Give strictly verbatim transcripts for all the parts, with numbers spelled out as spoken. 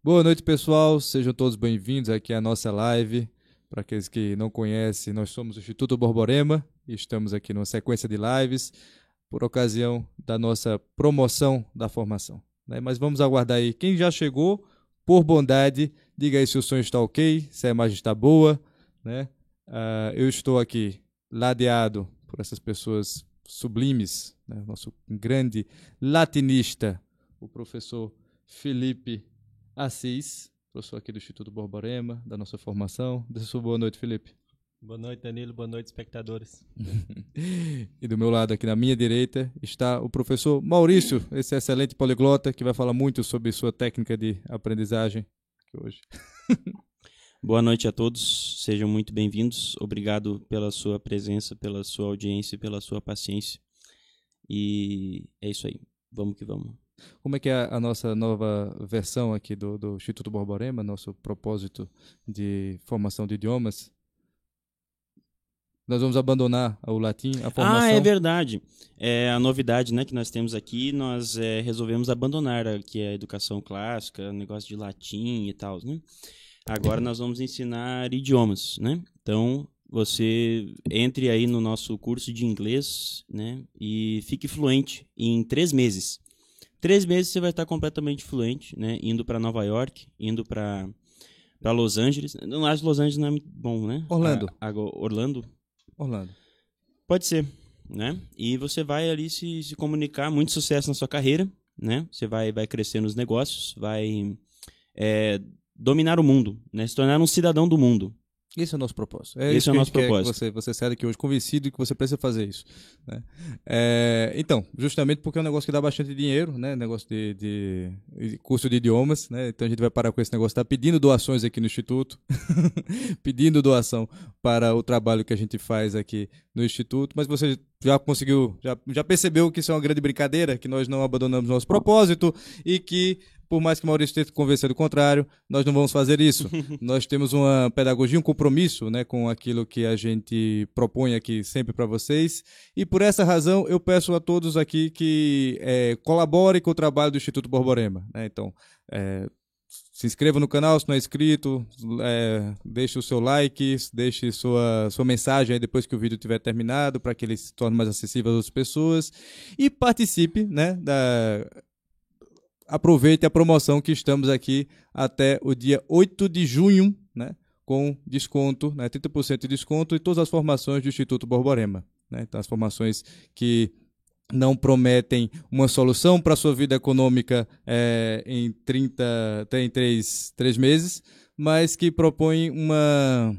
Boa noite, pessoal. Sejam todos bem-vindos aqui à nossa live. Para aqueles que não conhecem, nós somos o Instituto Borborema e estamos aqui numa sequência de lives por ocasião da nossa promoção da formação, né? Mas vamos aguardar aí. Quem já chegou, por bondade, diga aí se o som está ok, se a imagem está boa, né? Uh, eu estou aqui ladeado por essas pessoas sublimes, né? Nosso grande latinista, o professor Felipe Assis, professor aqui do Instituto Borborema, da nossa formação. Dê sua boa noite, Felipe. Boa noite, Danilo. Boa noite, espectadores. E do meu lado, aqui na minha direita, está o professor Maurício, esse excelente poliglota que vai falar muito sobre sua técnica de aprendizagem aqui hoje. Boa noite a todos, sejam muito bem-vindos. Obrigado pela sua presença, pela sua audiência, pela sua paciência. E é isso aí, vamos que vamos. Como é que é a nossa nova versão aqui do, do Instituto Borborema, nosso propósito de formação de idiomas? Nós vamos abandonar o latim, a formação. Ah, é verdade. É a novidade, né, que nós temos aqui, nós é, resolvemos abandonar aqui a educação clássica, o negócio de latim e tal, né? Agora nós vamos ensinar idiomas, né? Então, você entre aí no nosso curso de inglês, né, e fique fluente em três meses. Três meses você vai estar completamente fluente, né? Indo para Nova York, indo para para Los Angeles. Não acho que Los Angeles não é muito bom, né? Orlando. A, a, Orlando? Orlando. Pode ser, né? E você vai ali se, se comunicar, muito sucesso na sua carreira, né? Você vai, vai crescer nos negócios, vai é, dominar o mundo, né? Se tornar um cidadão do mundo. Esse é o nosso propósito. É Esse é o nosso propósito. Que você, você sai daqui hoje convencido que você precisa fazer isso, né? É, então, justamente porque é um negócio que dá bastante dinheiro, né? Negócio de, de, de curso de idiomas, né? Então a gente vai parar com esse negócio, tá pedindo doações aqui no Instituto, pedindo doação para o trabalho que a gente faz aqui no Instituto, mas você já conseguiu, já, já percebeu que isso é uma grande brincadeira, que nós não abandonamos nosso propósito e que por mais que Maurício tenha convencido o contrário, nós não vamos fazer isso. Nós temos uma pedagogia, um compromisso, né, com aquilo que a gente propõe aqui sempre para vocês. E por essa razão, eu peço a todos aqui que é, colaborem com o trabalho do Instituto Borborema, né? Então, é, se inscreva no canal se não é inscrito, é, deixe o seu like, deixe sua, sua mensagem aí depois que o vídeo estiver terminado, para que ele se torne mais acessível às outras pessoas. E participe, né, da... Aproveite a promoção que estamos aqui até o dia oito de junho, né, com desconto, né, trinta por cento de desconto em todas as formações do Instituto Borborema, né? Então, as formações que não prometem uma solução para a sua vida econômica é, em trinta, em três, três meses, mas que propõem uma,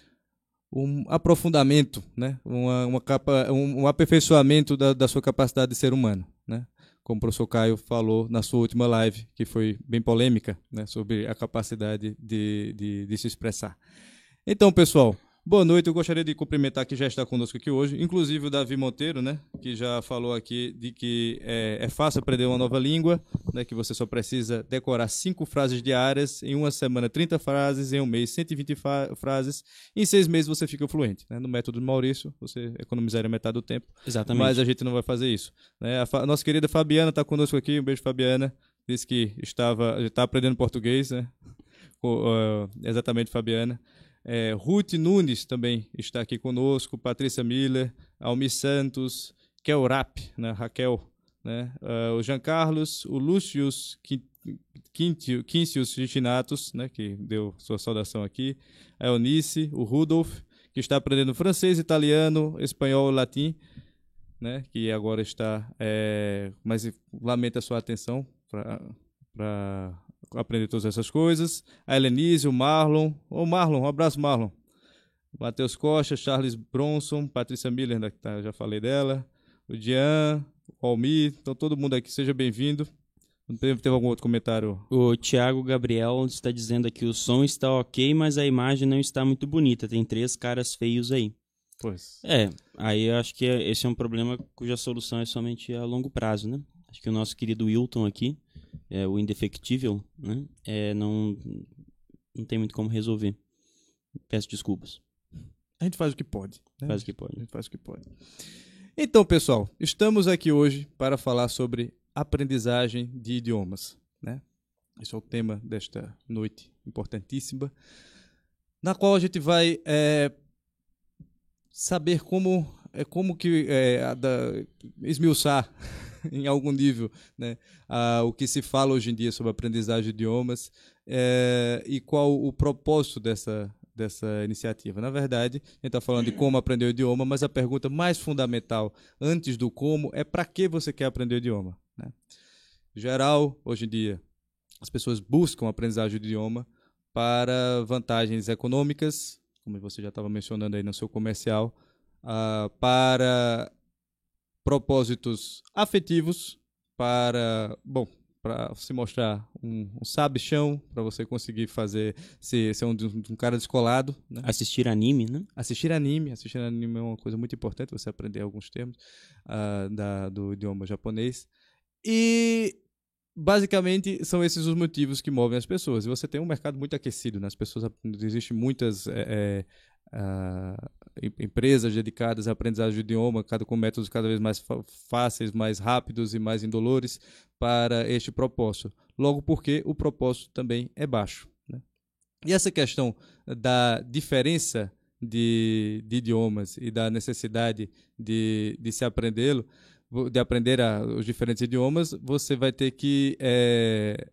um aprofundamento, né, uma, uma capa, um, um aperfeiçoamento da, da sua capacidade de ser humano, né? Como o professor Caio falou na sua última live, que foi bem polêmica, né, sobre a capacidade de, de, de se expressar. Então, pessoal, boa noite. Eu gostaria de cumprimentar quem já está conosco aqui hoje, inclusive o Davi Monteiro, né, que já falou aqui de que é, é fácil aprender uma nova língua, né, que você só precisa decorar cinco frases diárias, em uma semana trinta frases, em um mês cento e vinte frases, em seis meses você fica fluente, né? No método de Maurício, você economizaria metade do tempo. Exatamente. Mas a gente não vai fazer isso, né? A, a nossa querida Fabiana está conosco aqui, um beijo, Fabiana, disse que estava está aprendendo português, né? O, uh, exatamente, Fabiana. É, Ruth Nunes também está aqui conosco, Patrícia Miller, Almi Santos, Kelrap, né, Raquel, né, uh, o Jean Carlos, o Lúcius Quincius Giginatos, né, que deu sua saudação aqui, a Eunice, o Rudolf, que está aprendendo francês, italiano, espanhol, latim, né, que agora está, é, mas lamenta a sua atenção para aprender todas essas coisas. A Helenise, o Marlon. Ô Marlon, um abraço, Marlon. Matheus Costa, Charles Bronson, Patrícia Miller, né, que tá, já falei dela. O Dian, o Almir. Então, todo mundo aqui, seja bem-vindo. Teve, teve algum outro comentário? O Thiago Gabriel está dizendo aqui: o som está ok, mas a imagem não está muito bonita. Tem três caras feios aí. Pois. É, aí eu acho que esse é um problema cuja solução é somente a longo prazo, né? Acho que o nosso querido Wilton aqui, é, o indefectível, né, é, não, não tem muito como resolver. Peço desculpas. A gente faz o que pode, né? Faz o que pode. A gente faz o que pode. Então, pessoal, estamos aqui hoje para falar sobre aprendizagem de idiomas, né? Esse é o tema desta noite importantíssima, na qual a gente vai é, saber como, é, como que é, a da, esmiuçar em algum nível, né, a, o que se fala hoje em dia sobre a aprendizagem de idiomas é, e qual o propósito dessa, dessa iniciativa. Na verdade, a gente está falando de como aprender o idioma, mas a pergunta mais fundamental antes do como é para que você quer aprender o idioma, né? Em geral, hoje em dia, as pessoas buscam a aprendizagem do idioma para vantagens econômicas, como você já estava mencionando aí no seu comercial, uh, para propósitos afetivos, para, bom, para se mostrar um, um sabichão, para você conseguir fazer, ser, ser um, um cara descolado, né? Assistir anime, né? Assistir anime, assistir anime é uma coisa muito importante, você aprender alguns termos uh, da, do idioma japonês. E basicamente, são esses os motivos que movem as pessoas. E você tem um mercado muito aquecido, né? As pessoas, existem muitas é, é, uh, empresas dedicadas à aprendizagem do idioma, cada, com métodos cada vez mais fáceis, mais rápidos e mais indolores para este propósito. Logo porque o propósito também é baixo, né? E essa questão da diferença de, de idiomas e da necessidade de, de se aprendê-lo, de aprender a, os diferentes idiomas, você vai ter que é,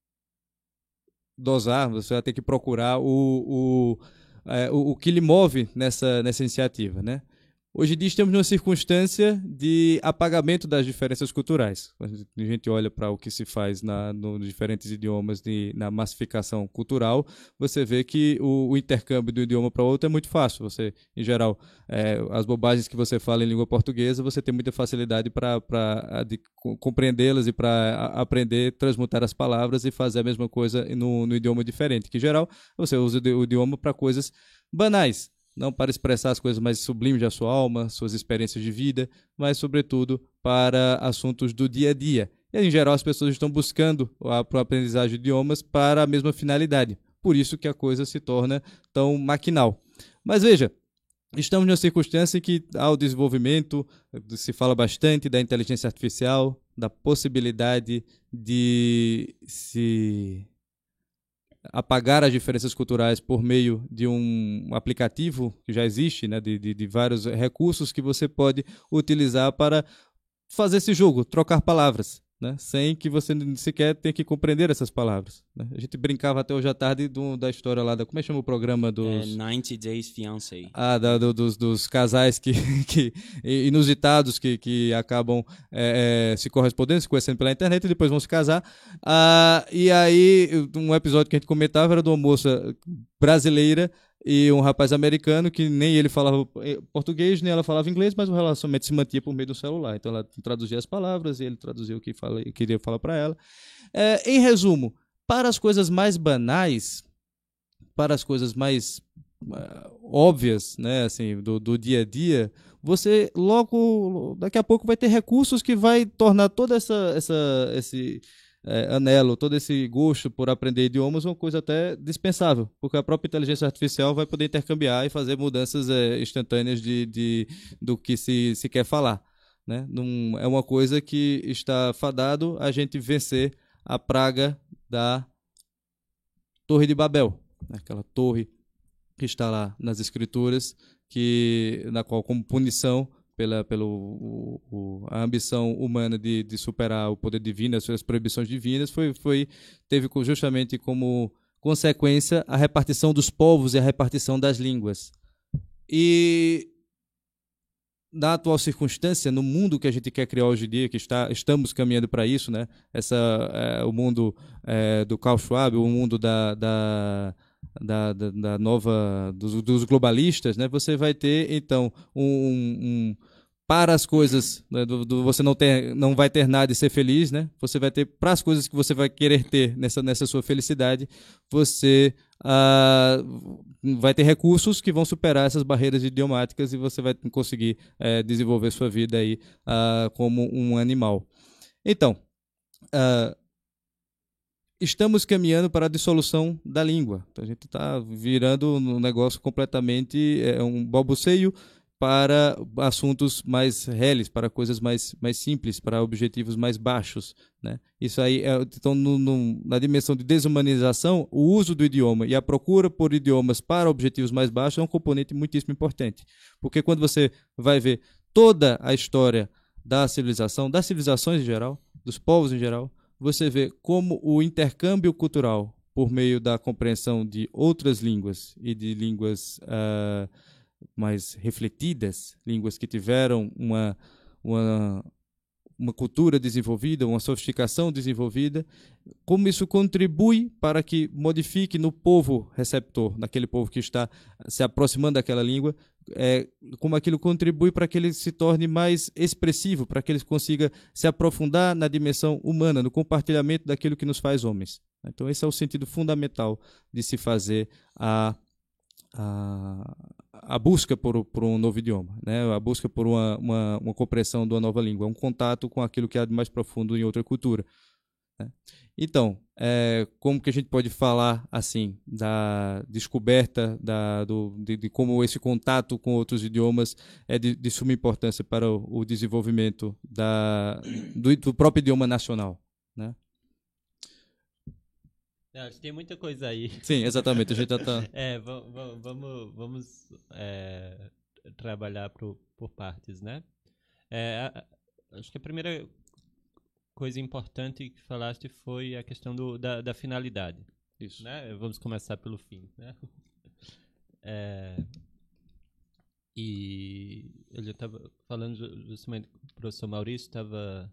dosar, você vai ter que procurar o, o, é, o, o que lhe move nessa, nessa iniciativa, né? Hoje em dia estamos numa circunstância de apagamento das diferenças culturais. Quando a gente olha para o que se faz na, no, nos diferentes idiomas, de, na massificação cultural, você vê que o, o intercâmbio de um idioma para outro é muito fácil. Você, em geral, é, as bobagens que você fala em língua portuguesa, você tem muita facilidade para compreendê-las e para aprender, transmutar as palavras e fazer a mesma coisa no, no idioma diferente. Que, em geral, você usa o idioma para coisas banais, não para expressar as coisas mais sublimes da sua alma, suas experiências de vida, mas, sobretudo, para assuntos do dia a dia. E, em geral, as pessoas estão buscando a, a aprendizagem de idiomas para a mesma finalidade. Por isso que a coisa se torna tão maquinal. Mas, veja, estamos numa circunstância em que há o desenvolvimento, se fala bastante da inteligência artificial, da possibilidade de se apagar as diferenças culturais por meio de um aplicativo que já existe, né, de, de, de vários recursos que você pode utilizar para fazer esse jogo, trocar palavras, né, sem que você sequer tenha que compreender essas palavras, né? A gente brincava até hoje à tarde do, da história lá, da, como é que chama o programa dos... É, ninety Days Fiancé. Ah, da, do, dos, dos casais que, que, inusitados que, que acabam é, é, se correspondendo, se conhecendo pela internet e depois vão se casar. Ah, e aí, um episódio que a gente comentava era de uma moça brasileira e um rapaz americano que nem ele falava português, nem ela falava inglês, mas o relacionamento se mantinha por meio do celular. Então ela traduzia as palavras e ele traduzia o que fala, queria falar para ela. É, em resumo, para as coisas mais banais, para as coisas mais uh, óbvias, né, assim, do, do dia a dia, você logo, daqui a pouco vai ter recursos que vai tornar toda essa, essa esse É, anelo, todo esse gosto por aprender idiomas uma coisa até dispensável, porque a própria inteligência artificial vai poder intercambiar e fazer mudanças é, instantâneas de, de, do que se, se quer falar, né? Num, é uma coisa que está fadado a gente vencer a praga da Torre de Babel, né? Aquela torre que está lá nas escrituras, que, na qual, como punição pela pelo, o, o, a ambição humana de, de superar o poder divino, as suas proibições divinas, foi, foi, teve justamente como consequência a repartição dos povos e a repartição das línguas. E na atual circunstância, no mundo que a gente quer criar hoje em dia, que está, estamos caminhando para isso, né? Essa, é, o mundo é, do Klaus Schwab, o mundo da... da Da, da, da nova dos, dos globalistas, né? Você vai ter então um, um para as coisas, né? do, do, você não ter, não vai ter nada e ser feliz, né? Você vai ter para as coisas que você vai querer ter nessa nessa sua felicidade, você ah, vai ter recursos que vão superar essas barreiras idiomáticas e você vai conseguir é, desenvolver sua vida aí ah, como um animal. Então, ah, estamos caminhando para a dissolução da língua. Então, a gente está virando um negócio completamente, é, um balbuceio para assuntos mais reles, para coisas mais, mais simples, para objetivos mais baixos, né? Isso aí, é, então, no, no, na dimensão de desumanização, o uso do idioma e a procura por idiomas para objetivos mais baixos é um componente muitíssimo importante. Porque quando você vai ver toda a história da civilização, das civilizações em geral, dos povos em geral, você vê como o intercâmbio cultural, por meio da compreensão de outras línguas e de línguas uh, mais refletidas, línguas que tiveram uma, uma, uma cultura desenvolvida, uma sofisticação desenvolvida, como isso contribui para que modifique no povo receptor, naquele povo que está se aproximando daquela língua, é, como aquilo contribui para que ele se torne mais expressivo, para que ele consiga se aprofundar na dimensão humana, no compartilhamento daquilo que nos faz homens. Então, esse é o sentido fundamental de se fazer a, a, a busca por, por um novo idioma, né? A busca por uma, uma, uma compreensão de uma nova língua, um contato com aquilo que há de mais profundo em outra cultura, né? Então, é, como que a gente pode falar assim da descoberta da, do, de, de como esse contato com outros idiomas é de, de suma importância para o, o desenvolvimento da, do, do próprio idioma nacional, né? Não, tem muita coisa aí. Sim, exatamente. A gente já tá... É, vamos, vamos, vamos é, trabalhar por, por partes, né? É, acho que a primeira coisa importante que falaste foi a questão do, da, da finalidade. Isso. Né? Vamos começar pelo fim, né? É, e ele estava falando justamente, o professor Maurício estava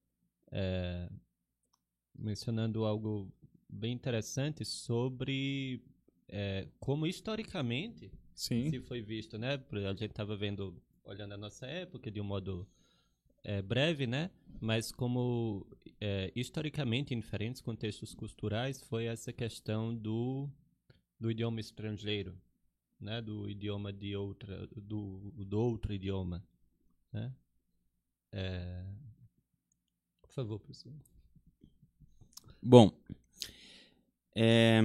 é, mencionando algo bem interessante sobre é, como historicamente Sim. se foi visto, né? A gente estava vendo, olhando a nossa época de um modo é, breve, né? Mas como é, historicamente em diferentes contextos culturais foi essa questão do, do idioma estrangeiro, né? Do idioma de outra, do, do outro idioma, né? É... Por favor, professor. Bom, é,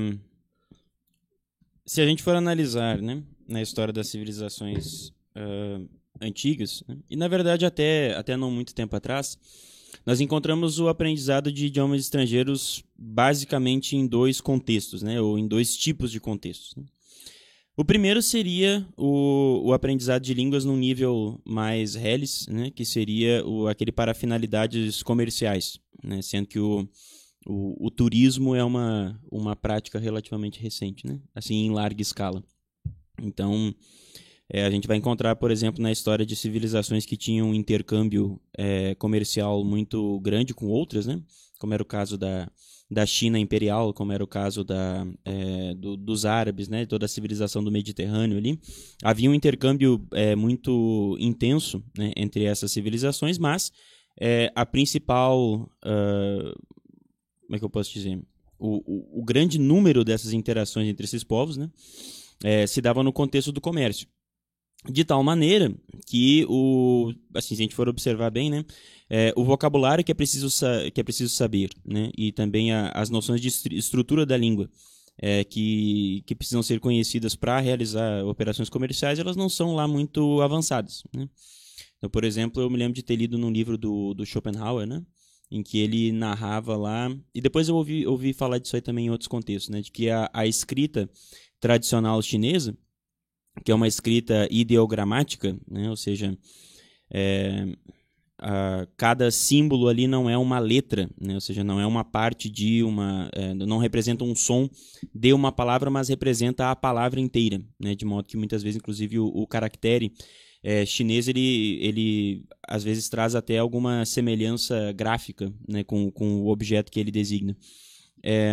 se a gente for analisar, né, na história das civilizações uh, antigas, né, e na verdade até, até não muito tempo atrás, nós encontramos o aprendizado de idiomas estrangeiros basicamente em dois contextos, né, ou em dois tipos de contextos, né. O primeiro seria o, o aprendizado de línguas num nível mais reles, né, que seria o, aquele para finalidades comerciais, né, sendo que o O, o turismo é uma, uma prática relativamente recente, né? Assim, em larga escala. Então, é, a gente vai encontrar, por exemplo, na história de civilizações que tinham um intercâmbio é, comercial muito grande com outras, né? Como era o caso da, da China imperial, como era o caso da, é, do, dos árabes, né? Toda a civilização do Mediterrâneo ali. Havia um intercâmbio é, muito intenso, né, entre essas civilizações, mas é, a principal... Uh, como é que eu posso dizer? O, o, o grande número dessas interações entre esses povos, né, é, se dava no contexto do comércio. De tal maneira que, o, assim, se a gente for observar bem, né, é, o vocabulário que é preciso, que é preciso saber, né, e também a, as noções de estrutura da língua é, que, que precisam ser conhecidas para realizar operações comerciais, elas não são lá muito avançadas, né. Então, por exemplo, eu me lembro de ter lido num livro do, do Schopenhauer, né, em que ele narrava lá, e depois eu ouvi, ouvi falar disso aí também em outros contextos, né, de que a, a escrita tradicional chinesa, que é uma escrita ideogramática, né, ou seja, é, a, cada símbolo ali não é uma letra, né, ou seja, não é uma parte de uma, é, não representa um som de uma palavra, mas representa a palavra inteira, né, de modo que muitas vezes, inclusive, o, o caractere É, chinês, ele, ele às vezes traz até alguma semelhança gráfica, né, com, com o objeto que ele designa. É,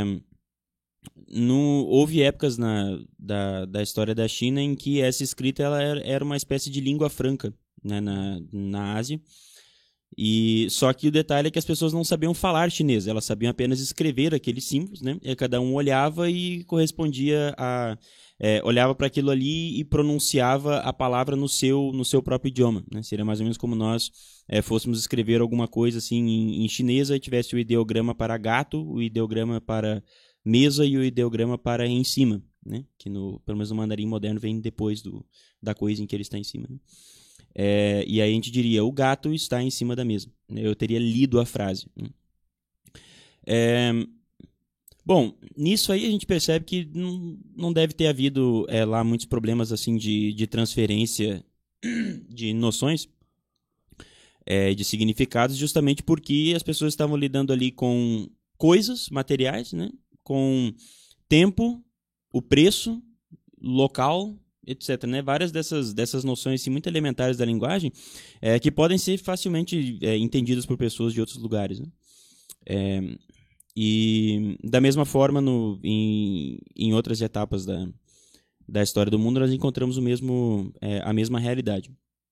no, houve épocas na, da, da história da China em que essa escrita ela era, era uma espécie de língua franca, né, na, na Ásia. E, só que o detalhe é que as pessoas não sabiam falar chinês, elas sabiam apenas escrever aqueles símbolos, né, e cada um olhava e correspondia a... É, olhava para aquilo ali e pronunciava a palavra no seu, no seu próprio idioma, né? Seria mais ou menos como nós é, fôssemos escrever alguma coisa assim em, em chinês e tivesse o ideograma para gato, o ideograma para mesa e o ideograma para em cima, né? Que no, pelo menos no mandarim moderno vem depois do, da coisa em que ele está em cima, né? É, e aí a gente diria, o gato está em cima da mesa. Eu teria lido a frase. É, bom, nisso aí a gente percebe que não, não deve ter havido é, lá muitos problemas assim de, de transferência de noções, é, de significados, justamente porque as pessoas estavam lidando ali com coisas materiais, né? Com tempo, o preço, local, etcétera. Né? Várias dessas, dessas noções assim, muito elementares da linguagem é, que podem ser facilmente é, entendidas por pessoas de outros lugares. Né? É, e da mesma forma, no, em, em outras etapas da, da história do mundo, nós encontramos o mesmo, é, a mesma realidade.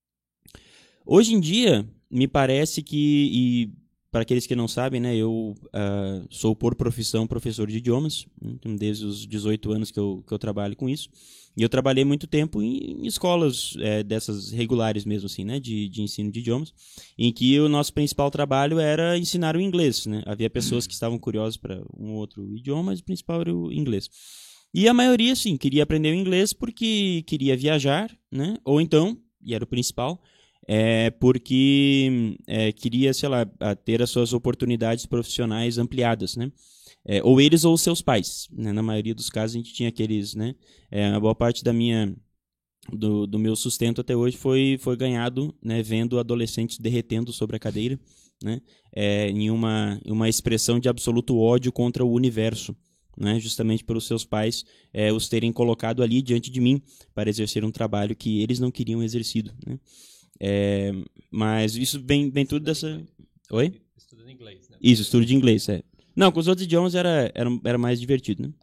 Hoje em dia, me parece que, e para aqueles que não sabem, né, eu uh, sou por profissão professor de idiomas, então, desde os dezoito anos que eu, que eu trabalho com isso. E eu trabalhei muito tempo em, em escolas é, dessas regulares mesmo, assim, né, de, de ensino de idiomas, em que o nosso principal trabalho era ensinar o inglês. Né? Havia pessoas que estavam curiosas para um ou outro idioma, mas o principal era o inglês. E a maioria, sim, queria aprender o inglês porque queria viajar, né? Ou então, e era o principal, é porque é, queria, sei lá, ter as suas oportunidades profissionais ampliadas, né? É, ou eles ou os seus pais, né? Na maioria dos casos a gente tinha aqueles, né? É, a boa parte da minha, do, do meu sustento até hoje foi, foi ganhado, né? Vendo adolescentes derretendo sobre a cadeira, né? É, em uma, uma expressão de absoluto ódio contra o universo, né? Justamente pelos seus pais é, os terem colocado ali diante de mim para exercer um trabalho que eles não queriam exercido, né? É, mas isso vem, vem tudo dessa... Oi? Estudo em inglês, né? Isso, estudo de inglês, é. Não, com os outros idiomas era, era, era mais divertido, né?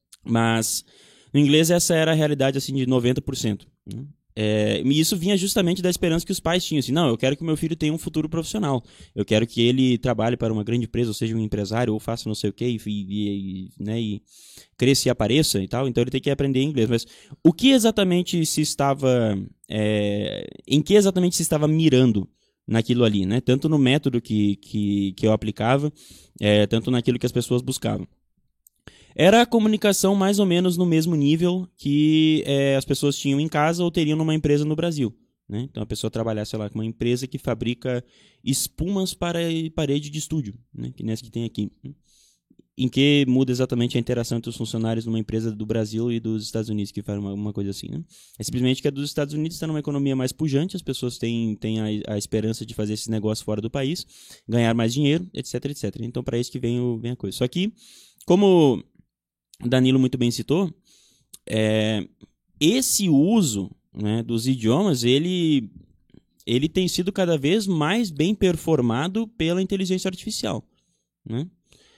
Mas no inglês essa era a realidade assim, de noventa por cento. Né? É, e isso vinha justamente da esperança que os pais tinham. Assim, não, eu quero que o meu filho tenha um futuro profissional. Eu quero que ele trabalhe para uma grande empresa, ou seja, um empresário, ou faça não sei o quê, e, e, e, né, e cresça e apareça e tal. Então ele tem que aprender inglês. Mas o que exatamente se estava... É, em que exatamente se estava mirando naquilo ali, né? Tanto no método que, que, que eu aplicava, é, tanto naquilo que as pessoas buscavam. Era a comunicação mais ou menos no mesmo nível que é, as pessoas tinham em casa ou teriam numa empresa no Brasil. Né? Então a pessoa trabalhar, sei lá, com uma empresa que fabrica espumas para parede de estúdio, né? Que nem essa que tem aqui. Em que muda exatamente a interação entre os funcionários numa empresa do Brasil e dos Estados Unidos, que faz uma, uma coisa assim, né? É simplesmente que a dos Estados Unidos está numa economia mais pujante, as pessoas têm, têm a, a esperança de fazer esse negócio fora do país, ganhar mais dinheiro, etc, etcétera. Então, para isso que vem, o, vem a coisa. Só que, como o Danilo muito bem citou, é, esse uso, né, dos idiomas, ele, ele tem sido cada vez mais bem performado pela inteligência artificial, né?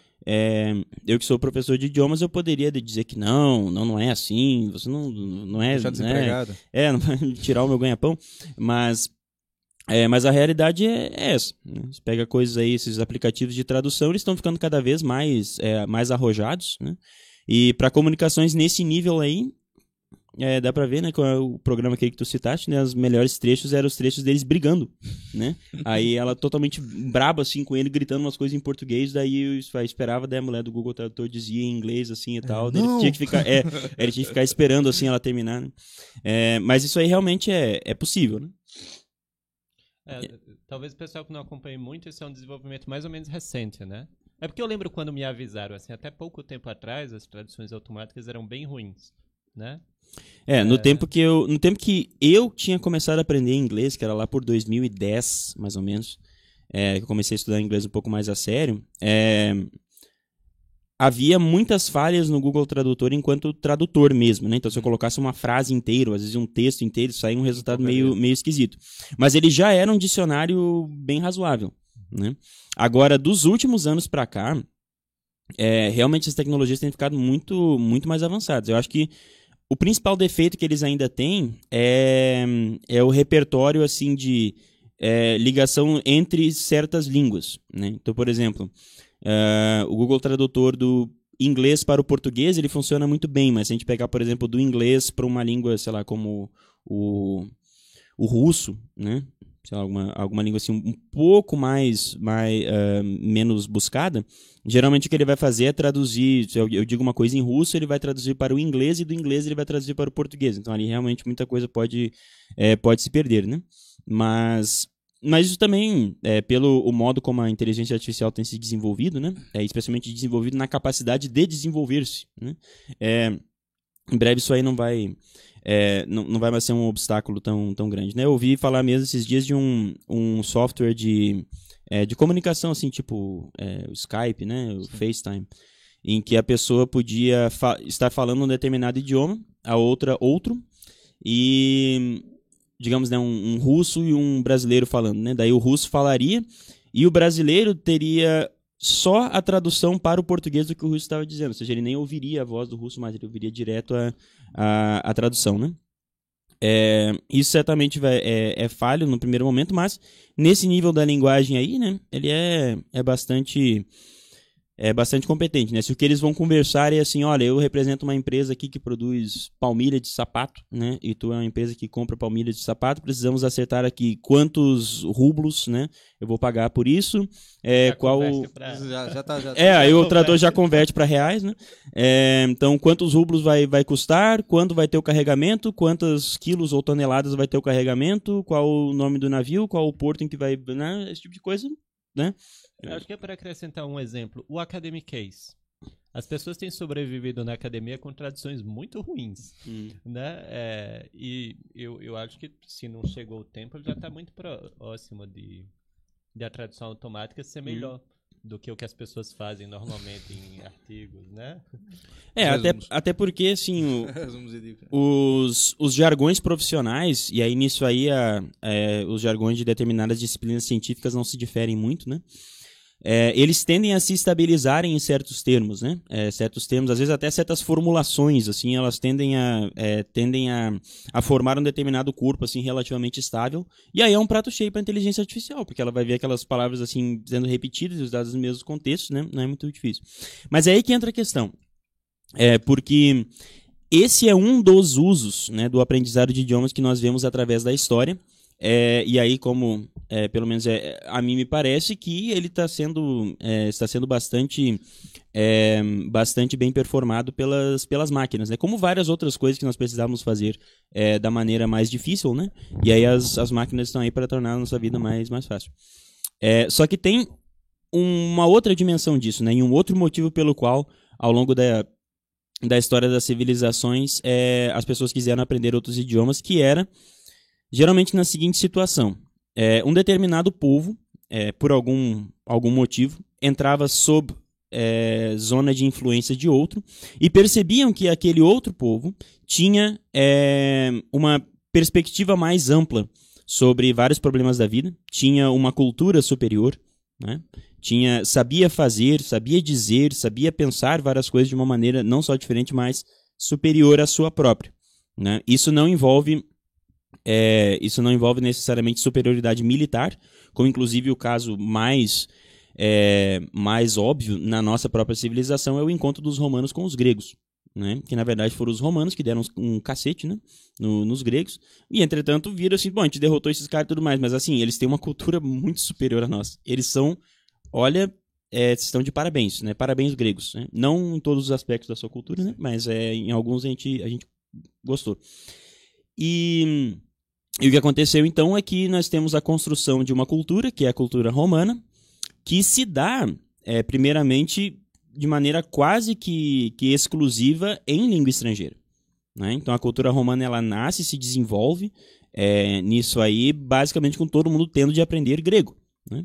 É, eu que sou professor de idiomas, eu poderia dizer que não, não, não é assim, você não, não é... Deixar desempregado. Né, é, não vai tirar o meu ganha-pão, mas, é, mas a realidade é, é essa. Né? Você pega coisas aí, esses aplicativos de tradução, eles estão ficando cada vez mais, é, mais arrojados, né? E para comunicações nesse nível aí, é, dá pra ver, né, com o programa aquele que tu citaste, né, os melhores trechos eram os trechos deles brigando, né, aí ela totalmente braba, assim, com ele, gritando umas coisas em português, daí eu esperava, daí a mulher do Google Tradutor dizia em inglês, assim, e tal, daí ele tinha que ficar, é, ele tinha que ficar esperando, assim, ela terminar, né, é, mas isso aí realmente é, é possível, né. É, talvez o pessoal que não acompanhe muito, isso é um desenvolvimento mais ou menos recente, né? É porque eu lembro quando me avisaram, assim, até pouco tempo atrás, as traduções automáticas eram bem ruins, né? É, no, É... Tempo que eu, no tempo que eu tinha começado a aprender inglês, que era lá por dois mil e dez, mais ou menos, é, que eu comecei a estudar inglês um pouco mais a sério, é, havia muitas falhas no Google Tradutor enquanto tradutor mesmo, né? Então, se eu colocasse uma frase inteira, ou às vezes um texto inteiro, saía um resultado meio, meio esquisito. Mas ele já era um dicionário bem razoável, né? Agora, dos últimos anos para cá, é, realmente as tecnologias têm ficado muito, muito mais avançadas. Eu acho que o principal defeito que eles ainda têm é, é o repertório assim, de é, ligação entre certas línguas, né? Então, por exemplo, uh, o Google Tradutor do inglês para o português, ele funciona muito bem, mas se a gente pegar, por exemplo, do inglês para uma língua, sei lá, como o, o russo, né? Sei lá, alguma, alguma língua assim um pouco mais, mais uh, menos buscada, geralmente o que ele vai fazer é traduzir, se eu, eu digo uma coisa em russo, ele vai traduzir para o inglês, e do inglês ele vai traduzir para o português. Então ali realmente muita coisa pode, é, pode se perder, né? Mas, mas isso também, é, pelo o modo como a inteligência artificial tem se desenvolvido, né? É, especialmente desenvolvido na capacidade de desenvolver-se, né? É, em breve isso aí não vai, é, não, não vai mais ser um obstáculo tão, tão grande, né? Eu ouvi falar mesmo esses dias de um, um software de, é, de comunicação, assim, tipo é, o Skype, né? O Sim. FaceTime, em que a pessoa podia fa- estar falando um determinado idioma, a outra outro, e, digamos, né, um, um russo e um brasileiro falando, né? Daí o russo falaria e o brasileiro teria só a tradução para o português do que o russo estava dizendo, ou seja, ele nem ouviria a voz do russo, mas ele ouviria direto a, a, a tradução, né? É, isso certamente vai, é, é falho no primeiro momento, mas nesse nível da linguagem aí, né, ele é, é bastante... é bastante competente, né? Se o que eles vão conversar é assim, olha, eu represento uma empresa aqui que produz palmilha de sapato, né? E tu é uma empresa que compra palmilha de sapato, precisamos acertar aqui quantos rublos, né? Eu vou pagar por isso, é, qual... Pra... Já, já tá, já é, tá, aí já o tradutor já converte para reais, né? É, então, quantos rublos vai, vai custar, quando vai ter o carregamento, quantos quilos ou toneladas vai ter o carregamento, qual o nome do navio, qual o porto em que vai... né? Esse tipo de coisa, né? Eu acho que é para acrescentar um exemplo, o Academic Case. As pessoas têm sobrevivido na academia com traduções muito ruins, hum. né? É, e eu, eu acho que se não chegou o tempo, ele já está muito próximo de, de a tradução automática ser melhor hum. do que o que as pessoas fazem normalmente em artigos, né? É, até, até porque, assim, o, os, os jargões profissionais, e aí nisso aí a, é, os jargões de determinadas disciplinas científicas não se diferem muito, né? É, eles tendem a se estabilizarem em certos termos, né? É, certos termos, às vezes até certas formulações, assim, elas tendem a, é, tendem a, a formar um determinado corpo, assim, relativamente estável. E aí é um prato cheio para a inteligência artificial, porque ela vai ver aquelas palavras, assim, sendo repetidas e usadas nos mesmos contextos, né? Não é muito difícil. Mas é aí que entra a questão. É, porque esse é um dos usos, né, do aprendizado de idiomas que nós vemos através da história. É, e aí, como é, pelo menos é, a mim me parece que ele tá sendo, é, está sendo bastante, é, bastante bem performado pelas, pelas máquinas, né? Como várias outras coisas que nós precisávamos fazer é, da maneira mais difícil, né? E aí as, as máquinas estão aí para tornar a nossa vida mais, mais fácil. É, só que tem uma outra dimensão disso, né? E um outro motivo pelo qual, ao longo da, da história das civilizações, é, as pessoas quiseram aprender outros idiomas, que era geralmente na seguinte situação. É, um determinado povo, é, por algum, algum motivo, entrava sob é, zona de influência de outro e percebiam que aquele outro povo tinha é, uma perspectiva mais ampla sobre vários problemas da vida, tinha uma cultura superior, né? Tinha, sabia fazer, sabia dizer, sabia pensar várias coisas de uma maneira não só diferente, mas superior à sua própria, né? Isso não envolve... É, isso não envolve necessariamente superioridade militar, como inclusive o caso mais, é, mais óbvio na nossa própria civilização é o encontro dos romanos com os gregos, né? Que na verdade foram os romanos que deram um cacete, né, no, nos gregos, e entretanto viram assim, bom, a gente derrotou esses caras e tudo mais, mas assim, eles têm uma cultura muito superior a nós. Eles são, olha, é, estão de parabéns, né? Parabéns gregos, né? Não em todos os aspectos da sua cultura, né? Mas é, em alguns a gente, a gente gostou. E, e o que aconteceu então é que nós temos a construção de uma cultura, que é a cultura romana, que se dá, é, primeiramente, de maneira quase que, que exclusiva em língua estrangeira, né? Então a cultura romana ela nasce e se desenvolve é, nisso aí, basicamente com todo mundo tendo de aprender grego, né?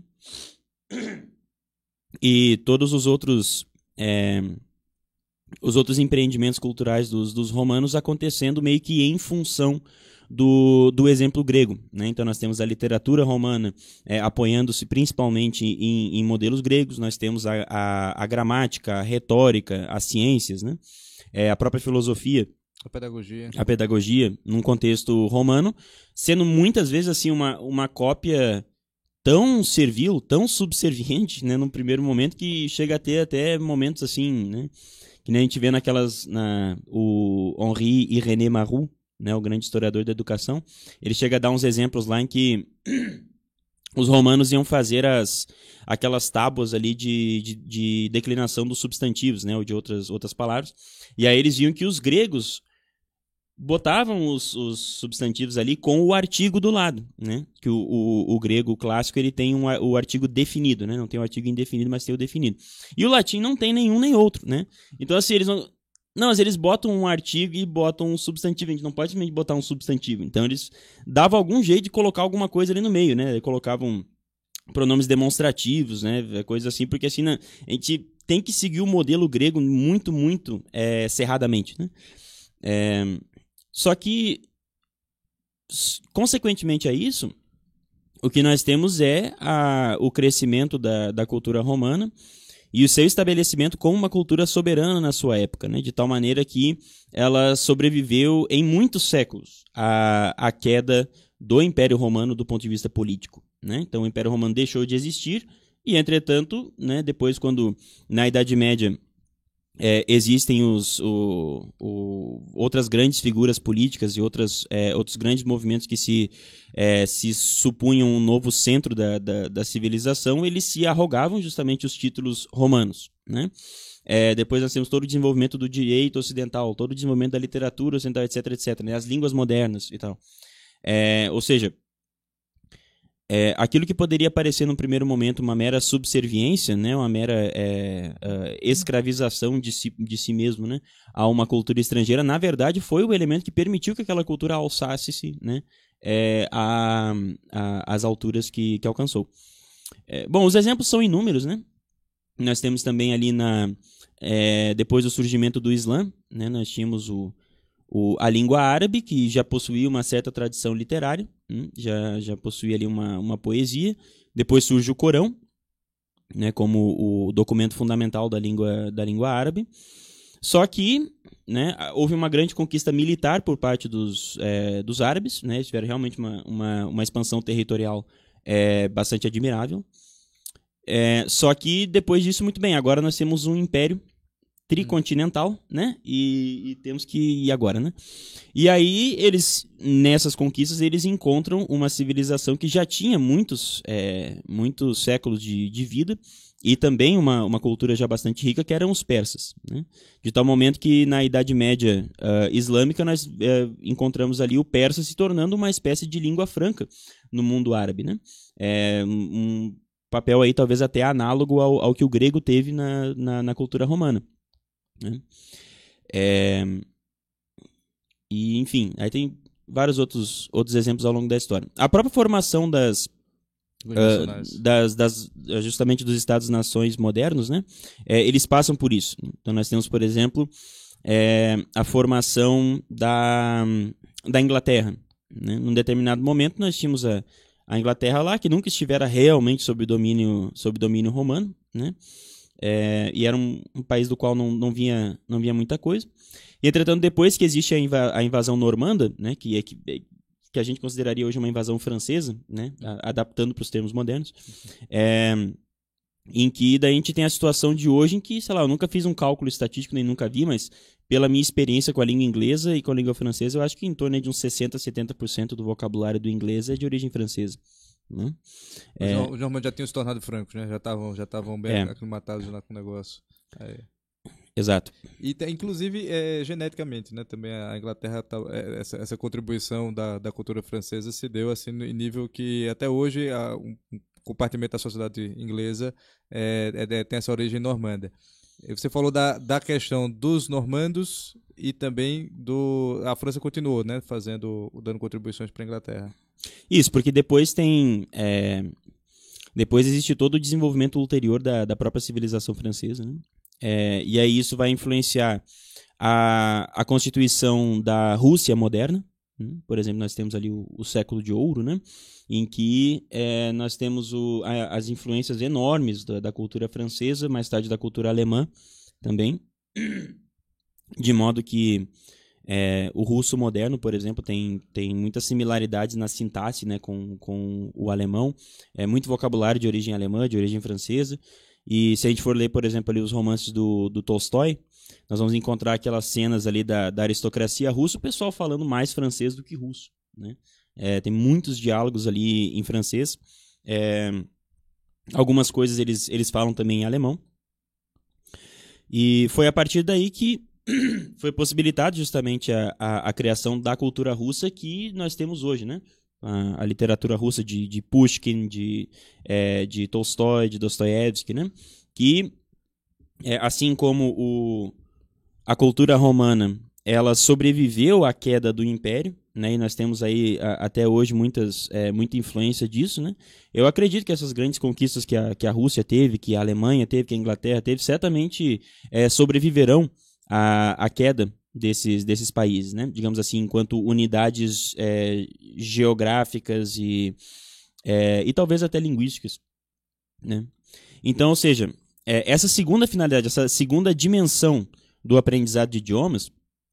E todos os outros... É, os outros empreendimentos culturais dos, dos romanos acontecendo meio que em função do, do exemplo grego, né? Então nós temos a literatura romana é, apoiando-se principalmente em, em modelos gregos, nós temos a, a, a gramática, a retórica, as ciências, né? É, a própria filosofia, a pedagogia, a pedagogia num contexto romano, sendo muitas vezes assim uma, uma cópia tão servil, tão subserviente, né, num primeiro momento, que chega a ter até momentos assim, né, que nem a gente vê naquelas, na, o Henri Irénée Marrou, né, o grande historiador da educação, ele chega a dar uns exemplos lá em que os romanos iam fazer as, aquelas tábuas ali de, de, de declinação dos substantivos, né, ou de outras, outras palavras, e aí eles viam que os gregos botavam os, os substantivos ali com o artigo do lado, né? Que o, o, o grego clássico ele tem um, o artigo definido, né? Não tem o artigo indefinido, mas tem o definido. E o latim não tem nenhum nem outro, né? Então assim, eles não... Não, mas eles botam um artigo e botam um substantivo. A gente não pode simplesmente botar um substantivo. Então eles davam algum jeito de colocar alguma coisa ali no meio, né? Eles colocavam pronomes demonstrativos, né? Coisas assim, porque assim, né? A gente tem que seguir o modelo grego muito, muito é, cerradamente, né? É... Só que, consequentemente a isso, o que nós temos é a, o crescimento da, da cultura romana e o seu estabelecimento como uma cultura soberana na sua época, né? De tal maneira que ela sobreviveu em muitos séculos à, à queda do Império Romano do ponto de vista político, né? Então o Império Romano deixou de existir e, entretanto, né, depois quando na Idade Média é, existem os, o, o, outras grandes figuras políticas e outras, é, outros grandes movimentos que se, é, se supunham um novo centro da, da, da civilização, eles se arrogavam justamente os títulos romanos, né? É, depois nós temos todo o desenvolvimento do direito ocidental, todo o desenvolvimento da literatura ocidental, etc, etc, né? As línguas modernas e tal. É, ou seja, É, aquilo que poderia parecer num primeiro momento uma mera subserviência, né, uma mera é, é, escravização de si, de si mesmo, né, a uma cultura estrangeira, na verdade foi o elemento que permitiu que aquela cultura alçasse-se, né, é, a, a, às alturas que, que alcançou. É, bom, os exemplos são inúmeros, né? Nós temos também ali, na, é, depois do surgimento do Islã, né, nós tínhamos o O, a língua árabe, que já possuía uma certa tradição literária, hum, já, já possuía ali uma, uma poesia. Depois surge o Corão, né, como o documento fundamental da língua, da língua árabe. Só que, né, houve uma grande conquista militar por parte dos, é, dos árabes, né, eles tiveram realmente uma, uma, uma expansão territorial é, bastante admirável. É, só que depois disso, muito bem, agora nós temos um império tricontinental, né? E, e temos que ir agora, né? E aí eles, nessas conquistas, eles encontram uma civilização que já tinha muitos, é, muitos séculos de, de vida e também uma, uma cultura já bastante rica, que eram os persas, né? De tal momento que na Idade Média uh, islâmica nós uh, encontramos ali o persa se tornando uma espécie de língua franca no mundo árabe, né? É, um papel aí talvez até análogo ao, ao que o grego teve na, na, na cultura romana. Né? É, e enfim, aí tem vários outros, outros exemplos ao longo da história. A própria formação das, uh, das, das justamente dos Estados-nações modernos, né? É, eles passam por isso. Então nós temos, por exemplo, é, a formação da, da Inglaterra, né? Num determinado momento nós tínhamos a, a Inglaterra lá, que nunca estivera realmente sob domínio, sob domínio romano, né? É, e era um, um país do qual não, não, vinha, não vinha muita coisa. E, entretanto, depois que existe a, inva a invasão normanda, né, que, é, que, que a gente consideraria hoje uma invasão francesa, né, a, adaptando para os termos modernos, é, em que daí a gente tem a situação de hoje em que, sei lá, eu nunca fiz um cálculo estatístico, nem nunca vi, mas pela minha experiência com a língua inglesa e com a língua francesa, eu acho que em torno de uns sessenta, setenta por cento do vocabulário do inglês é de origem francesa. Né? É, os normandos já tinham se tornado francos, né? Já estavam já estavam bem é. aclimatados lá com o negócio. Aí. Exato. E inclusive é, geneticamente, né? Também a Inglaterra tá, é, essa, essa contribuição da, da cultura francesa se deu assim no nível que até hoje a, um compartimento da sociedade inglesa é, é, tem essa origem normanda. Você falou da, da questão dos normandos e também do a França continuou, né? Fazendo, dando contribuições para a Inglaterra. Isso, porque depois tem... É, depois existe todo o desenvolvimento ulterior da, da própria civilização francesa, né? É, e aí isso vai influenciar a, a constituição da Rússia moderna, né? Por exemplo, nós temos ali o, o século de ouro, né? Em que é, nós temos o, a, as influências enormes da, da cultura francesa, mais tarde da cultura alemã também, de modo que É, o russo moderno, por exemplo, tem, tem muitas similaridades na sintaxe, né, com, com o alemão. É muito vocabulário de origem alemã, de origem francesa. E se a gente for ler, por exemplo, ali os romances do, do Tolstói, nós vamos encontrar aquelas cenas ali da, da aristocracia russa, o pessoal falando mais francês do que russo, né? É, tem muitos diálogos ali em francês. É, algumas coisas eles, eles falam também em alemão. E foi a partir daí que foi possibilitado justamente a, a, a criação da cultura russa que nós temos hoje, né? A, a literatura russa de, de Pushkin, de, é, de Tolstói, de Dostoiévski, né? Que, é, assim como o, a cultura romana, ela sobreviveu à queda do Império, né? E nós temos aí a, até hoje muitas, é, muita influência disso, né? Eu acredito que essas grandes conquistas que a, que a Rússia teve, que a Alemanha teve, que a Inglaterra teve, certamente é, sobreviverão à, à queda desses, desses países, né? Digamos assim, enquanto unidades é, geográficas e, é, e talvez até linguísticas, né? Então, ou seja, é, essa segunda finalidade, essa segunda dimensão do aprendizado de idiomas,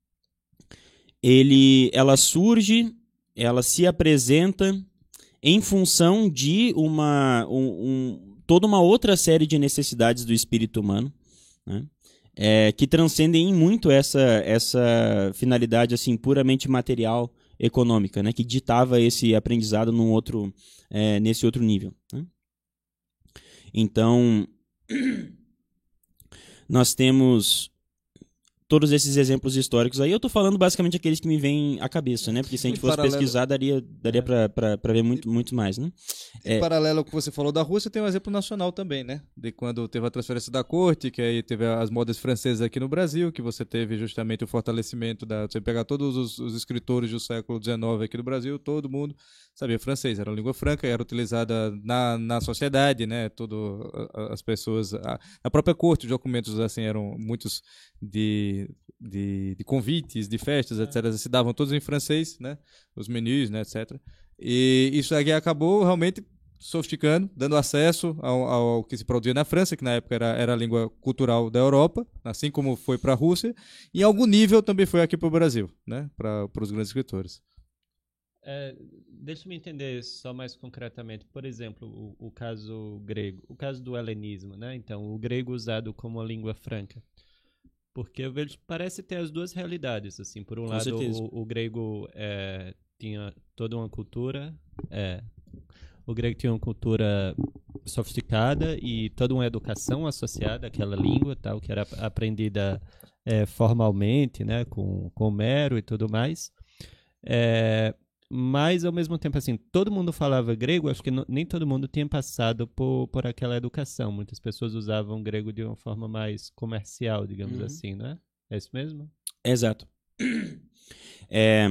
ele, ela surge, ela se apresenta em função de uma, um, um, toda uma outra série de necessidades do espírito humano, né? É, que transcendem em muito essa, essa finalidade assim, puramente material, econômica, né? Que ditava esse aprendizado num outro, é, nesse outro nível, né? Então, nós temos todos esses exemplos históricos aí. Eu estou falando basicamente aqueles que me vêm à cabeça, né? Porque se a gente Em fosse paralelo- pesquisar, daria, daria É. para ver muito, muito mais, né? Em É. paralelo ao que você falou da Rússia, tem um exemplo nacional também, né? De quando teve a transferência da corte, que aí teve as modas francesas aqui no Brasil, que você teve justamente o fortalecimento da... Você pegar todos os, os escritores do século dezenove aqui no Brasil, todo mundo sabia francês, era uma língua franca, era utilizada na, na sociedade, né? Todo, a- as pessoas... A, a própria corte, os documentos, assim, eram muitos de... De, de convites, de festas, etcétera, se davam todos em francês, né? Os menus, né, etcétera. E isso aqui acabou realmente sofisticando, dando acesso ao, ao que se produzia na França, que na época era, era a língua cultural da Europa, assim como foi para a Rússia, e em algum nível também foi aqui para o Brasil, né? Para os grandes escritores. É, deixa eu entender só mais concretamente. Por exemplo, o, o caso grego, o caso do helenismo, né? Então, o grego usado como a língua franca. Porque eu vejo, parece ter as duas realidades, assim. Por um Com lado, certeza. o, o grego é, tinha toda uma cultura, é, o grego tinha uma cultura sofisticada e toda uma educação associada àquela língua, tal, que era aprendida é, formalmente, né, com, com Homero e tudo mais. É, mas, ao mesmo tempo, assim, todo mundo falava grego, acho que não, nem todo mundo tinha passado por, por aquela educação. Muitas pessoas usavam grego de uma forma mais comercial, digamos Uhum. assim, né? É isso mesmo? Exato. É...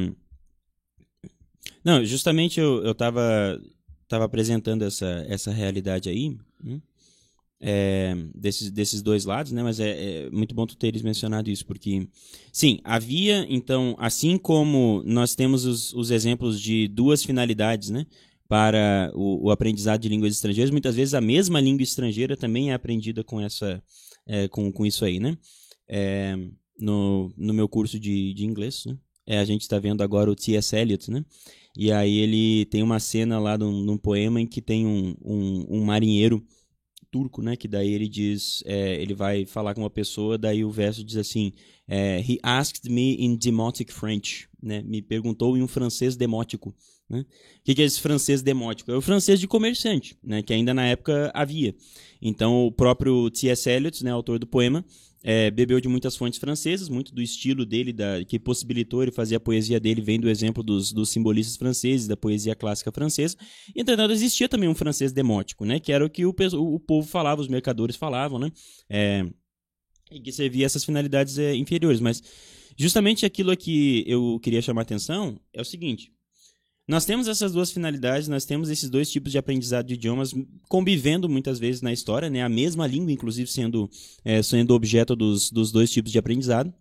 Não, justamente eu, eu tava, tava apresentando essa, essa realidade aí, né? É, desses, desses dois lados, né? Mas é, é muito bom tu teres mencionado isso, porque, sim, havia, então, assim como nós temos os, os exemplos de duas finalidades, né? Para o, o aprendizado de línguas estrangeiras, muitas vezes a mesma língua estrangeira também é aprendida com, essa, é, com, com isso aí, né? É, no, no meu curso de, de inglês, né? É, a gente está vendo agora o T S Eliot, né? E aí ele tem uma cena lá num, num poema em que tem um, um, um marinheiro turco, né? Que daí ele diz, é, ele vai falar com uma pessoa, daí o verso diz assim, é, he asked me in demotic French, né? Me perguntou em um francês demótico, né? O que, que é esse francês demótico? É o francês de comerciante, né? Que ainda na época havia. Então o próprio T S Eliot, né? Autor do poema, é, bebeu de muitas fontes francesas, muito do estilo dele, da, que possibilitou ele fazer a poesia dele, vem do exemplo dos, dos simbolistas franceses, da poesia clássica francesa. Entretanto, existia também um francês demótico, né, que era o que o, o povo falava, os mercadores falavam, né, é, e que servia essas finalidades é, inferiores. Mas justamente aquilo que eu queria chamar a atenção é o seguinte: nós temos essas duas finalidades, nós temos esses dois tipos de aprendizado de idiomas convivendo muitas vezes na história, né? A mesma língua, inclusive, sendo, é, sendo objeto dos, dos dois tipos de aprendizado.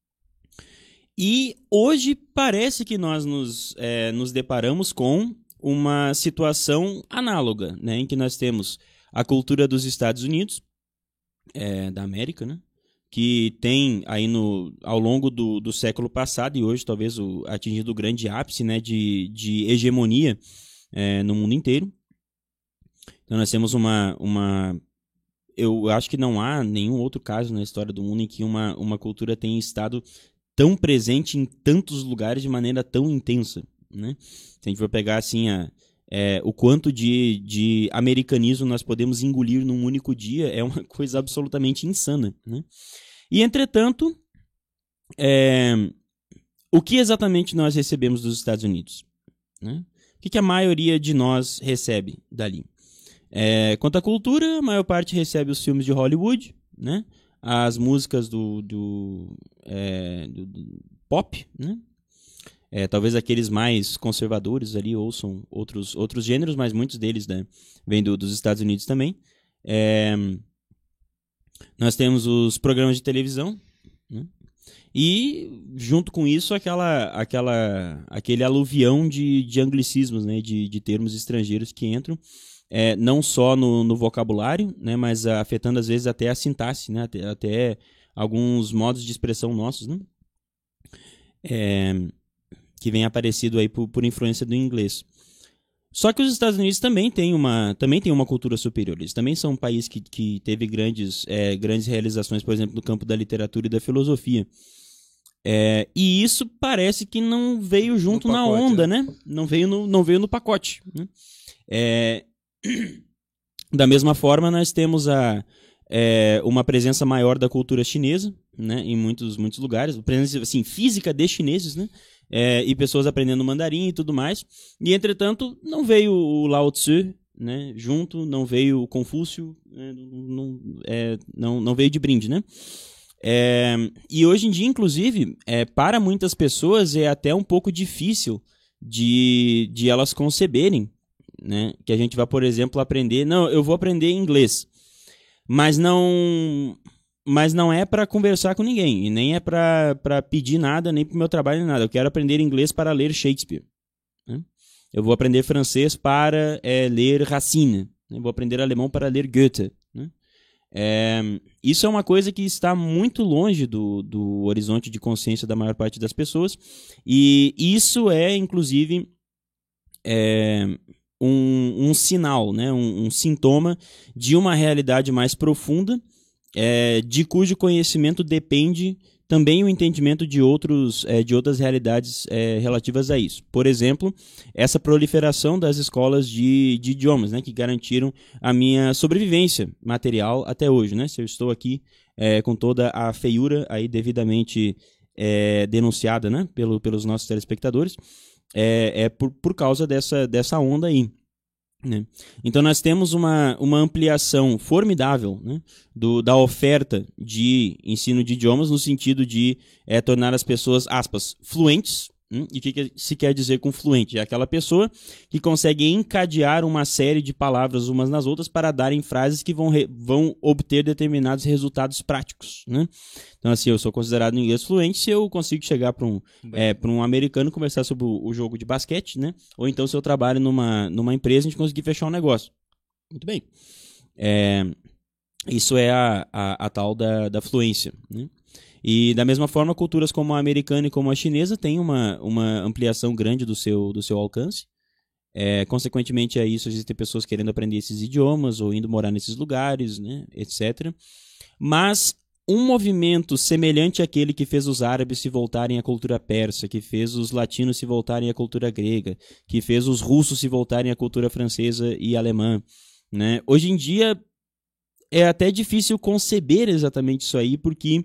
E hoje parece que nós nos, é, nos deparamos com uma situação análoga, né? Em que nós temos a cultura dos Estados Unidos, é, da América, né? Que tem aí no, ao longo do, do século passado e hoje talvez o, atingido o grande ápice, né, de, de hegemonia é, no mundo inteiro. Então nós temos uma, uma... Eu acho que não há nenhum outro caso na história do mundo em que uma, uma cultura tenha estado tão presente em tantos lugares de maneira tão intensa, né? Se a gente for pegar assim a... É, o quanto de, de americanismo nós podemos engolir num único dia é uma coisa absolutamente insana, né? E, entretanto, é, o que exatamente nós recebemos dos Estados Unidos? Né? O que, que a maioria de nós recebe dali? É, quanto à cultura, a maior parte recebe os filmes de Hollywood, né? As músicas do, do, é, do, do pop, né? É, talvez aqueles mais conservadores ali ouçam outros, outros gêneros, mas muitos deles, né, vêm do, dos Estados Unidos também. É, nós temos os programas de televisão, né? E, junto com isso, aquela, aquela, aquele aluvião de, de anglicismos, né, de, de termos estrangeiros que entram, é, não só no, no vocabulário, né, mas afetando, às vezes, até a sintaxe, né, até, até alguns modos de expressão nossos, né, é, que vem aparecido aí por, por influência do inglês. Só que os Estados Unidos também têm uma, também tem uma cultura superior. Eles também são um país que, que teve grandes, é, grandes realizações, por exemplo, no campo da literatura e da filosofia. É, e isso parece que não veio junto No na pacote, onda, né? né? Não veio no, não veio no pacote. Né? É, da mesma forma, nós temos a, é, uma presença maior da cultura chinesa, né? Em muitos, muitos lugares. Presença assim, física de chineses, né? É, e pessoas aprendendo mandarim e tudo mais. E, entretanto, não veio o Lao Tzu, né, junto, não veio o Confúcio, né, não, é, não, não veio de brinde, né? É, e hoje em dia, inclusive, é, para muitas pessoas é até um pouco difícil de, de elas conceberem, né, que a gente vai, por exemplo, aprender... Não, eu vou aprender inglês, mas não... Mas não é para conversar com ninguém, e nem é para pedir nada, nem para o meu trabalho, nem nada. Eu quero aprender inglês para ler Shakespeare. Né? Eu vou aprender francês para é, ler Racine. Né? Eu vou aprender alemão para ler Goethe. Né? É, isso é uma coisa que está muito longe do, do horizonte de consciência da maior parte das pessoas. E isso é, inclusive, é, um, um sinal, né? um, um sintoma de uma realidade mais profunda, É, de cujo conhecimento depende também o entendimento de, outros, é, de outras realidades é, relativas a isso. Por exemplo, essa proliferação das escolas de, de idiomas, né, que garantiram a minha sobrevivência material até hoje. Né? Se eu estou aqui é, com toda a feiura aí devidamente é, denunciada, né, pelo, pelos nossos telespectadores, é, é por, por causa dessa, dessa onda aí. Né? Então nós temos uma, uma ampliação formidável, né, do, da oferta de ensino de idiomas no sentido de é, tornar as pessoas, aspas, fluentes. Hum? E o que, que se quer dizer com fluente? É aquela pessoa que consegue encadear uma série de palavras umas nas outras para darem frases que vão, re, vão obter determinados resultados práticos. Né? Então, assim, eu sou considerado em inglês fluente se eu consigo chegar para um, é, para um americano e conversar sobre o, o jogo de basquete, né? Ou então se eu trabalho numa, numa empresa e a gente conseguir fechar um negócio. Muito bem. É, isso é a, a, a tal da, da fluência, né? E, da mesma forma, culturas como a americana e como a chinesa têm uma, uma ampliação grande do seu, do seu alcance. É, consequentemente a isso, existem pessoas querendo aprender esses idiomas ou indo morar nesses lugares, né, etcétera. Mas um movimento semelhante àquele que fez os árabes se voltarem à cultura persa, que fez os latinos se voltarem à cultura grega, que fez os russos se voltarem à cultura francesa e alemã, né? Hoje em dia é até difícil conceber exatamente isso aí, porque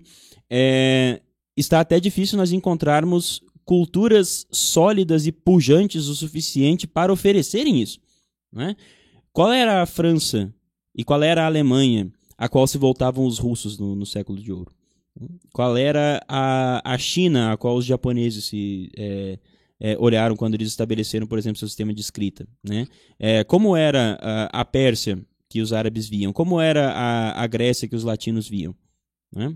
é, está até difícil nós encontrarmos culturas sólidas e pujantes o suficiente para oferecerem isso. Né? Qual era a França e qual era a Alemanha a qual se voltavam os russos no, no século de ouro? Qual era a, a China a qual os japoneses se é, é, olharam quando eles estabeleceram, por exemplo, seu sistema de escrita? Né? É, como era a, a Pérsia que os árabes viam? Como era a, a Grécia que os latinos viam? Né?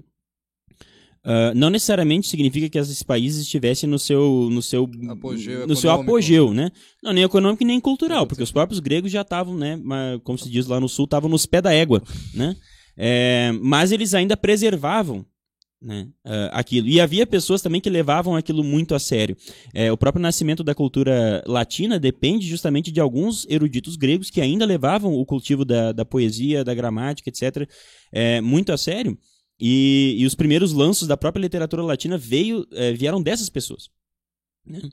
Uh, não necessariamente significa que esses países estivessem no seu, no seu apogeu, no seu apogeu, né? Não, nem econômico nem cultural, porque os próprios gregos já estavam, né, como se diz lá no sul, estavam nos pés da égua, né? É, mas eles ainda preservavam, né, uh, aquilo. E havia pessoas também que levavam aquilo muito a sério. É, o próprio nascimento da cultura latina depende justamente de alguns eruditos gregos que ainda levavam o cultivo da, da poesia, da gramática, etcétera, é, muito a sério. E, e os primeiros lanços da própria literatura latina veio, é, vieram dessas pessoas. Né?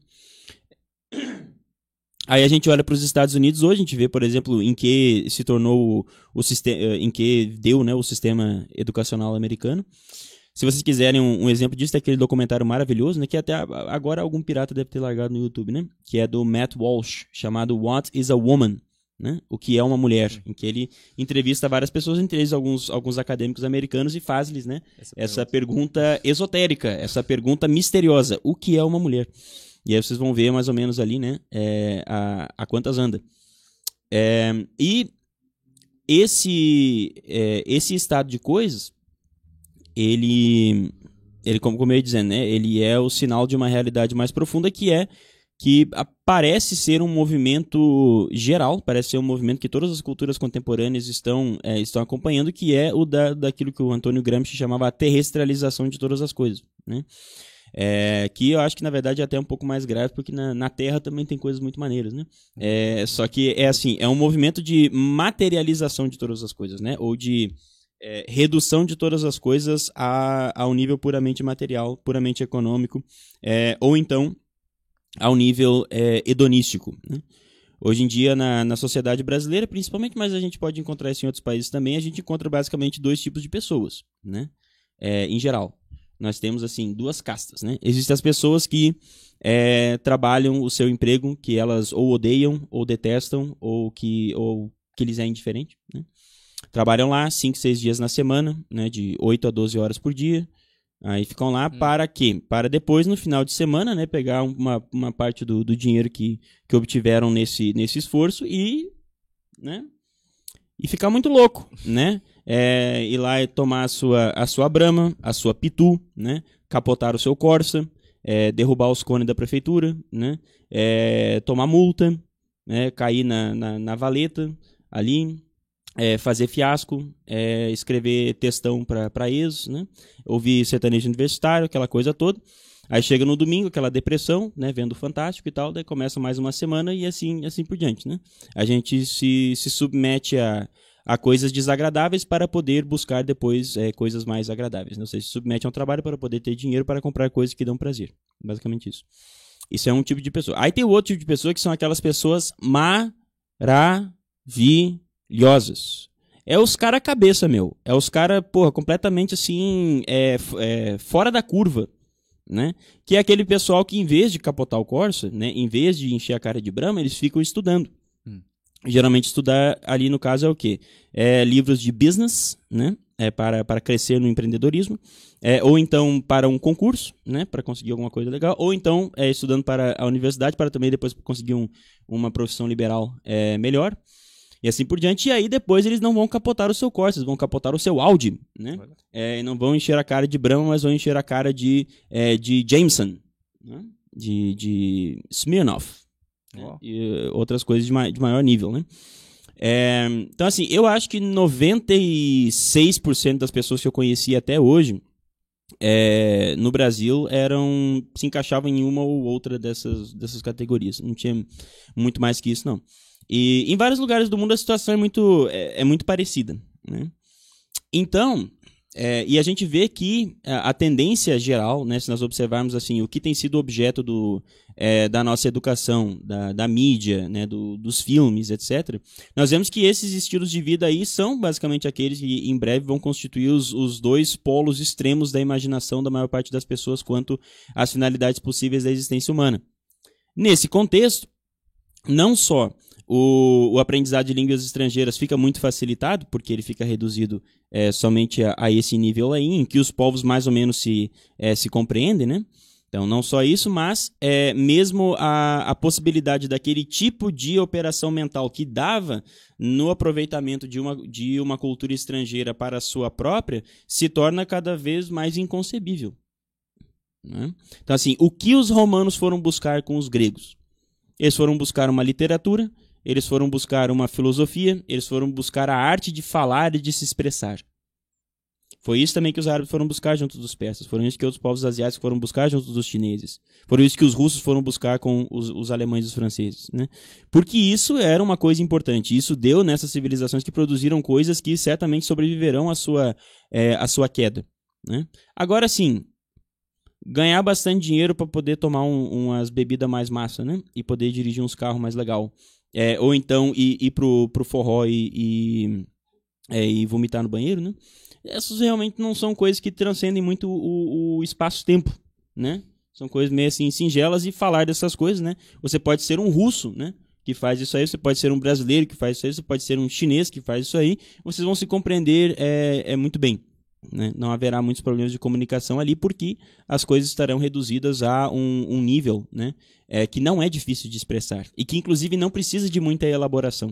Aí a gente olha para os Estados Unidos hoje, a gente vê, por exemplo, em que se tornou o, o sistema, em que deu, né, o sistema educacional americano. Se vocês quiserem um, um exemplo disso, tem aquele documentário maravilhoso, né? Que até agora algum pirata deve ter largado no YouTube, né? Que é do Matt Walsh, chamado What is a Woman? Né? O que é uma mulher? Em que ele entrevista várias pessoas, entre eles alguns, alguns acadêmicos americanos, e faz-lhes, né, essa, essa pergunta esotérica, essa pergunta misteriosa. O que é uma mulher? E aí vocês vão ver mais ou menos ali, né, é, a, a quantas anda. É, e esse, é, esse estado de coisas, ele, ele como, como eu ia dizendo, né, ele é o sinal de uma realidade mais profunda, que é que parece ser um movimento geral, parece ser um movimento que todas as culturas contemporâneas estão, é, estão acompanhando, que é o da, daquilo que o Antônio Gramsci chamava a terrestrialização de todas as coisas, né? É, que eu acho que na verdade é até um pouco mais grave, porque na, na Terra também tem coisas muito maneiras, né? É, só que é assim, é um movimento de materialização de todas as coisas, né? Ou de é, redução de todas as coisas a, a um nível puramente material, puramente econômico, é, ou então ao nível é, hedonístico, né? Hoje em dia, na, na sociedade brasileira, principalmente, mas a gente pode encontrar isso em outros países também, a gente encontra basicamente dois tipos de pessoas, né? É, em geral. Nós temos, assim, duas castas, né? Existem as pessoas que é, trabalham o seu emprego, que elas ou odeiam, ou detestam, ou que, ou que lhes é indiferente, né? Trabalham lá cinco, seis dias na semana, né? De oito a doze horas por dia. Aí ficam lá hum. para quê? Para depois, no final de semana, né, pegar uma, uma parte do, do dinheiro que, que obtiveram nesse, nesse esforço e, né, e ficar muito louco, né? É, ir lá e tomar a sua, a sua Brahma, a sua Pitu, né? Capotar o seu Corsa, é, derrubar os cones da prefeitura, né? É, tomar multa, né? Cair na, na, na valeta ali. É, fazer fiasco, é, escrever textão para ex, né? Ouvir sertanejo universitário, aquela coisa toda. Aí chega no domingo, aquela depressão, né? Vendo Fantástico e tal, daí começa mais uma semana e assim, assim por diante, né? A gente se, se submete a, a coisas desagradáveis para poder buscar depois é, coisas mais agradáveis, né? Ou seja, se submete a um trabalho para poder ter dinheiro para comprar coisas que dão prazer. Basicamente isso. Isso é um tipo de pessoa. Aí tem o outro tipo de pessoa, que são aquelas pessoas maravilhosas. É os cara cabeça, meu. É os cara, porra, completamente assim, é, é, fora da curva, né? Que é aquele pessoal que, em vez de capotar o Corsa, né, em vez de encher a cara de Brahma, eles ficam estudando. Hum. Geralmente estudar ali, no caso, é o quê? É livros de business, né? É para, para crescer no empreendedorismo. É, ou então para um concurso, né? Para conseguir alguma coisa legal. Ou então é, estudando para a universidade, para também depois conseguir um, uma profissão liberal é, melhor. E assim por diante, e aí depois eles não vão capotar o seu Corsa, eles vão capotar o seu Audi, né? É, e não vão encher a cara de Brahma, mas vão encher a cara de, é, de Jameson, né? de, de Smirnoff, oh. né? E outras coisas de, ma de maior nível, né? É, então assim, eu acho que noventa e seis por cento das pessoas que eu conheci até hoje, é, no Brasil, eram, se encaixavam em uma ou outra dessas, dessas categorias. Não tinha muito mais que isso, não. E em vários lugares do mundo a situação é muito, é, é muito parecida, né? Então, é, e a gente vê que a, a tendência geral, né, se nós observarmos assim, o que tem sido objeto do, é, da nossa educação, da, da mídia, né, do, dos filmes, etcétera, nós vemos que esses estilos de vida aí são basicamente aqueles que em breve vão constituir os, os dois polos extremos da imaginação da maior parte das pessoas quanto às finalidades possíveis da existência humana. Nesse contexto, não só O, o aprendizado de línguas estrangeiras fica muito facilitado, porque ele fica reduzido é, somente a, a esse nível aí, em que os povos mais ou menos se, é, se compreendem, né? Então, não só isso, mas é, mesmo a, a possibilidade daquele tipo de operação mental que dava no aproveitamento de uma, de uma cultura estrangeira para a sua própria, se torna cada vez mais inconcebível, né? Então, assim, o que os romanos foram buscar com os gregos? Eles foram buscar uma literatura, eles foram buscar uma filosofia, eles foram buscar a arte de falar e de se expressar. Foi isso também que os árabes foram buscar junto dos persas, foram isso que outros povos asiáticos foram buscar junto dos chineses, foram isso que os russos foram buscar com os, os alemães e os franceses, né? Porque isso era uma coisa importante, isso deu nessas civilizações que produziram coisas que certamente sobreviverão à sua, é, à sua queda, né? Agora sim, ganhar bastante dinheiro para poder tomar um, umas bebidas mais massa, né? E poder dirigir uns carros mais legal. É, ou então ir, ir pro, pro forró e, e, é, e vomitar no banheiro, né? essas realmente não são coisas que transcendem muito o, o espaço-tempo, né? São coisas meio assim singelas, e falar dessas coisas, né? Você pode ser um russo, né, que faz isso aí, você pode ser um brasileiro que faz isso aí, você pode ser um chinês que faz isso aí, vocês vão se compreender é, é muito bem, né? Não haverá muitos problemas de comunicação ali, porque as coisas estarão reduzidas a um, um nível, né, é, que não é difícil de expressar e que inclusive não precisa de muita elaboração.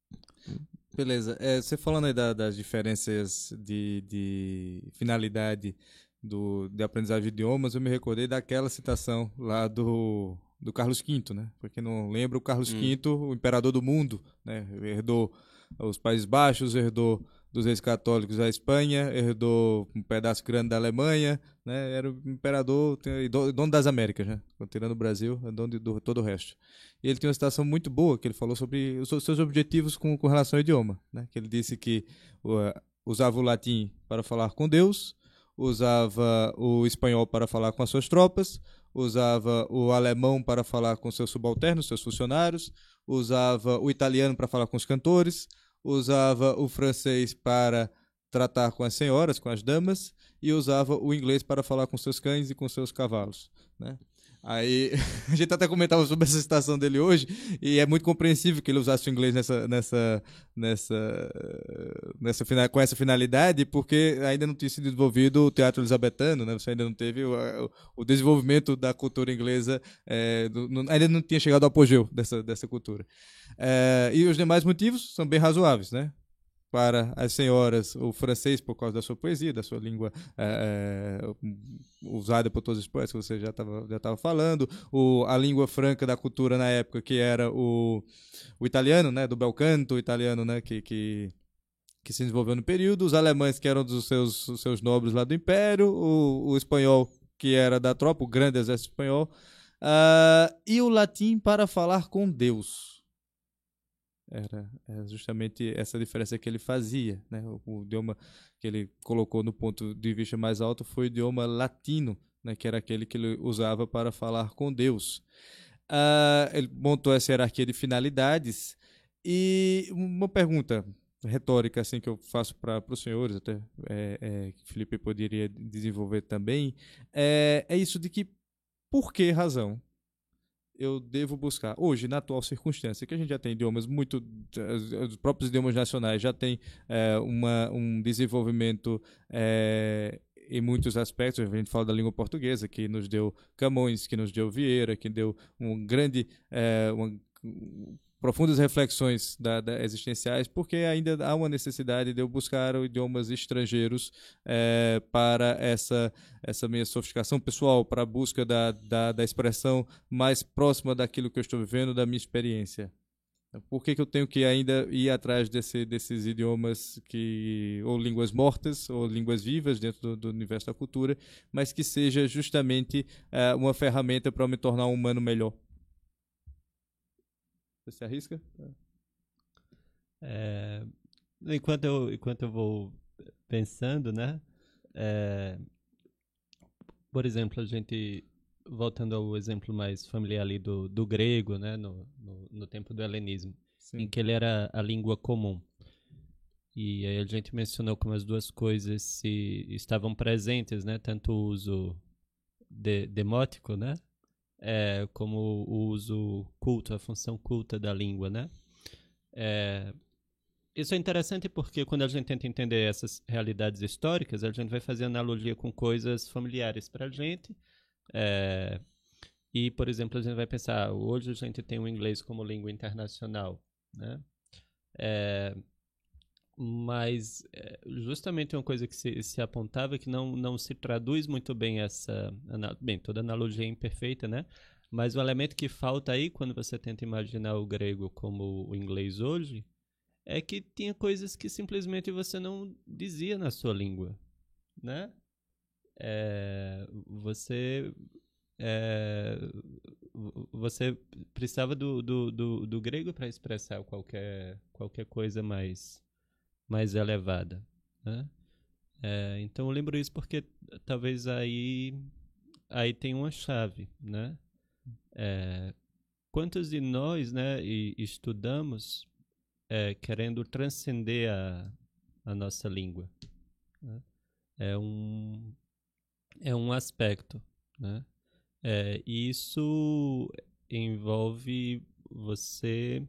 Beleza. É, você falando aí da- das diferenças de, de finalidade do, de aprendizagem de idiomas, eu me recordei daquela citação lá do, do Carlos quinto, né? Pra quem não lembra, o Carlos Hum. quinto, o imperador do mundo, né? Herdou os Países Baixos, herdou dos reis católicos a Espanha, herdou um pedaço grande da Alemanha, né? Era o imperador, tem- do- dono das Américas, né? Tirando o Brasil, é dono de do- todo o resto. E ele tem uma citação muito boa que ele falou sobre os seus objetivos com, com relação ao idioma, né? Que ele disse que uh, usava o latim para falar com Deus, usava o espanhol para falar com as suas tropas, usava o alemão para falar com seus subalternos, seus funcionários, usava o italiano para falar com os cantores, usava o francês para tratar com as senhoras, com as damas, e usava o inglês para falar com seus cães e com seus cavalos, né? Aí a gente até comentava sobre essa citação dele hoje, e é muito compreensível que ele usasse o inglês nessa, nessa, nessa, nessa, fina- com essa finalidade, porque ainda não tinha sido desenvolvido o teatro elisabetano, né? Você ainda não teve o, o- o desenvolvimento da cultura inglesa, é, do- não- ainda não tinha chegado ao apogeu dessa, dessa cultura. É, e os demais motivos são bem razoáveis, né? Para as senhoras, o francês por causa da sua poesia, da sua língua é, é, usada por todos os poetas que você já estava já tava falando, o, a língua franca da cultura na época, que era o, o italiano, né, do bel canto, o italiano, né, que, que, que se desenvolveu no período, os alemães, que eram dos seus, os seus nobres lá do Império, o, o espanhol, que era da tropa, o grande exército espanhol, uh, e o latim para falar com Deus. Era, era justamente essa diferença que ele fazia, né? O, o idioma que ele colocou no ponto de vista mais alto foi o idioma latino, né? Que era aquele que ele usava para falar com Deus. Ah, ele montou essa hierarquia de finalidades. E uma pergunta retórica assim que eu faço para os senhores, até é, é, que o Felipe poderia desenvolver também, é, é isso de que, por que razão eu devo buscar hoje, na atual circunstância, que a gente já tem idiomas muito, os próprios idiomas nacionais já têm é, uma, um desenvolvimento é, em muitos aspectos. A gente fala da língua portuguesa, que nos deu Camões, que nos deu Vieira, que deu um grande, é, uma, profundas reflexões da, da existenciais, porque ainda há uma necessidade de eu buscar idiomas estrangeiros é, para essa, essa minha sofisticação pessoal, para a busca da, da, da expressão mais próxima daquilo que eu estou vivendo, da minha experiência. Por que, que eu tenho que ainda ir atrás desse, desses idiomas, que ou línguas mortas ou línguas vivas dentro do, do universo da cultura, mas que seja justamente uh, uma ferramenta para me tornar um humano melhor? Você se arrisca? É, enquanto, eu, enquanto eu vou pensando, né? É, por exemplo, a gente, voltando ao exemplo mais familiar ali do, do grego, né? No, no, no tempo do helenismo, Sim. em que ele era a língua comum. E aí a gente mencionou como as duas coisas se estavam presentes, né? Tanto o uso de, demótico, né? É, como o uso culto, a função culta da língua, né? É, isso é interessante porque quando a gente tenta entender essas realidades históricas, a gente vai fazer analogia com coisas familiares para a gente. É, e, por exemplo, a gente vai pensar, hoje a gente tem o inglês como língua internacional, né? É, mas é, justamente uma coisa que se, se apontava é que não, não se traduz muito bem essa... Bem, toda analogia é imperfeita, né? Mas o elemento que falta aí, quando você tenta imaginar o grego como o inglês hoje, é que tinha coisas que simplesmente você não dizia na sua língua, né? É, você... É, você precisava do, do, do, do grego para expressar qualquer, qualquer coisa mais... mais elevada, né? É, então eu lembro isso porque talvez aí aí tem uma chave, né? É, quantos de nós, né, e, estudamos é, querendo transcender a, a nossa língua, né? É um, é um aspecto, né? É, isso envolve você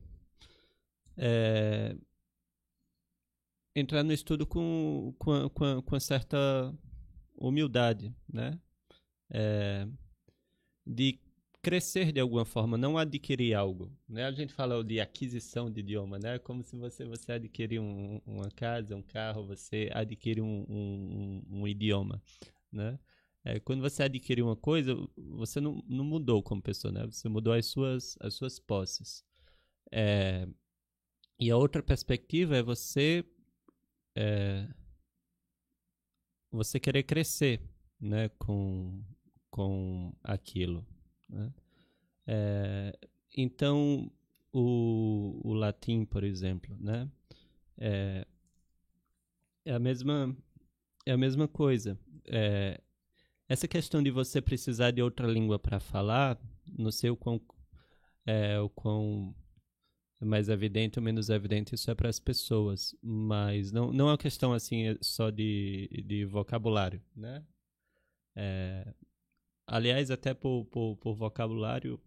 é, entrar no estudo com, com, com, com certa humildade, né? É, de crescer de alguma forma, não adquirir algo, né? A gente fala de aquisição de idioma, né? Como se você, você adquirir um, uma casa, um carro, você adquire um, um, um, um idioma, né? É, quando você adquire uma coisa, você não, não mudou como pessoa, né? Você mudou as suas, as suas posses. É, e a outra perspectiva é você é, você querer crescer, né? Com, com aquilo, né? É, então, o, o latim, por exemplo, né? É, é a mesma é a mesma coisa. É, essa questão de você precisar de outra língua para falar, não sei o quão, é, o quão mais evidente ou menos evidente isso é para as pessoas, mas não, não é uma questão assim só de, de vocabulário, né? É, aliás, até por, por, por vocabulário,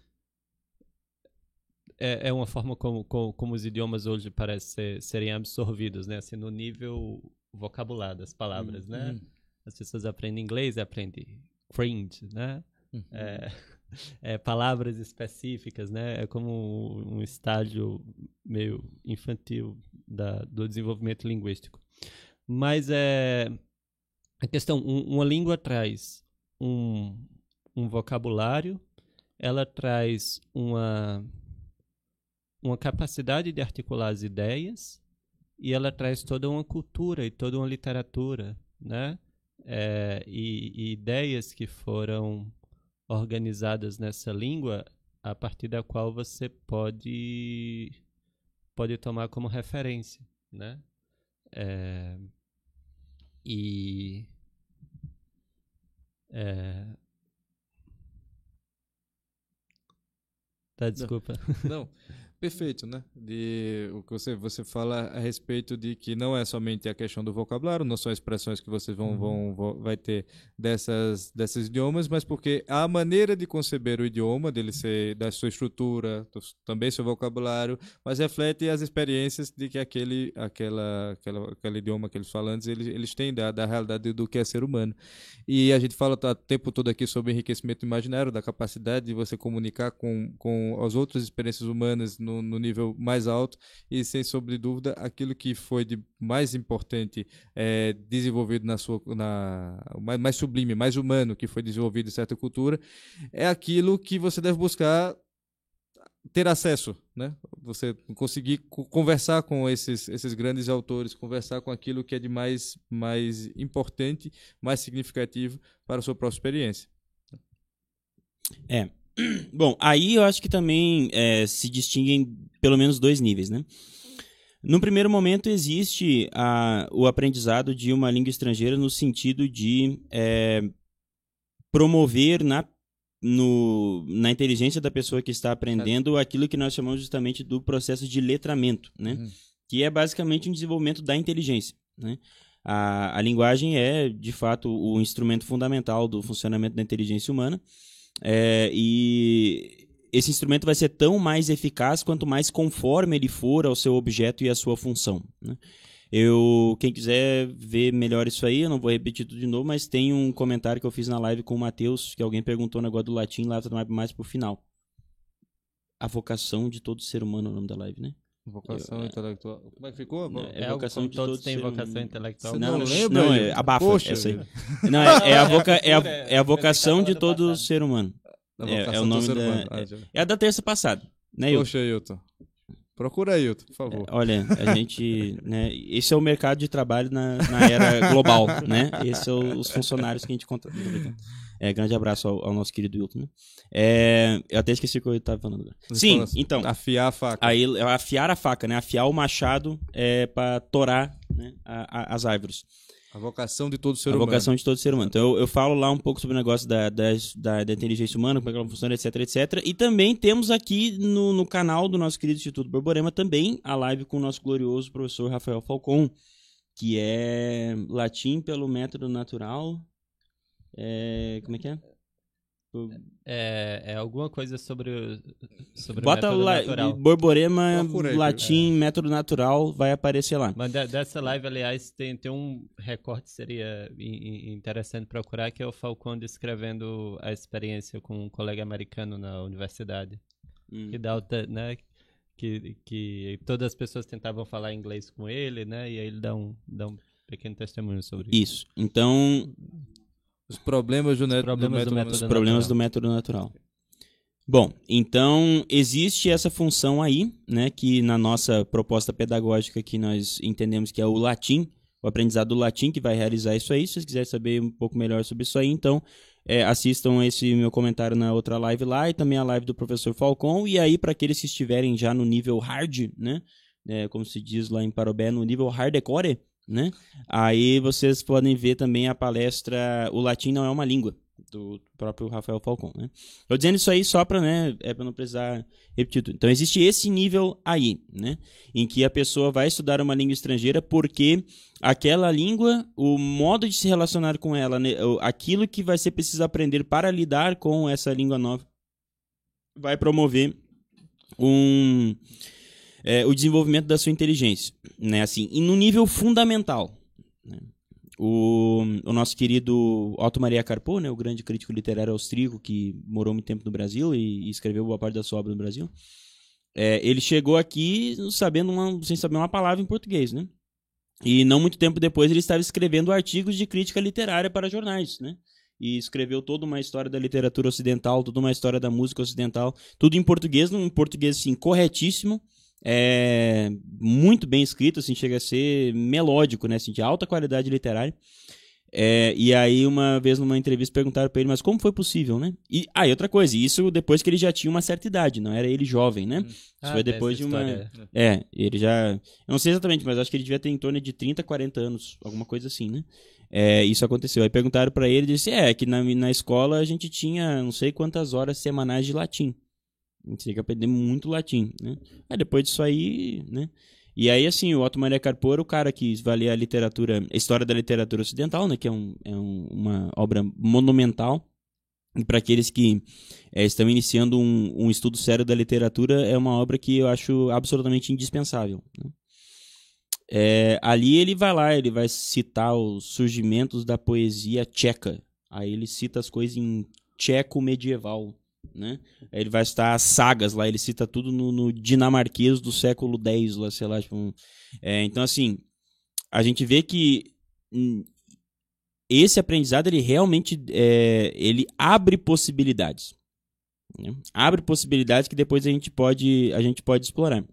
é, é uma forma como, como, como os idiomas hoje parecem ser, serem absorvidos, né? Assim, no nível vocabular das palavras, Uhum. né? As pessoas aprendem inglês, aprendem cringe, né? Uhum. É, é, palavras específicas, né? É como um, um estágio meio infantil da, do desenvolvimento linguístico. Mas é a questão, um, uma língua traz um, um vocabulário, ela traz uma, uma capacidade de articular as ideias e ela traz toda uma cultura e toda uma literatura, né? É, e, e ideias que foram organizadas nessa língua a partir da qual você pode pode tomar como referência, né? É, e é, tá, desculpa. Não, perfeito, né? De, o que você, você fala a respeito de que não é somente a questão do vocabulário, não são expressões que vocês vão, vão, vão vai ter dessas, desses idiomas, mas porque a maneira de conceber o idioma, dele ser, da sua estrutura, do, também seu vocabulário, mas reflete as experiências de que aquele, aquela, aquela, aquele idioma, aqueles falantes, eles, eles têm da, da realidade do que é ser humano. E a gente fala o tempo todo aqui sobre enriquecimento imaginário, da capacidade de você comunicar com, com as outras experiências humanas no, no nível mais alto e, sem sombra de dúvida, aquilo que foi de mais importante é, desenvolvido na sua, na, mais, mais sublime, mais humano que foi desenvolvido em certa cultura, é aquilo que você deve buscar ter acesso, né? Você conseguir conversar com esses, esses grandes autores, conversar com aquilo que é de mais, mais importante, mais significativo para a sua própria experiência. É. Bom, aí eu acho que também é, se distinguem pelo menos dois níveis, né? No primeiro momento existe a, o aprendizado de uma língua estrangeira no sentido de é, promover na No, na inteligência da pessoa que está aprendendo aquilo que nós chamamos justamente do processo de letramento, né? Uhum. Que é basicamente um desenvolvimento da inteligência, né? A, a linguagem é, de fato, o instrumento fundamental do funcionamento da inteligência humana, é, e esse instrumento vai ser tão mais eficaz quanto mais conforme ele for ao seu objeto e à sua função, né? Eu, quem quiser ver melhor isso aí, eu não vou repetir tudo de novo, mas tem um comentário que eu fiz na live com o Matheus, que alguém perguntou o negócio do latim, lá tá mais pro final. A vocação de todo ser humano é o nome da live, né? Vocação eu, intelectual. Como é que ficou? É, é a vocação de todos têm vocação intelectual. Você não, não lembra? Não, é, abafa Poxa, essa aí. Não, é, é, a voca, é, a, é a vocação de todo ser humano. É, é o nome da... É, é a da terça passada, né, Poxa, Hilton. Procura aí, por favor. É, olha, a gente, né, esse é o mercado de trabalho na, na era global, né? Esses são os funcionários que a gente conta. É, grande abraço ao, ao nosso querido Hilton, né? É, eu até esqueci o que eu estava falando agora. Sim, assim, então. Afiar a faca. Aí, afiar a faca, né? Afiar o machado é, para torar, né, a, a, as árvores. A vocação de todo ser a humano. A vocação de todo ser humano. Então, eu, eu falo lá um pouco sobre o negócio da, da, da, da inteligência humana, como é que ela funciona, etc, etcétera. E também temos aqui no, no canal do nosso querido Instituto Borborema também a live com o nosso glorioso professor Rafael Falcon, que é latim pelo método natural. É, como é que é? O... É, é alguma coisa sobre o, sobre Bota o método la, natural. Borborema, Procurei, latim, é. método natural, vai aparecer lá. Mas de, dessa live, aliás, tem, tem um recorte que seria interessante procurar, que é o Falcão descrevendo a experiência com um colega americano na universidade. Hum. Que dá o, né, que, que todas as pessoas tentavam falar inglês com ele, né? E aí ele dá um, dá um pequeno testemunho sobre isso. Isso. Então... Os problemas do, Os net, problemas do, do método, método Os natural. problemas do método natural. Bom, então existe essa função aí, né, que na nossa proposta pedagógica que nós entendemos que é o latim, o aprendizado do latim que vai realizar isso aí. Se vocês quiserem saber um pouco melhor sobre isso aí, então é, assistam esse meu comentário na outra live lá e também a live do professor Falcão. E aí, para aqueles que estiverem já no nível hard, né, é, como se diz lá em Parobé, no nível hardcore, né? Aí vocês podem ver também a palestra O Latim Não é uma Língua, do próprio Rafael Falcão, né? Tô dizendo isso aí só para, né, é para não precisar repetir tudo. Então existe esse nível aí, né, em que a pessoa vai estudar uma língua estrangeira porque aquela língua, o modo de se relacionar com ela, né, aquilo que vai ser preciso aprender para lidar com essa língua nova, vai promover um É, o desenvolvimento da sua inteligência, né? Assim, e no nível fundamental, né? o, o nosso querido Otto Maria Carpo, né? O grande crítico literário austríaco que morou muito tempo no Brasil e, e escreveu boa parte da sua obra no Brasil, é, ele chegou aqui sabendo uma, sem saber uma palavra em português, né? E não muito tempo depois ele estava escrevendo artigos de crítica literária para jornais, né? E escreveu toda uma história da literatura ocidental, toda uma história da música ocidental, tudo em português, num português assim, corretíssimo. É muito bem escrito, assim, chega a ser melódico, né, assim, de alta qualidade literária. É, e aí, uma vez numa entrevista, perguntaram para ele, mas como foi possível, né? E, ah, e outra coisa, isso depois que ele já tinha uma certa idade, não era ele jovem, né? Hum. Isso ah, foi depois de uma... História. É, ele já... Eu não sei exatamente, mas acho que ele devia ter em torno de trinta, quarenta anos, alguma coisa assim, né? É, isso aconteceu. Aí perguntaram para ele, ele disse, é, que na, na escola a gente tinha não sei quantas horas semanais de latim. A gente tinha que aprender muito latim, né? Aí depois disso aí, né? E aí, assim, o Otto Maria Carpo era o cara que valia a literatura, a história da literatura ocidental, né? Que é, um, é um, uma obra monumental. E para aqueles que é, estão iniciando um, um estudo sério da literatura, é uma obra que eu acho absolutamente indispensável, né? É, ali ele vai lá, ele vai citar os surgimentos da poesia tcheca. Aí ele cita as coisas em tcheco medieval, né? Aí ele vai citar as sagas lá, ele cita tudo no, no dinamarquês do século dez, lá, sei lá. Tipo, um, é, então, assim, a gente vê que hum, esse aprendizado, ele realmente é, ele abre possibilidades, né? Abre possibilidades que depois a gente pode, a gente pode explorar.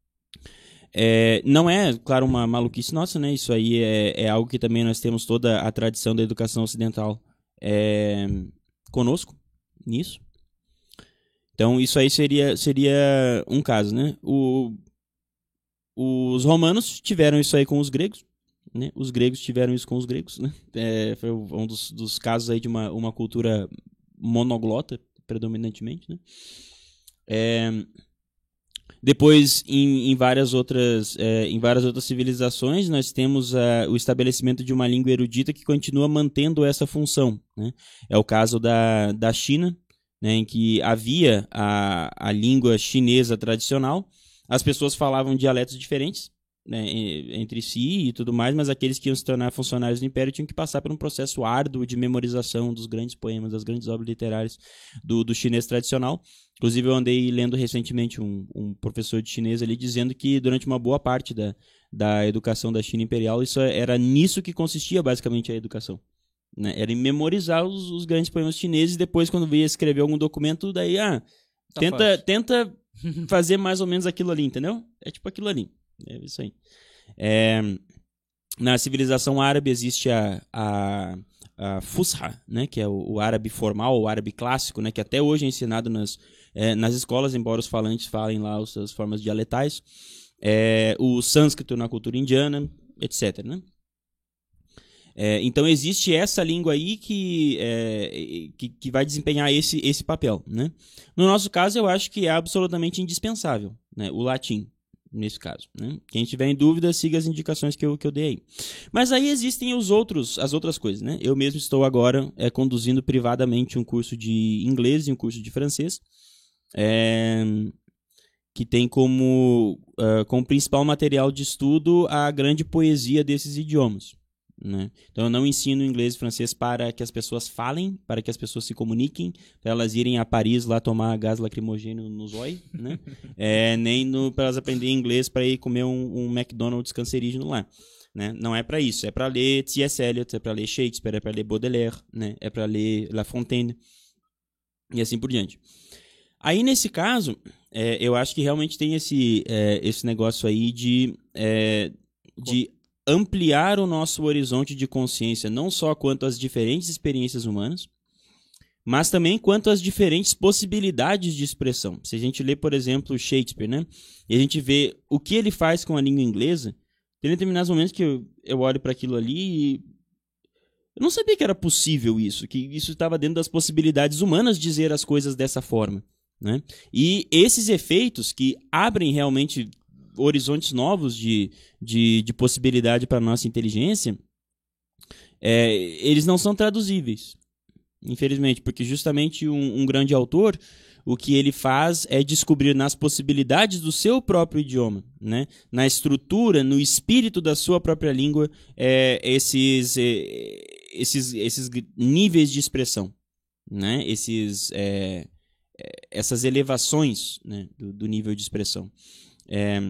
É, não é, claro, uma maluquice nossa, né? Isso aí é, é algo que também nós temos toda a tradição da educação ocidental é, conosco, nisso. Então, isso aí seria, seria um caso, né? O, os romanos tiveram isso aí com os gregos, né? Os gregos tiveram isso com os gregos, né? É, foi um dos, dos casos aí de uma, uma cultura monoglota, predominantemente, né? É, depois, em, em, várias outras, é, em várias outras civilizações, nós temos uh, o estabelecimento de uma língua erudita que continua mantendo essa função, né? É o caso da, da China, né, em que havia a, a língua chinesa tradicional, as pessoas falavam dialetos diferentes, né, entre si e tudo mais, mas aqueles que iam se tornar funcionários do Império tinham que passar por um processo árduo de memorização dos grandes poemas, das grandes obras literárias do, do chinês tradicional. Inclusive, eu andei lendo recentemente um, um professor de chinês ali dizendo que durante uma boa parte da, da educação da China imperial, isso era nisso que consistia basicamente a educação, né? Era em memorizar os, os grandes poemas chineses e depois, quando via escrever algum documento, daí, ah, tá tenta, tenta fazer mais ou menos aquilo ali, entendeu? É tipo aquilo ali. É isso aí. É, na civilização árabe existe a, a, a Fusha, né, que é o, o árabe formal, o árabe clássico, né, que até hoje é ensinado nas, é, nas escolas, embora os falantes falem lá as suas formas dialetais. É, o sânscrito na cultura indiana, etcétera, né? É, então existe essa língua aí que, é, que, que vai desempenhar esse, esse papel, né? No nosso caso, eu acho que é absolutamente indispensável, né, o latim, nesse caso, né? Quem tiver em dúvida, siga as indicações que eu, que eu dei aí. Mas aí existem os outros, as outras coisas, né? Eu mesmo estou agora é, conduzindo privadamente um curso de inglês e um curso de francês, é, que tem como, uh, como principal material de estudo a grande poesia desses idiomas, né? Então eu não ensino inglês e francês para que as pessoas falem, para que as pessoas se comuniquem, para elas irem a Paris lá tomar gás lacrimogêneo no zóio, né? É, nem para elas aprenderem inglês para ir comer um, um McDonald's cancerígeno lá, né? Não é para isso, é para ler T S Eliot, é para ler Shakespeare, é para ler Baudelaire, né? É para ler La Fontaine e assim por diante. Aí nesse caso, é, eu acho que realmente tem esse, é, esse negócio aí de, é, de ampliar o nosso horizonte de consciência, não só quanto às diferentes experiências humanas, mas também quanto às diferentes possibilidades de expressão. Se a gente lê, por exemplo, Shakespeare, né, e a gente vê o que ele faz com a língua inglesa, tem determinados momentos que eu, eu olho para aquilo ali e eu não sabia que era possível isso, que isso estava dentro das possibilidades humanas dizer as coisas dessa forma, né? E esses efeitos que abrem realmente horizontes novos de, de, de possibilidade para a nossa inteligência, é, eles não são traduzíveis, infelizmente, porque justamente um, um grande autor, o que ele faz é descobrir nas possibilidades do seu próprio idioma, né? Na estrutura, no espírito da sua própria língua, é, esses, é, esses, esses níveis de expressão, né? Esses, é, essas elevações, né? do, do nível de expressão. É,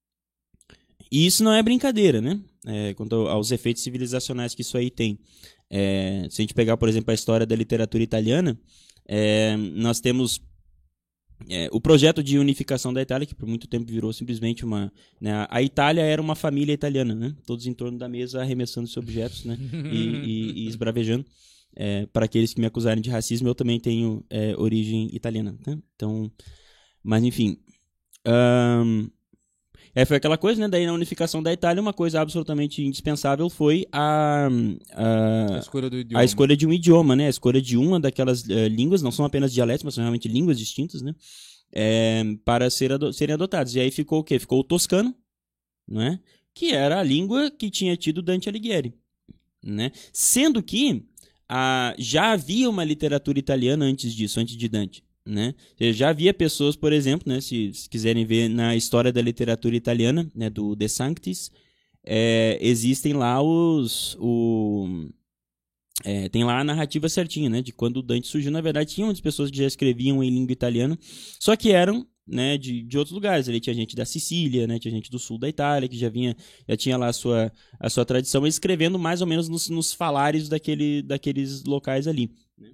e isso não é brincadeira, né? É, quanto aos efeitos civilizacionais que isso aí tem. É, se a gente pegar, por exemplo, a história da literatura italiana, é, nós temos é, o projeto de unificação da Itália, que por muito tempo virou simplesmente uma... Né, a Itália era uma família italiana, né? Todos em torno da mesa arremessando seus objetos, né? e, e, e esbravejando. É, para aqueles que me acusarem de racismo, eu também tenho é, origem italiana, né? Então, mas enfim... Um, é, foi aquela coisa, né? Daí na unificação da Itália, uma coisa absolutamente indispensável foi a, a, a, escolha, do idioma. a escolha de um idioma, né? A escolha de uma daquelas uh, línguas, não são apenas dialetos, mas são realmente línguas distintas, né? É, para ser ado- serem adotadas. E aí ficou o quê? Ficou o toscano, né? Que era a língua que tinha tido Dante Alighieri, né? Sendo que a, já havia uma literatura italiana antes disso, antes de Dante. Né? Já havia pessoas, por exemplo, né, se, se quiserem ver na história da literatura italiana, né, do De Sanctis, é, existem lá os o, é, tem lá a narrativa certinha, né, de quando o Dante surgiu. Na verdade tinha muitas pessoas que já escreviam em língua italiana, só que eram, né, de, de outros lugares. Ali tinha gente da Sicília, né, tinha gente do sul da Itália que já vinha, já tinha lá a sua, a sua tradição, escrevendo mais ou menos nos, nos falares daquele, daqueles locais ali, né?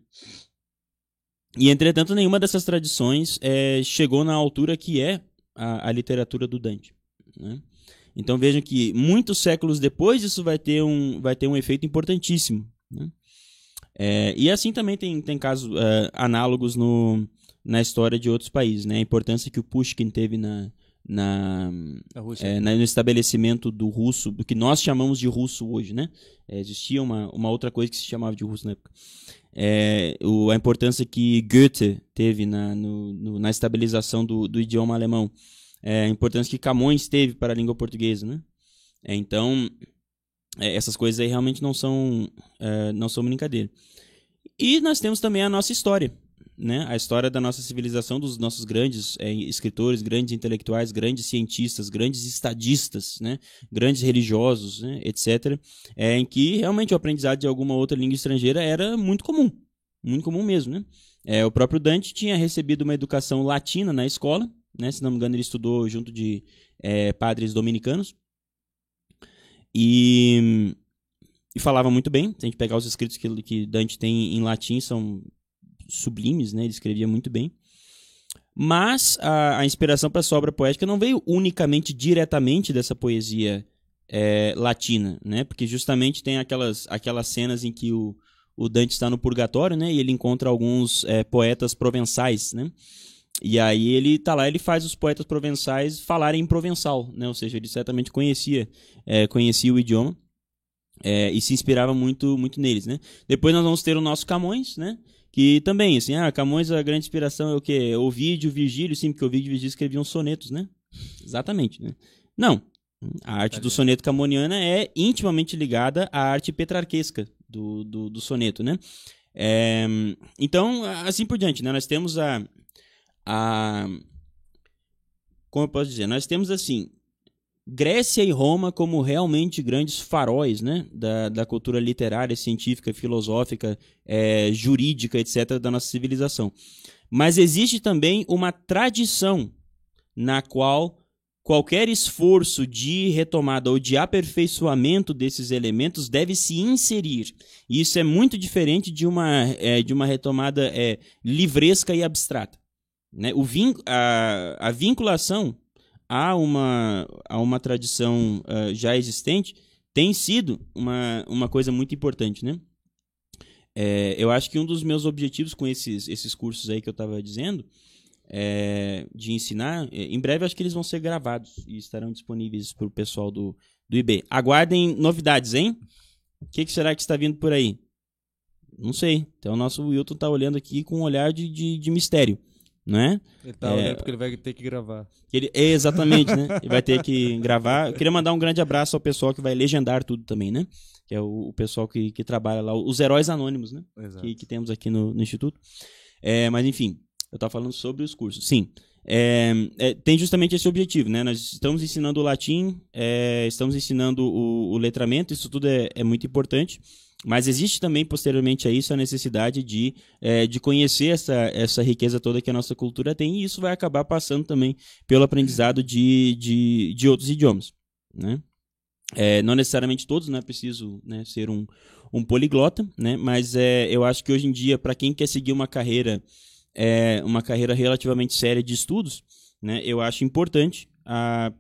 E, entretanto, nenhuma dessas tradições é, chegou na altura que é a, a literatura do Dante, né? Então, vejam que muitos séculos depois isso vai ter um, vai ter um efeito importantíssimo, né? É, e assim também tem, tem casos é, análogos no, na história de outros países, né? A importância que o Pushkin teve na, na, é, na, no estabelecimento do russo, do que nós chamamos de russo hoje, né? É, existia uma, uma outra coisa que se chamava de russo na época. É, o, a importância que Goethe teve na, no, no, na estabilização do, do idioma alemão, é, a importância que Camões teve para a língua portuguesa, né? É, então, é, essas coisas aí realmente não são, é, não são brincadeira. E nós temos também a nossa história, né? A história da nossa civilização, dos nossos grandes é, escritores, grandes intelectuais, grandes cientistas, grandes estadistas, né? Grandes religiosos, né? etcétera, é, em que realmente o aprendizado de alguma outra língua estrangeira era muito comum, muito comum mesmo, né? É, o próprio Dante tinha recebido uma educação latina na escola, né? Se não me engano ele estudou junto de é, padres dominicanos, e, e falava muito bem. Se a gente pegar os escritos que, que Dante tem em latim, são sublimes, né? Ele escrevia muito bem. Mas a, a inspiração para essa obra poética não veio unicamente, diretamente dessa poesia é, latina, né? Porque justamente tem aquelas, aquelas cenas em que o, o Dante está no purgatório, né? E ele encontra alguns é, poetas provençais, né? E aí ele tá lá, ele faz os poetas provençais falarem em provençal, né? Ou seja, ele certamente conhecia, é, conhecia o idioma é, e se inspirava muito, muito neles, né? Depois nós vamos ter o nosso Camões, né? Que também, assim, ah, Camões, a grande inspiração é o quê? Ovídio, Virgílio, sim, porque Ovídio e Virgílio escreviam sonetos, né? Exatamente, né? Não. A arte do soneto camoniana é intimamente ligada à arte petrarquesca do, do, do soneto, né? É, então, assim por diante, né? Nós temos a, a... Como eu posso dizer? Nós temos, assim, Grécia e Roma como realmente grandes faróis, né? Da, da cultura literária, científica, filosófica, é, jurídica, etcétera, da nossa civilização. Mas existe também uma tradição na qual qualquer esforço de retomada ou de aperfeiçoamento desses elementos deve se inserir. E isso é muito diferente de uma, é, de uma retomada é, livresca e abstrata. Né? O vin a, a vinculação a uma, a uma tradição uh, já existente tem sido uma, uma coisa muito importante. Né? É, eu acho que um dos meus objetivos com esses, esses cursos aí que eu estava dizendo, É, de ensinar, em breve acho que eles vão ser gravados e estarão disponíveis para o pessoal do, do I B. Aguardem novidades, hein? O que, que será que está vindo por aí? Não sei. Então o nosso Wilton está olhando aqui com um olhar de, de, de mistério, né? Ele está é, olhando porque ele vai ter que gravar. Ele, é, exatamente, né? Ele vai ter que gravar. Eu queria mandar um grande abraço ao pessoal que vai legendar tudo também, né? Que é o, o pessoal que, que trabalha lá, os heróis anônimos, né? Que, que temos aqui no, no Instituto. É, mas enfim, eu estava falando sobre os cursos. Sim, é, é, tem justamente esse objetivo, né? Nós estamos ensinando o latim, é, estamos ensinando o, o letramento, isso tudo é, é muito importante, mas existe também, posteriormente a isso, a necessidade de, é, de conhecer essa, essa riqueza toda que a nossa cultura tem, e isso vai acabar passando também pelo aprendizado de, de, de outros idiomas, né? É, não necessariamente todos, não é preciso, né, ser um, um poliglota, né? Mas é, eu acho que hoje em dia, para quem quer seguir uma carreira É uma carreira relativamente séria de estudos, né? Eu acho importante, a...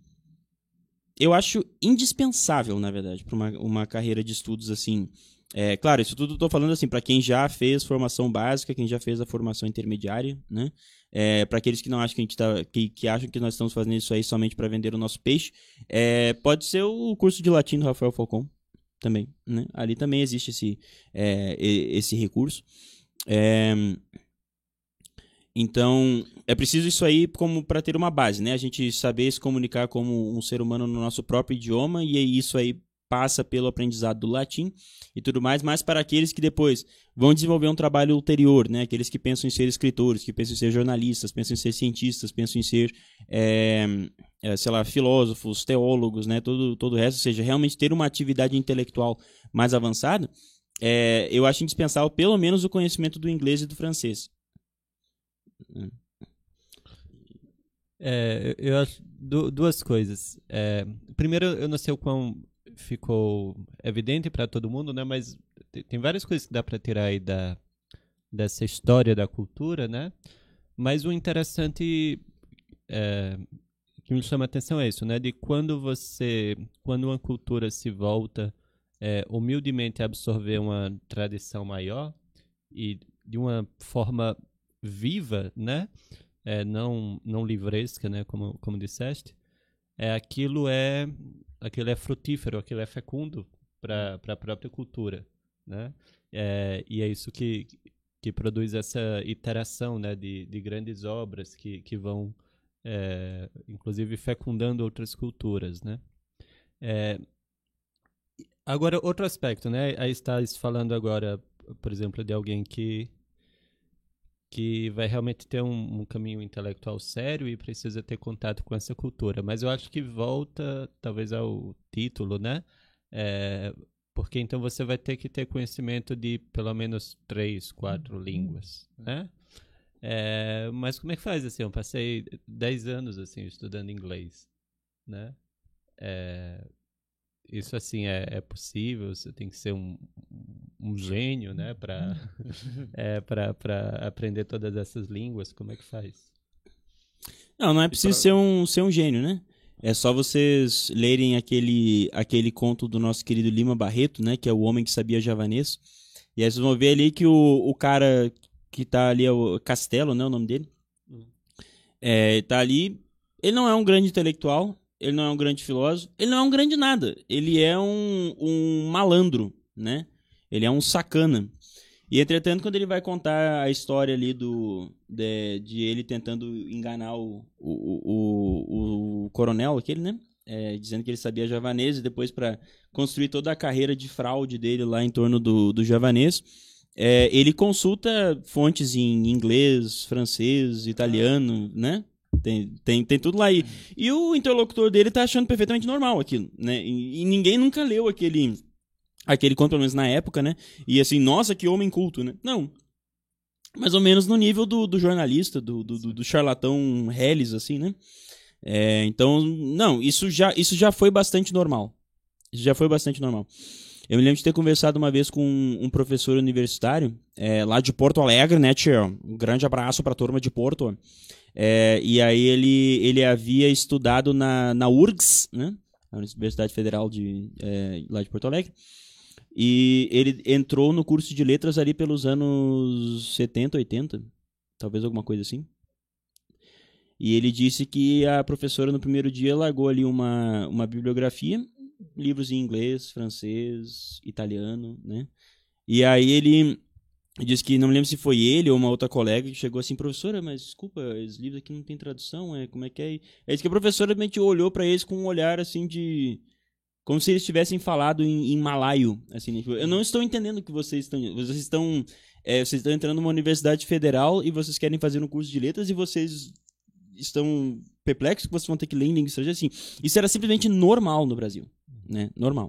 eu acho indispensável, na verdade, para uma, uma carreira de estudos assim. É, claro, isso tudo eu estou falando assim para quem já fez formação básica, quem já fez a formação intermediária, né? É, para aqueles que não acham que a gente tá, que, que acham que nós estamos fazendo isso aí somente para vender o nosso peixe, é, pode ser o curso de latim do Rafael Falcon também, né? Ali também existe esse, é, esse recurso. É... Então, é preciso isso aí como para ter uma base, né? A gente saber se comunicar como um ser humano no nosso próprio idioma, e aí isso aí passa pelo aprendizado do latim e tudo mais, mas para aqueles que depois vão desenvolver um trabalho ulterior, né? Aqueles que pensam em ser escritores, que pensam em ser jornalistas, pensam em ser cientistas, pensam em ser, é, é, sei lá, filósofos, teólogos, né? Todo, todo o resto, ou seja, realmente ter uma atividade intelectual mais avançada, é, eu acho indispensável pelo menos o conhecimento do inglês e do francês. É, eu acho du duas coisas. É, primeiro, eu não sei o quão ficou evidente para todo mundo, né? Mas tem várias coisas que dá para tirar aí da, dessa história da cultura, né? Mas o interessante é, que me chama a atenção é isso, né? De quando você, quando uma cultura se volta é, humildemente a absorver uma tradição maior e de uma forma viva, né? É, não não livresca, né? Como como disseste, é aquilo é aquilo é frutífero, aquilo é fecundo para para a própria cultura, né? É, e é isso que que produz essa iteração, né? De de grandes obras que que vão é, inclusive fecundando outras culturas, né? É, agora outro aspecto, né? Aí estás falando agora, por exemplo, de alguém que que vai realmente ter um, um caminho intelectual sério e precisa ter contato com essa cultura. Mas eu acho que volta, talvez, ao título, né? É, porque então você vai ter que ter conhecimento de pelo menos três, quatro línguas, né? É, mas como é que faz, assim? Eu passei dez anos, assim, estudando inglês, né? É, isso, assim, é, é possível? Você tem que ser um, um gênio, né? Para é, para aprender todas essas línguas. Como é que faz? Não, não é preciso pra... ser, um, ser um gênio, né? É só vocês lerem aquele, aquele conto do nosso querido Lima Barreto, né? Que é O Homem que Sabia Javanês. E aí vocês vão ver ali que o, o cara que tá ali, é o Castelo, né? O nome dele. Uhum. É, tá ali. Ele não é um grande intelectual. Ele não é um grande filósofo, ele não é um grande nada. Ele é um, um malandro, né? Ele é um sacana. E, entretanto, quando ele vai contar a história ali do, de, de ele tentando enganar o, o, o, o coronel, aquele, né? É, dizendo que ele sabia javanês, e depois para construir toda a carreira de fraude dele lá em torno do, do javanês, é, ele consulta fontes em inglês, francês, italiano, né? Tem, tem, tem tudo lá aí. E o interlocutor dele tá achando perfeitamente normal aquilo, né? E, e ninguém nunca leu aquele... Aquele conto, pelo menos na época, né? E assim, nossa, que homem culto, né? Não. Mais ou menos no nível do, do jornalista, do, do, do charlatão Helles, assim, né? É, então, não, isso já, isso já foi bastante normal. Isso já foi bastante normal. Eu me lembro de ter conversado uma vez com um, um professor universitário, é, lá de Porto Alegre, né, tio? Um grande abraço pra turma de Porto. É, e aí ele, ele havia estudado na, na U R G S, né? A Universidade Federal de, é, lá de Porto Alegre. E ele entrou no curso de letras ali pelos anos setenta, oitenta, talvez alguma coisa assim. E ele disse que a professora no primeiro dia largou ali uma, uma bibliografia, livros em inglês, francês, italiano, né? E aí ele disse que, não me lembro se foi ele ou uma outra colega que chegou assim, professora, mas desculpa, esses livros aqui não tem tradução, é, como é que é? É isso que a professora realmente olhou para eles com um olhar assim de... Como se eles tivessem falado em, em malaio. Assim, né? Eu não estou entendendo o que vocês estão... Vocês estão, é, vocês estão entrando numa universidade federal e vocês querem fazer um curso de letras e vocês estão perplexos que vocês vão ter que ler em língua estrangeira. Assim, isso era simplesmente normal no Brasil. Né? Normal.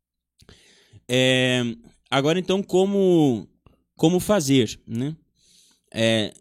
É, agora, então, como, como fazer? Né? É,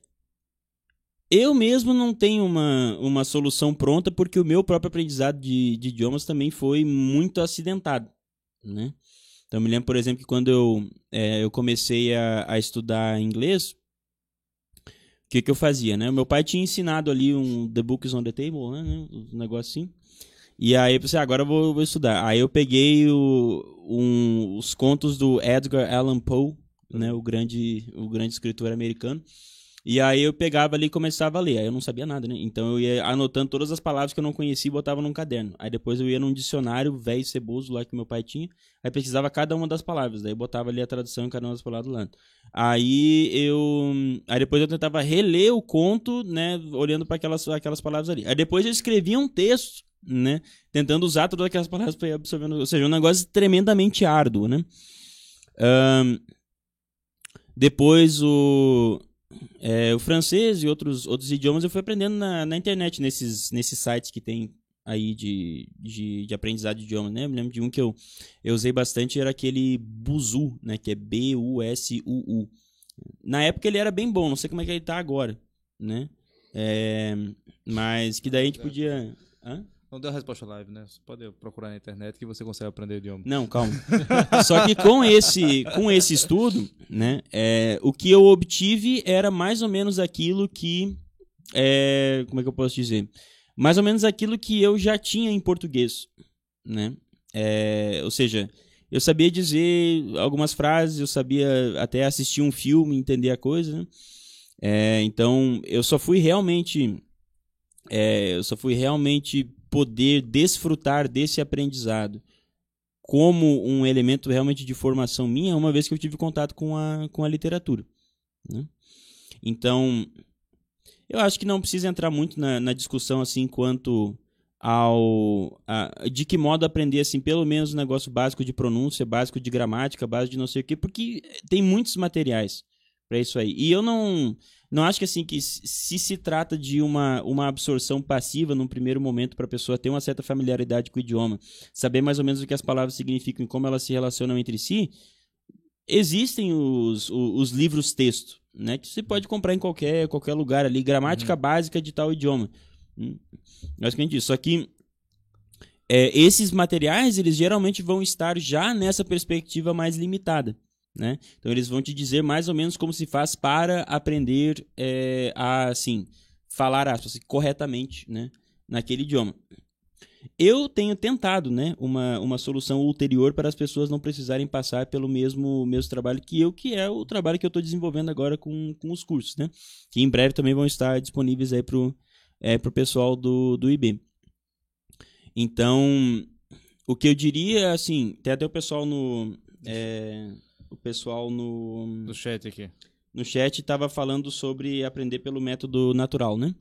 eu mesmo não tenho uma, uma solução pronta, porque o meu próprio aprendizado de, de idiomas também foi muito acidentado, né? Então, eu me lembro, por exemplo, que quando eu, é, eu comecei a, a estudar inglês, o que, que eu fazia, né? Meu pai tinha ensinado ali um The Books on the Table, né? Um negócio assim. E aí eu pensei, ah, agora eu vou, vou estudar. Aí eu peguei o, um, os contos do Edgar Allan Poe, né? O grande, o grande escritor americano. E aí eu pegava ali e começava a ler. Aí eu não sabia nada, né? Então eu ia anotando todas as palavras que eu não conhecia e botava num caderno. Aí depois eu ia num dicionário velho ceboso lá que meu pai tinha. Aí pesquisava cada uma das palavras. Daí eu botava ali a tradução em cada uma das palavras do lado. Aí eu... Aí depois eu tentava reler o conto, né? Olhando para aquelas, aquelas palavras ali. Aí depois eu escrevia um texto, né? Tentando usar todas aquelas palavras para ir absorvendo. Ou seja, um negócio tremendamente árduo, né? Um... Depois o... É, o francês e outros, outros idiomas eu fui aprendendo na, na internet, nesses, nesses sites que tem aí de, de, de aprendizado de idiomas, né? Eu me lembro de um que eu, eu usei bastante, era aquele Busuu, né? Que é B U S U U. Na época ele era bem bom, não sei como é que ele tá agora, né? É, mas que daí a gente podia... Hã? Não deu a resposta live, né? Você pode procurar na internet que você consegue aprender o idioma. Não, calma. Só que com esse, com esse estudo, né, é, o que eu obtive era mais ou menos aquilo que... É, como é que eu posso dizer? Mais ou menos aquilo que eu já tinha em português, né? É, ou seja, eu sabia dizer algumas frases, eu sabia até assistir um filme, entender a coisa, né? É, então, eu só fui realmente... É, eu só fui realmente... poder desfrutar desse aprendizado como um elemento realmente de formação minha, uma vez que eu tive contato com a, com a literatura, né? Então, eu acho que não precisa entrar muito na, na discussão assim quanto ao a, de que modo aprender assim pelo menos um negócio básico de pronúncia, básico de gramática, básico de não sei o quê, porque tem muitos materiais para isso aí. E eu não Não acho que assim que se se trata de uma, uma absorção passiva num primeiro momento para a pessoa ter uma certa familiaridade com o idioma, saber mais ou menos o que as palavras significam e como elas se relacionam entre si, existem os, os, os livros texto, né, que você pode comprar em qualquer, qualquer lugar ali, gramática uhum. básica de tal idioma. Hum, basicamente isso. Só que é, esses materiais, eles geralmente vão estar já nessa perspectiva mais limitada. Né? Então eles vão te dizer mais ou menos como se faz para aprender é, a assim, falar aspas, corretamente, né, naquele idioma. Eu tenho tentado, né, uma, uma solução ulterior para as pessoas não precisarem passar pelo mesmo, mesmo trabalho que eu, que é o trabalho que eu estou desenvolvendo agora com, com os cursos, né, que em breve também vão estar disponíveis aí para o é, pro pessoal do, do I B. Então, o que eu diria, assim, tem até o pessoal no... É, o pessoal no, Do chat aqui. no chat estava falando sobre aprender pelo método natural, né?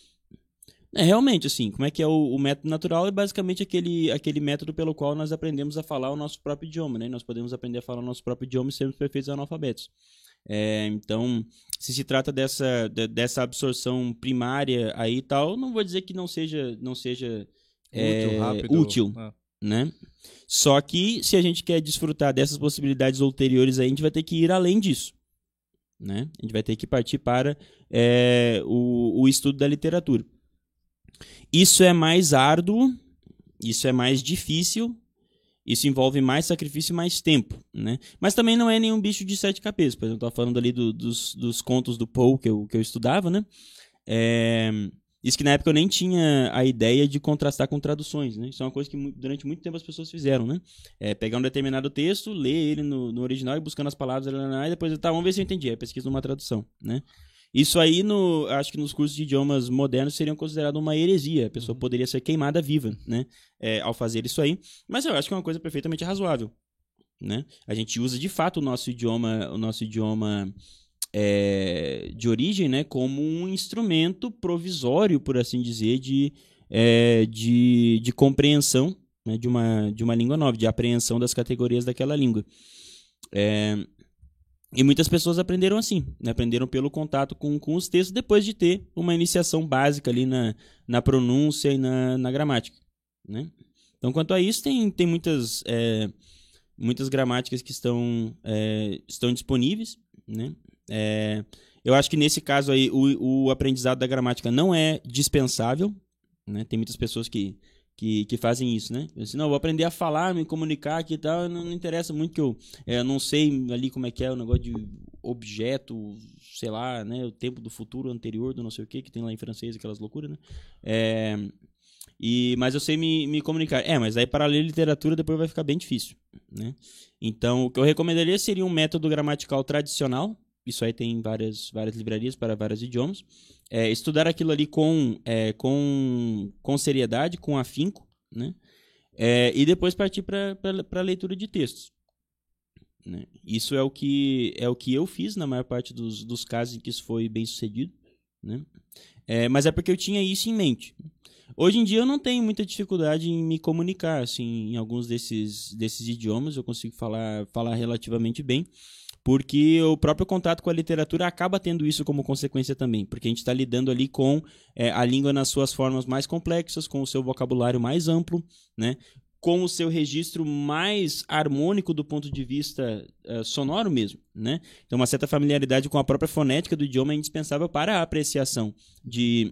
É, realmente, assim, como é que é o, o método natural? É basicamente aquele, aquele método pelo qual nós aprendemos a falar o nosso próprio idioma, né? Nós podemos aprender a falar o nosso próprio idioma e sermos perfeitos analfabetos. É, então, se se trata dessa, de, dessa absorção primária aí e tal, não vou dizer que não seja, não seja é, Útil, rápido. útil, Ah. né? Só que, se a gente quer desfrutar dessas possibilidades ulteriores aí, a gente vai ter que ir além disso, né? A gente vai ter que partir para é, o, o estudo da literatura. Isso é mais árduo, isso é mais difícil, isso envolve mais sacrifício e mais tempo, né? Mas também não é nenhum bicho de sete cabeças. Por exemplo, eu estava falando ali do, dos, dos contos do Poe que eu, que eu estudava, né? É, isso que na época eu nem tinha a ideia de contrastar com traduções, né? Isso é uma coisa que durante muito tempo as pessoas fizeram, né? É, pegar um determinado texto, ler ele no, no original e buscando as palavras, e depois, tá, vamos ver se eu entendi. Aí pesquisa uma tradução, né? Isso aí, no, acho que nos cursos de idiomas modernos seriam considerado uma heresia. A pessoa poderia ser queimada viva, né? É, ao fazer isso aí. Mas eu acho que é uma coisa perfeitamente razoável, né? A gente usa de fato o nosso idioma, o nosso idioma é, de origem, né, como um instrumento provisório, por assim dizer, de, é, de, de compreensão, né, de, uma, de uma língua nova, de apreensão das categorias daquela língua. É, E muitas pessoas aprenderam assim, né? Aprenderam pelo contato com, com os textos depois de ter uma iniciação básica ali na, na pronúncia e na, na gramática, né? Então, quanto a isso, tem, tem muitas, é, muitas gramáticas que estão, é, estão disponíveis, né? É, eu acho que nesse caso aí o, o aprendizado da gramática não é dispensável, né? Tem muitas pessoas que Que, que fazem isso, né? Eu disse, não, eu vou aprender a falar, me comunicar aqui e tal, não, não interessa muito que eu é, não sei ali como é que é o negócio de objeto, sei lá, né? O tempo do futuro anterior do não sei o que, que tem lá em francês, aquelas loucuras, né? É, e, mas eu sei me, me comunicar. É, mas aí para ler literatura depois vai ficar bem difícil, né? Então, o que eu recomendaria seria um método gramatical tradicional. Isso aí tem várias, várias livrarias para vários idiomas. É, estudar aquilo ali com, é, com, com seriedade, com afinco, né? É, e depois partir para a leitura de textos, né? Isso é o, que, é o que eu fiz na maior parte dos, dos casos em que isso foi bem sucedido, né? É, mas é porque eu tinha isso em mente. Hoje em dia eu não tenho muita dificuldade em me comunicar, assim, em alguns desses, desses idiomas eu consigo falar, falar relativamente bem, porque o próprio contato com a literatura acaba tendo isso como consequência também, porque a gente está lidando ali com é, a língua nas suas formas mais complexas, com o seu vocabulário mais amplo, né? Com o seu registro mais harmônico do ponto de vista uh, sonoro mesmo, né? Então uma certa familiaridade com a própria fonética do idioma é indispensável para a apreciação de,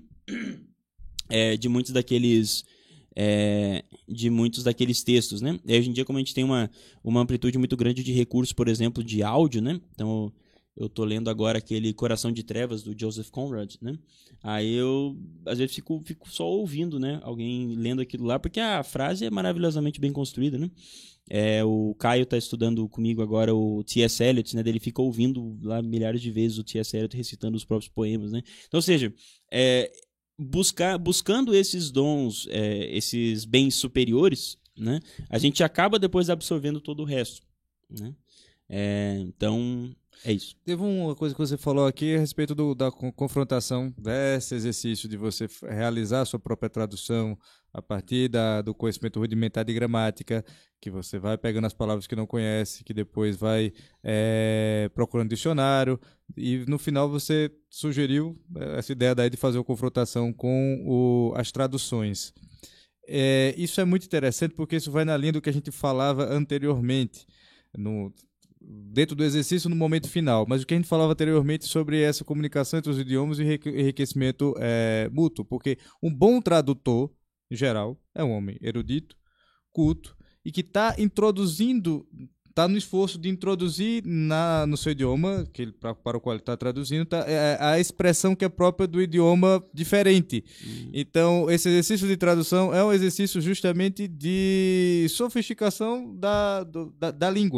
é, de muitos daqueles... É, de muitos daqueles textos, né? E hoje em dia, como a gente tem uma, uma amplitude muito grande de recursos, por exemplo, de áudio, né? Então, eu tô lendo agora aquele Coração de Trevas, do Joseph Conrad, né? Aí eu, às vezes, fico, fico só ouvindo, né? Alguém lendo aquilo lá, porque a frase é maravilhosamente bem construída, né? É, o Caio tá estudando comigo agora o T S Eliot, né? Ele fica ouvindo lá milhares de vezes o T S Eliot recitando os próprios poemas, né? Então, ou seja, é... Buscar, buscando esses dons, é, esses bens superiores, né, a gente acaba depois absorvendo todo o resto, né? É, então, é isso. Teve uma coisa que você falou aqui a respeito do, da confrontação desse exercício de você realizar a sua própria tradução a partir da, do conhecimento rudimentar de gramática, que você vai pegando as palavras que não conhece, que depois vai é, procurando dicionário, e no final você sugeriu essa ideia daí de fazer uma confrontação com o, as traduções. É, isso é muito interessante porque isso vai na linha do que a gente falava anteriormente, no, dentro do exercício no momento final, mas o que a gente falava anteriormente sobre essa comunicação entre os idiomas e enriquecimento é, mútuo, porque um bom tradutor, em geral, é um homem erudito, culto, e que está introduzindo, está no esforço de introduzir na, no seu idioma, que ele, pra, para o qual ele está traduzindo, tá, é, a expressão que é própria do idioma diferente. Uhum. Então, esse exercício de tradução é um exercício justamente de sofisticação da, do, da, da língua,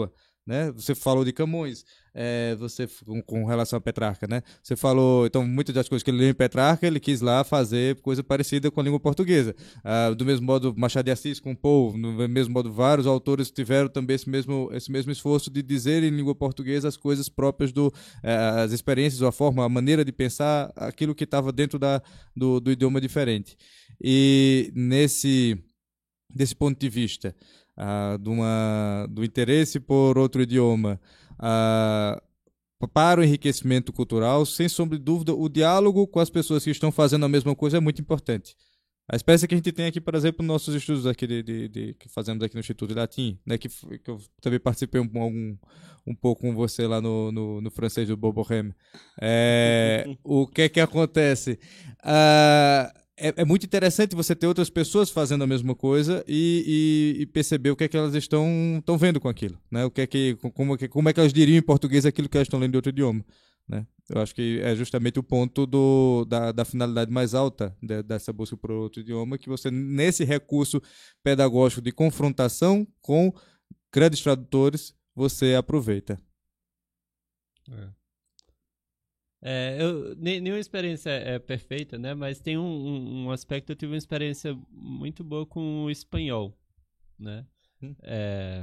né? Você falou de Camões, é, você com, com relação a Petrarca, né? Você falou, então, muitas das coisas que ele leu em Petrarca, ele quis lá fazer coisa parecida com a língua portuguesa. Ah, do mesmo modo, Machado de Assis com Poe, no mesmo modo, vários autores tiveram também esse mesmo, esse mesmo esforço de dizer em língua portuguesa as coisas próprias do, eh, as experiências, a forma, a maneira de pensar, aquilo que estava dentro da, do, do idioma diferente. E nesse, desse ponto de vista, ah, de uma, do interesse por outro idioma, ah, para o enriquecimento cultural, sem sombra de dúvida, o diálogo com as pessoas que estão fazendo a mesma coisa é muito importante. A experiência que a gente tem aqui, por exemplo, nos nossos estudos aqui de, de, de, que fazemos aqui no Instituto de Latim, né, que, que eu também participei um, um, um pouco com você lá no, no, no francês do Boborem. É, o que é que acontece? Ah, é, é muito interessante você ter outras pessoas fazendo a mesma coisa e, e, e perceber o que é que elas estão, estão vendo com aquilo, né? O que é que, como, é que, como é que elas diriam em português aquilo que elas estão lendo em outro idioma, né? Eu acho que é justamente o ponto do, da, da finalidade mais alta de, dessa busca por outro idioma, que você, nesse recurso pedagógico de confrontação com grandes tradutores, você aproveita. É. É, eu, nenhuma experiência é perfeita, né? Mas tem um, um, um aspecto, eu tive uma experiência muito boa com o espanhol, né? Hum. É,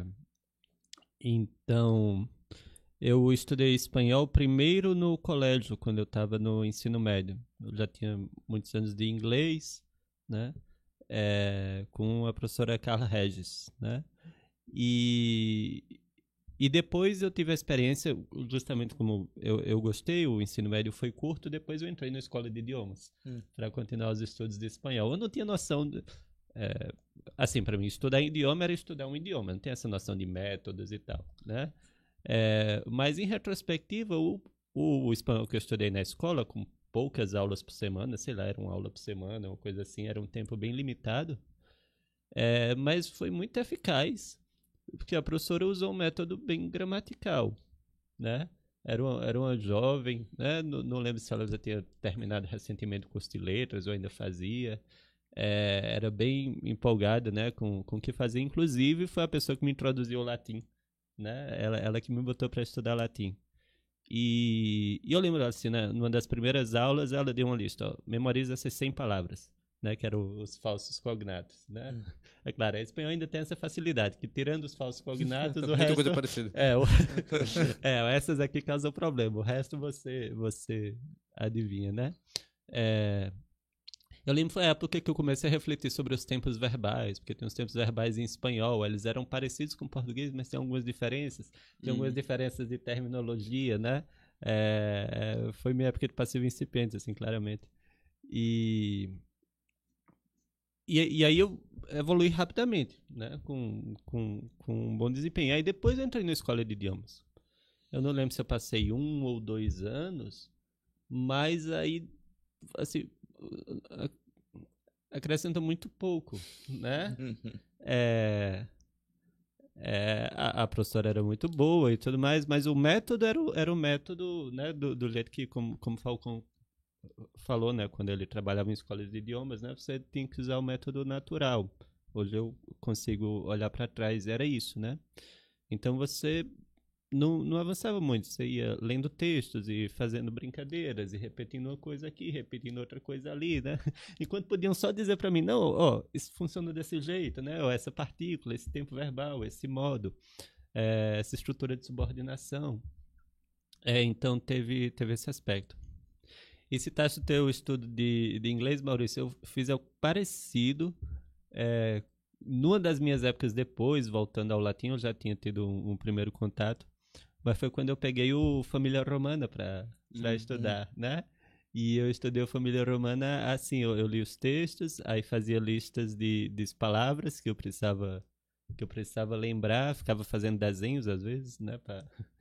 então, eu estudei espanhol primeiro no colégio, quando eu estava no ensino médio. Eu já tinha muitos anos de inglês, né? É, com a professora Carla Regis, né? E... E depois eu tive a experiência, justamente como eu, eu gostei, o ensino médio foi curto, depois eu entrei na escola de idiomas hum. para continuar os estudos de espanhol. Eu não tinha noção, de, é, assim, para mim, estudar idioma era estudar um idioma, não tinha essa noção de métodos e tal, né? É, mas em retrospectiva, o, o, o espanhol que eu estudei na escola, com poucas aulas por semana, sei lá, era uma aula por semana, uma coisa assim, era um tempo bem limitado, é, mas foi muito eficaz. Porque a professora usou um método bem gramatical, né? Era uma, era uma jovem, né? Não, não lembro se ela já tinha terminado recentemente o curso de letras ou ainda fazia. É, era bem empolgada, né? Com, com o que fazia. Inclusive, foi a pessoa que me introduziu ao latim, né? Ela, ela que me botou para estudar latim. E, e eu lembro, assim, né? Numa das primeiras aulas, ela deu uma lista, ó, memoriza essas cem palavras. Né, que eram os falsos cognatos, né? Hum. É claro, a espanhol ainda tem essa facilidade, que tirando os falsos cognatos, o resto... coisa parecida. É, o... é, essas aqui causam problema, o resto você, você adivinha, né? É... Eu lembro que foi a época que eu comecei a refletir sobre os tempos verbais, porque tem os tempos verbais em espanhol, eles eram parecidos com o português, mas tem algumas diferenças, tem hum. algumas diferenças de terminologia, né? É... Foi minha época de passivo incipiente, assim, claramente. E... E, e aí eu evolui rapidamente, né? Com, com, com um bom desempenho. Aí depois eu entrei na escola de idiomas. Eu não lembro se eu passei um ou dois anos, mas aí, assim, acrescenta muito pouco, né? é, é, a, a professora era muito boa e tudo mais, mas o método era o, era o método, né? Do, do jeito que, como, como Falcão falou, né, quando ele trabalhava em escolas de idiomas, né, você tem que usar o método natural. Hoje eu consigo olhar para trás, era isso, né? Então você não, não avançava muito, você ia lendo textos e fazendo brincadeiras e repetindo uma coisa aqui, repetindo outra coisa ali, né? Enquanto podiam só dizer para mim, não, ó, isso funciona desse jeito, né? Ó, essa partícula, esse tempo verbal, esse modo, é, essa estrutura de subordinação. É, então teve, teve esse aspecto. E citaste o teu estudo de, de inglês, Maurício, eu fiz algo parecido. É, numa das minhas épocas depois, voltando ao latim, eu já tinha tido um, um primeiro contato, mas foi quando eu peguei o Família Romana para uhum. estudar, né? E eu estudei o Família Romana assim, eu, eu li os textos, aí fazia listas de, de palavras que eu precisava que eu precisava lembrar, ficava fazendo desenhos às vezes, né? Pra,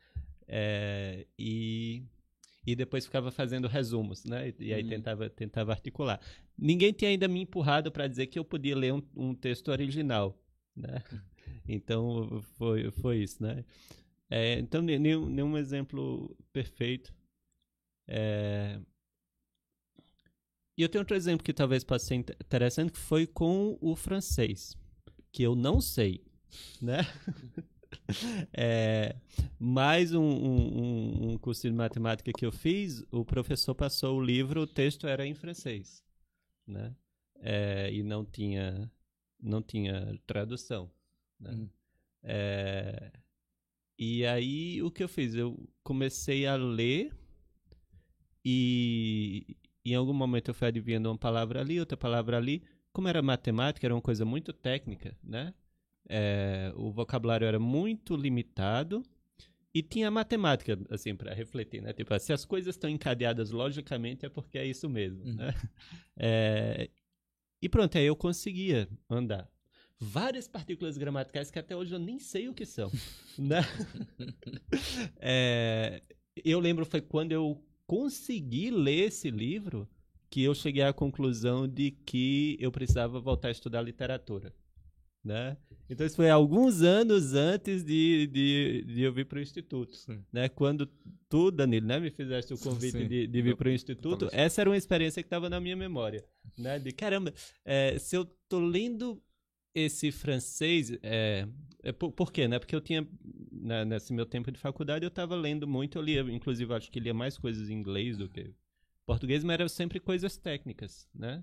é, e... E depois ficava fazendo resumos, né? E, e aí uhum. tentava, tentava articular. Ninguém tinha ainda me empurrado para dizer que eu podia ler um, um texto original, né? Então, foi, foi isso, né? É, então, nenhum, nenhum exemplo perfeito. É... E eu tenho outro exemplo que talvez possa ser interessante, que foi com o francês, que eu não sei, né? É, mais um, um, um curso de matemática que eu fiz, o professor passou o livro, o texto era em francês, né? É, e não tinha, não tinha tradução, né? Uhum. É, e aí, o que eu fiz? Eu comecei a ler e em algum momento eu fui adivinhando uma palavra ali, outra palavra ali. Como era matemática, era uma coisa muito técnica, né? É, o vocabulário era muito limitado e tinha matemática, assim, para refletir, né? Tipo, se as coisas estão encadeadas logicamente é porque é isso mesmo, uhum. né? É, e pronto, aí eu conseguia andar. Várias partículas gramaticais que até hoje eu nem sei o que são, né? É, eu lembro foi quando eu consegui ler esse livro que eu cheguei à conclusão de que eu precisava voltar a estudar literatura, né? Então isso foi alguns anos antes de, de, de eu vir para o Instituto, né? Quando tu, Danilo, né, me fizeste o convite de, de vir para o Instituto, essa era uma experiência que estava na minha memória, né? De caramba, é, se eu tô lendo esse francês, é, é por, por quê, né? Porque eu tinha, né, nesse meu tempo de faculdade, eu estava lendo muito, eu lia, inclusive acho que lia mais coisas em inglês do que português, mas eram sempre coisas técnicas, né?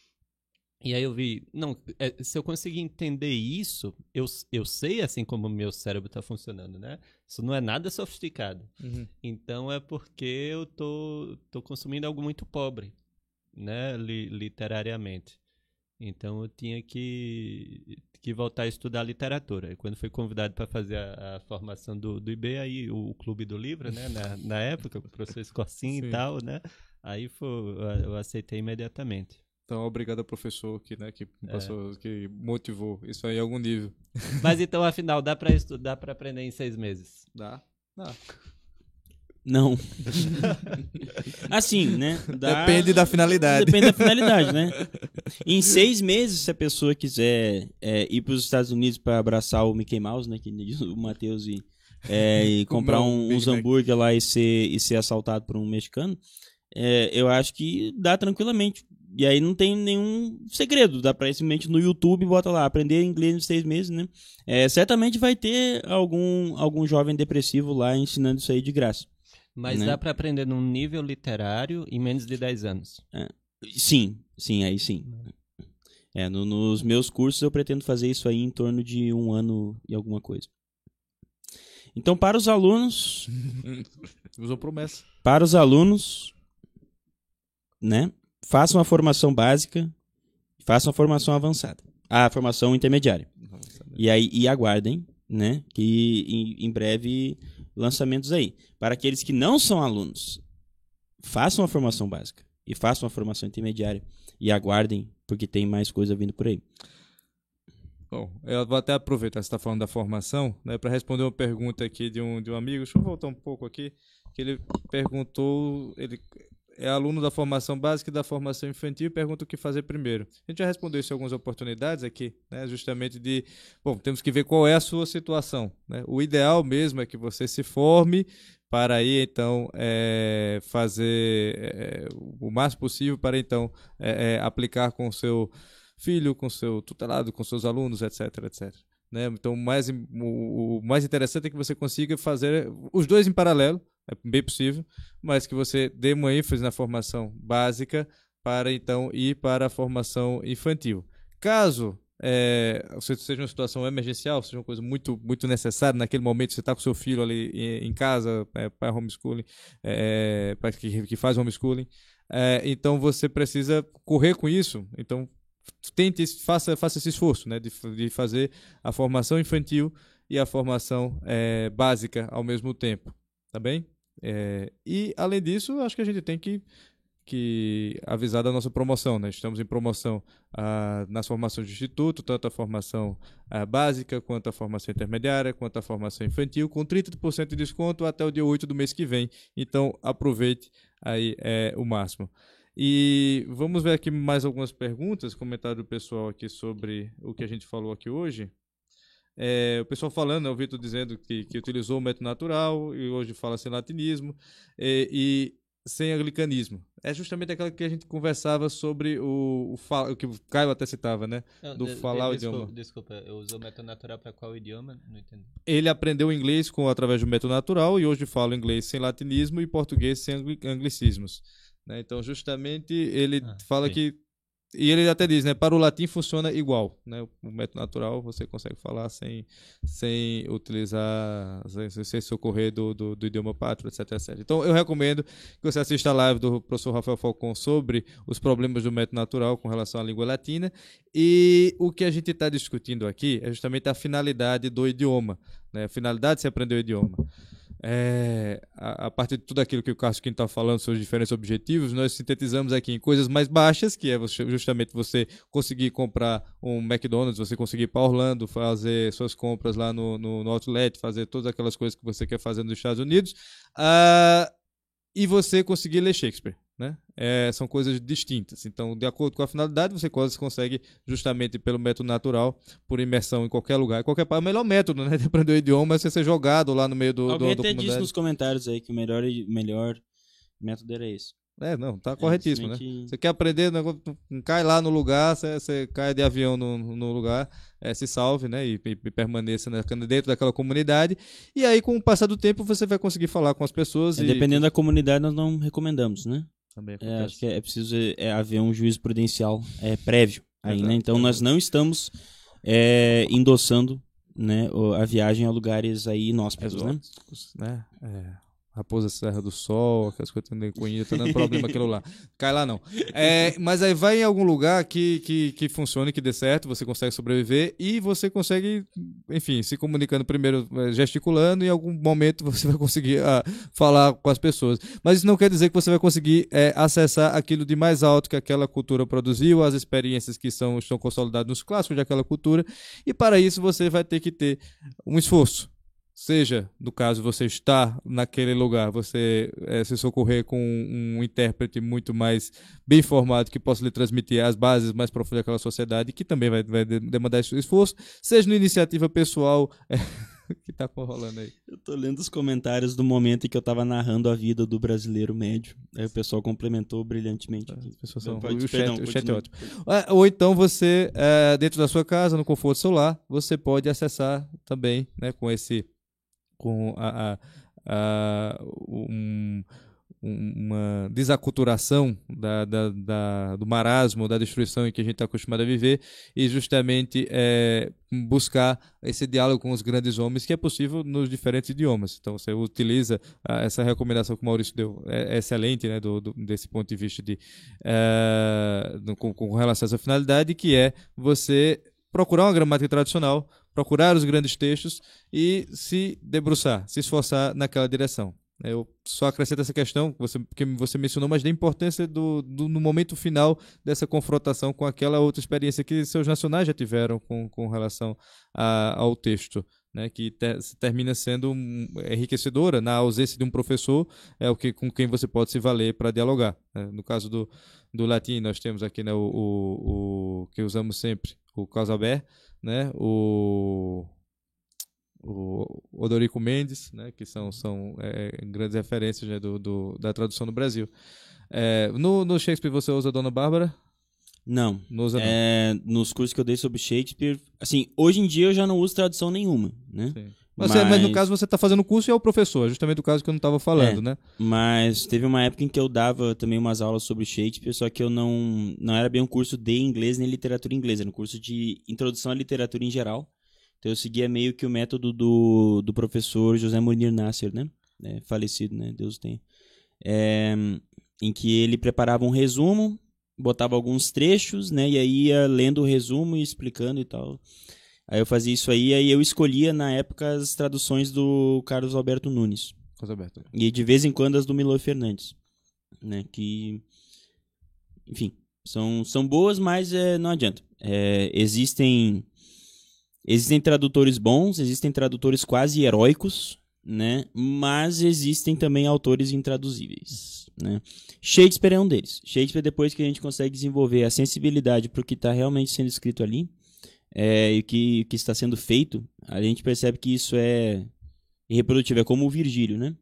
E aí eu vi, não, é, se eu conseguir entender isso, eu, eu sei assim como o meu cérebro está funcionando, né? Isso não é nada sofisticado. Uhum. Então é porque eu tô, tô consumindo algo muito pobre, né? Li, literariamente. Então eu tinha que, que voltar a estudar literatura. E quando fui convidado para fazer a, a formação do, do I B, aí o, o Clube do Livro, né? Na, na época, o professor Scorsin e tal, né? Aí foi, eu, eu aceitei imediatamente. Então, obrigado ao professor que, né, que, passou, é. que motivou isso aí em algum nível. Mas então, afinal, dá para estudar para aprender em seis meses? Dá. Dá. Não. Assim, né? Dá... Depende da finalidade. Depende da finalidade, né? Em seis meses, se a pessoa quiser é, ir para os Estados Unidos para abraçar o Mickey Mouse, né? Que diz o Matheus e, é, e comprar um, uns hambúrguer lá e ser, e ser assaltado por um mexicano, é, eu acho que dá tranquilamente. E aí não tem nenhum segredo, dá pra simplesmente no YouTube, bota lá, aprender inglês em seis meses, né? É, certamente vai ter algum, algum jovem depressivo lá ensinando isso aí de graça. Mas né? Dá pra aprender num nível literário em menos de dez anos. É, sim, sim, aí sim. É, no, nos meus cursos eu pretendo fazer isso aí em torno de um ano e alguma coisa. Então, para os alunos... Usou promessa. Para os alunos, né? Façam a formação básica, façam a formação avançada, a formação intermediária. Nossa, e aí e aguardem, né, que em, em breve lançamentos aí. Para aqueles que não são alunos, façam a formação básica e façam a formação intermediária e aguardem, porque tem mais coisa vindo por aí. Bom, eu vou até aproveitar que você está falando da formação, né, para responder uma pergunta aqui de um, de um amigo. Deixa eu voltar um pouco aqui, que ele perguntou... ele é aluno da formação básica e da formação infantil e pergunta o que fazer primeiro. A gente já respondeu isso em algumas oportunidades aqui, né? Justamente de, bom, temos que ver qual é a sua situação, né? O ideal mesmo é que você se forme para aí, então, é, fazer é, o máximo possível para, então, é, é, aplicar com o seu filho, com o seu tutelado, com seus alunos, etc, etcétera. Né? Então, mais, o, o mais interessante é que você consiga fazer os dois em paralelo, é bem possível, mas que você dê uma ênfase na formação básica para, então, ir para a formação infantil. Caso é, seja uma situação emergencial, seja uma coisa muito, muito necessária, naquele momento você está com seu filho ali em, em casa, é, para homeschooling, é, para que, que faz homeschooling, é, então você precisa correr com isso, então tente, faça, faça esse esforço, né, de, de fazer a formação infantil e a formação é, básica ao mesmo tempo, tá bem? É, e, além disso, acho que a gente tem que, que avisar da nossa promoção, né? Estamos em promoção ah, nas formações do Instituto, tanto a formação ah, básica, quanto a formação intermediária, quanto a formação infantil, com trinta por cento de desconto até o dia oito do mês que vem. Então, aproveite aí é, o máximo. E vamos ver aqui mais algumas perguntas, comentário do pessoal aqui sobre o que a gente falou aqui hoje. É, o pessoal falando, né, o Vitor dizendo que, que utilizou o método natural e hoje fala-se latinismo. E, e sem anglicanismo. É justamente aquela que a gente conversava sobre o, o, fala, o que o Caio até citava, né? Não, Do de- falar o de- desculpa, idioma. desculpa, eu uso o método natural para qual idioma? Não entendi. Ele aprendeu inglês com, através do método natural e hoje fala inglês sem latinismo e português sem angli- anglicismos. Né? Então, justamente, ele Ah, fala sim. que... E ele até diz, né? Para o latim funciona igual. Né? O método natural você consegue falar sem, sem utilizar, sem, sem socorrer do, do, do idioma pátrio, etc, etcétera. Então, eu recomendo que você assista a live do professor Rafael Falcon sobre os problemas do método natural com relação à língua latina. E o que a gente está discutindo aqui é justamente a finalidade do idioma. Né? A finalidade de se aprender o idioma. É, a, a partir de tudo aquilo que o Cássio Quinto está falando sobre os diferentes objetivos, nós sintetizamos aqui em coisas mais baixas, que é você, justamente você conseguir comprar um McDonald's, você conseguir ir para Orlando, fazer suas compras lá no, no, no Outlet, fazer todas aquelas coisas que você quer fazer nos Estados Unidos, uh, e você conseguir ler Shakespeare. Né? É, são coisas distintas. Então, de acordo com a finalidade, você quase consegue, justamente pelo método natural, por imersão em qualquer lugar, em qualquer país. O melhor método, né, de aprender o idioma é você ser jogado lá no meio do, Alguém do, do até comunidade. disse nos comentários aí que o melhor, melhor método era esse. É, não, tá É, corretíssimo, simplesmente- né? Você quer aprender, não, não cai lá no lugar, você, você cai de avião no, no lugar, é, se salve, né? E, e, e permaneça, né, dentro daquela comunidade. E aí, com o passar do tempo, você vai conseguir falar com as pessoas. É, e... dependendo da comunidade, nós não recomendamos, né? Também É, acontece. acho que é, é preciso é, haver um juízo prudencial é, prévio aí, Exato, né? Então exato. nós não estamos é, endossando, né, o- a viagem a lugares aí inóspitos, né? Exóticos, né? É, Raposa Serra do Sol, aquelas coisas que Cunha, tá dando problema aquilo lá. Cai lá não. É, mas aí vai em algum lugar que, que, que funcione, que dê certo, você consegue sobreviver e você consegue, enfim, se comunicando primeiro, eh, gesticulando, e em algum momento você vai conseguir ah, falar com as pessoas. Mas isso não quer dizer que você vai conseguir eh, acessar aquilo de mais alto que aquela cultura produziu, as experiências que são, estão consolidadas nos clássicos daquela cultura, e para isso você vai ter que ter um esforço. Seja, no caso, você está naquele lugar, você é, se socorrer com um, um intérprete muito mais bem formado que possa lhe transmitir as bases mais profundas daquela sociedade, que também vai, vai demandar esse esforço, seja na iniciativa pessoal é, que está rolando aí. Eu tô lendo os comentários do momento em que eu tava narrando a vida do brasileiro médio. Aí o pessoal complementou brilhantemente. As pessoas são, Pode- o, chat, perdão, o chat é continua. ótimo. Ah, ou então você, é, dentro da sua casa, no conforto do celular, você pode acessar também, né, com esse com a, a, a, um, uma desaculturação da, da, da, do marasmo, da destruição em que a gente está acostumado a viver, e justamente é, buscar esse diálogo com os grandes homens, que é possível nos diferentes idiomas. Então você utiliza ah, essa recomendação que o Maurício deu, é, é excelente, né, do, do, desse ponto de vista de, é, do, com, com relação a essa finalidade, que é você procurar uma gramática tradicional, procurar os grandes textos e se debruçar, se esforçar naquela direção. Eu só acrescento essa questão que você, que você mencionou, mas da importância do, do, no momento final dessa confrontação com aquela outra experiência que seus nacionais já tiveram com, com relação a, ao texto, né, que ter, termina sendo um, enriquecedora na ausência de um professor, é o que, com quem você pode se valer para dialogar. Né? No caso do, do latim, nós temos aqui, né, o, o, o que usamos sempre, o Casaber, né, o, o Odorico Mendes, né, que são, são é, grandes referências, né, do, do, da tradução no Brasil. É, no, no Shakespeare você usa a Dona Bárbara? Não. Não usa, não. É, nos cursos que eu dei sobre Shakespeare, assim, hoje em dia eu já não uso tradução nenhuma, né? Sim. Mas, mas... mas no caso você está fazendo o curso e é o professor, justamente o caso que eu não estava falando, é, né? Mas teve uma época em que eu dava também umas aulas sobre Shakespeare, só que eu não, não era bem um curso de inglês nem literatura inglesa, era um curso de introdução à literatura em geral. Então eu seguia meio que o método do, do professor José Munir Nasser, né? É, falecido, né? Deus o tenha. É, em que ele preparava um resumo, botava alguns trechos, né? E aí ia lendo o resumo e explicando e tal. Aí eu fazia isso aí, aí eu escolhia na época as traduções do Carlos Alberto Nunes. Carlos Alberto. E de vez em quando as do Milor Fernandes, né? Que, enfim, são, são boas, mas é, não adianta. É, existem, existem tradutores bons, existem tradutores quase heróicos, né? Mas existem também autores intraduzíveis, né? Shakespeare é um deles. Shakespeare, depois que a gente consegue desenvolver a sensibilidade para o que está realmente sendo escrito ali, É, e o que, que está sendo feito, a gente percebe que isso é irreprodutivo, é como o Virgílio, né?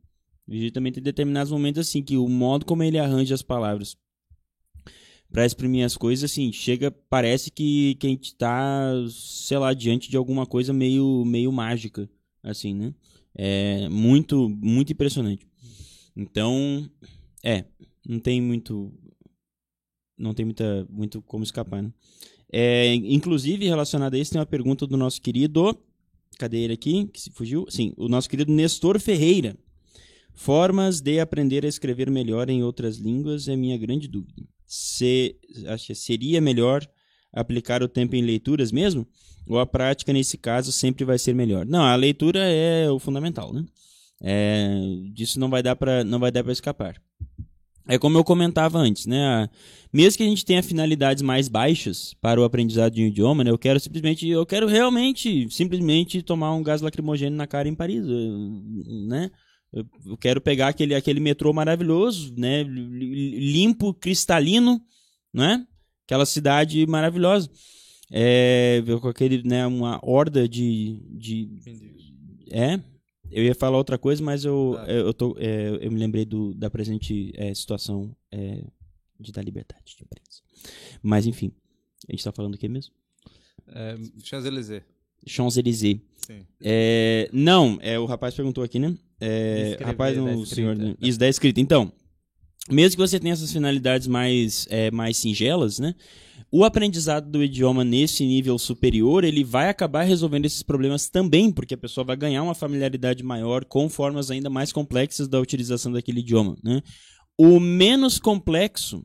Virgílio também tem determinados momentos assim, que o modo como ele arranja as palavras para exprimir as coisas, assim, chega, parece que, que a gente tá, sei lá, diante de alguma coisa meio, meio mágica, assim, né? É muito, muito impressionante. Então, é, não tem muito, não tem muita, muito como escapar, né? É, inclusive, relacionado a isso, tem uma pergunta do nosso querido, cadê ele aqui, que se fugiu? Sim, o nosso querido Nestor Ferreira. Formas de aprender a escrever melhor em outras línguas é minha grande dúvida. Se, acho que seria melhor aplicar o tempo em leituras mesmo? Ou a prática, nesse caso, sempre vai ser melhor? Não, a leitura é o fundamental, né? É, disso não vai dar para não vai dar para escapar. É como eu comentava antes, né? Mesmo que a gente tenha finalidades mais baixas para o aprendizado de um idioma, né? Eu quero simplesmente, eu quero realmente, simplesmente tomar um gás lacrimogêneo na cara em Paris, né? Eu quero pegar aquele, aquele metrô maravilhoso, né? Limpo, cristalino, né? Aquela cidade maravilhosa. É, com aquele, né, uma horda de, de... É, eu ia falar outra coisa, mas eu, ah. eu, tô, é, eu me lembrei do, da presente é, situação é, de da liberdade de imprensa. Mas, enfim, a gente tá falando do que mesmo? É, Champs-Élysées. Champs-Élysées. É, não, é, o rapaz perguntou aqui, né? É, rapaz, não, o senhor, né? Isso da escrita. Então, mesmo que você tenha essas finalidades mais, é, mais singelas, né? O aprendizado do idioma nesse nível superior, ele vai acabar resolvendo esses problemas também, porque a pessoa vai ganhar uma familiaridade maior com formas ainda mais complexas da utilização daquele idioma, né? O menos complexo,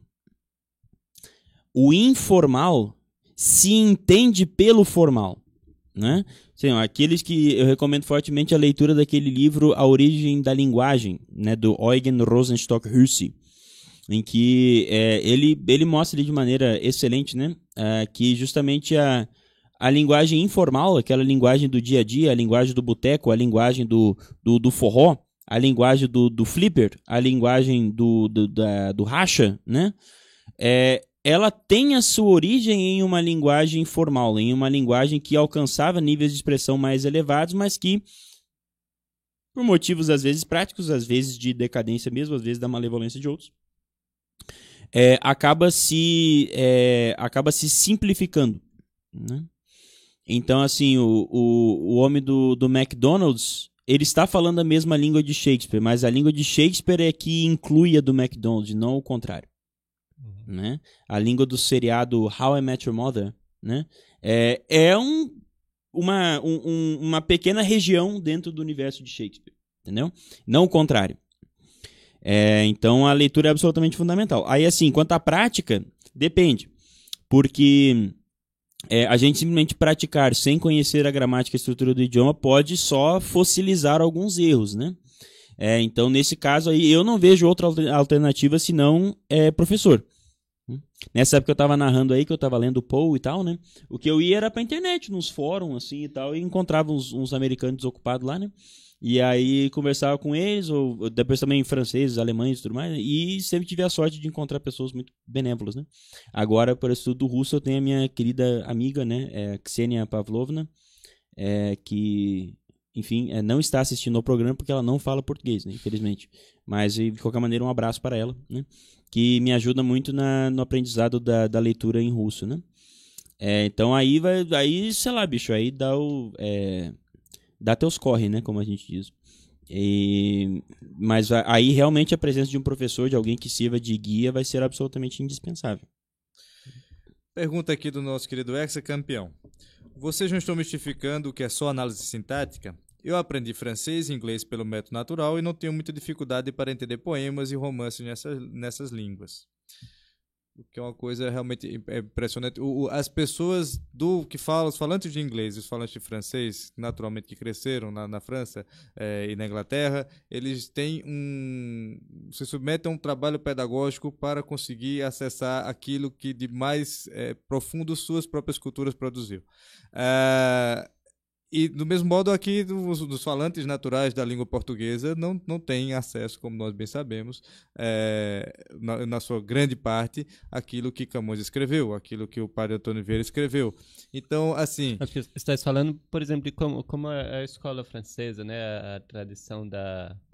o informal, se entende pelo formal, né? Sim, aqueles que eu recomendo fortemente a leitura daquele livro A Origem da Linguagem, né, do Eugen Rosenstock-Huessy, em que é, ele, ele mostra ali de maneira excelente, né, é, que justamente a, a linguagem informal, aquela linguagem do dia a dia, a linguagem do boteco, a linguagem do, do, do forró, a linguagem do, do flipper, a linguagem do, do, da, do racha, né, é, ela tem a sua origem em uma linguagem formal, em uma linguagem que alcançava níveis de expressão mais elevados, mas que, por motivos às vezes práticos, às vezes de decadência mesmo, às vezes da malevolência de outros, é, acaba, se, é, acaba se simplificando, né? Então, assim, o, o, o homem do, do McDonald's, ele está falando a mesma língua de Shakespeare, mas a língua de Shakespeare é que inclui a do McDonald's, não o contrário. Né? A língua do seriado How I Met Your Mother, né? é, é um, uma, um, uma pequena região dentro do universo de Shakespeare, entendeu? Não o contrário. É, então a leitura é absolutamente fundamental. Aí assim, quanto à prática, depende, porque é, a gente simplesmente praticar sem conhecer a gramática e a estrutura do idioma pode só fossilizar alguns erros, né? É, então nesse caso aí eu não vejo outra alternativa senão é, professor. Nessa época eu tava narrando aí, que eu tava lendo o Poe e tal, né? O que eu ia era pra internet, nos fóruns, assim, e tal, e encontrava uns, uns americanos desocupados lá, né? E aí conversava com eles, ou depois também franceses, alemães e tudo mais, e sempre tive a sorte de encontrar pessoas muito benévolas, né? Agora, por estudo do russo, eu tenho a minha querida amiga, né? É, Ksenia Pavlovna, é, que, enfim, é, não está assistindo ao programa porque ela não fala português, né? Infelizmente. Mas, de qualquer maneira, um abraço para ela, né? Que me ajuda muito na, no aprendizado da, da leitura em russo, né? É, então aí vai, aí, sei lá, bicho, aí dá o... É, dá teus corre, né? Como a gente diz. E, mas aí realmente a presença de um professor, de alguém que sirva de guia, vai ser absolutamente indispensável. Pergunta aqui do nosso querido ex-campeão. Vocês não estão mistificando o que é só análise sintática? Eu aprendi francês e inglês pelo método natural e não tenho muita dificuldade para entender poemas e romances nessas, nessas línguas. O que é uma coisa realmente impressionante. O, as pessoas do que falam, os falantes de inglês e os falantes de francês, naturalmente que cresceram na, na França é, e na Inglaterra, eles têm um... se submetem a um trabalho pedagógico para conseguir acessar aquilo que de mais é, profundo suas próprias culturas produziu. É, E, do mesmo modo, aqui, dos, dos falantes naturais da língua portuguesa não, não têm acesso, como nós bem sabemos, é, na, na sua grande parte, aquilo que Camões escreveu, aquilo que o padre Antônio Vieira escreveu. Então, assim... Acho que estás falando, por exemplo, de como, como a escola francesa, né, a, a tradição da,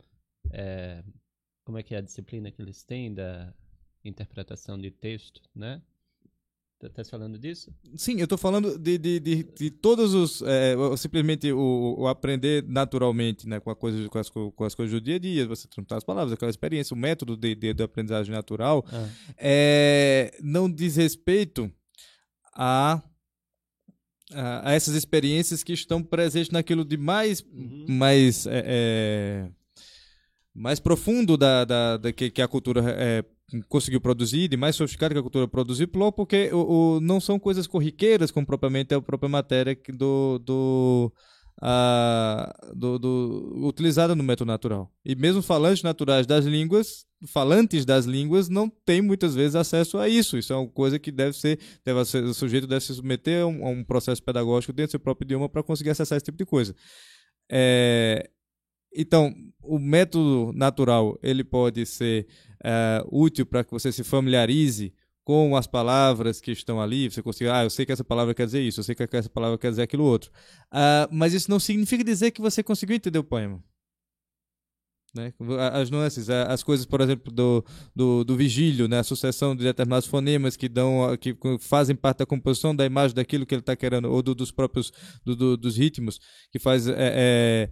é, como é que é a disciplina que eles têm da interpretação de texto, né? Tá falando disso? Sim, eu estou falando de, de, de, de todos os... É, simplesmente o, o aprender naturalmente, né, com, a coisa, com, as, com as coisas do dia a dia, você juntar as palavras, aquela experiência, o método de, de, de aprendizagem natural, Ah. é, não diz respeito a, a, a essas experiências que estão presentes naquilo de mais... Uhum. mais é, é, mais profundo da, da, da que, que a cultura é, conseguiu produzir, de mais sofisticado que a cultura produziu, porque o, o, não são coisas corriqueiras, como propriamente é a própria matéria do, do, a, do, do utilizada no método natural. E mesmo falantes naturais das línguas, falantes das línguas, não têm muitas vezes acesso a isso. Isso é uma coisa que deve ser, deve ser o sujeito deve se submeter a um, a um processo pedagógico dentro do seu próprio idioma para conseguir acessar esse tipo de coisa. É... Então, o método natural ele pode ser uh, útil para que você se familiarize com as palavras que estão ali, você consiga, ah, eu sei que essa palavra quer dizer isso, eu sei que essa palavra quer dizer aquilo outro. Uh, mas isso não significa dizer que você conseguiu entender o poema. Né? As nuances, as coisas, por exemplo, do, do, do vigílio, né? A sucessão de determinados fonemas que, dão, que fazem parte da composição da imagem daquilo que ele está querendo, ou do, dos próprios do, do, dos ritmos, que faz... É, é,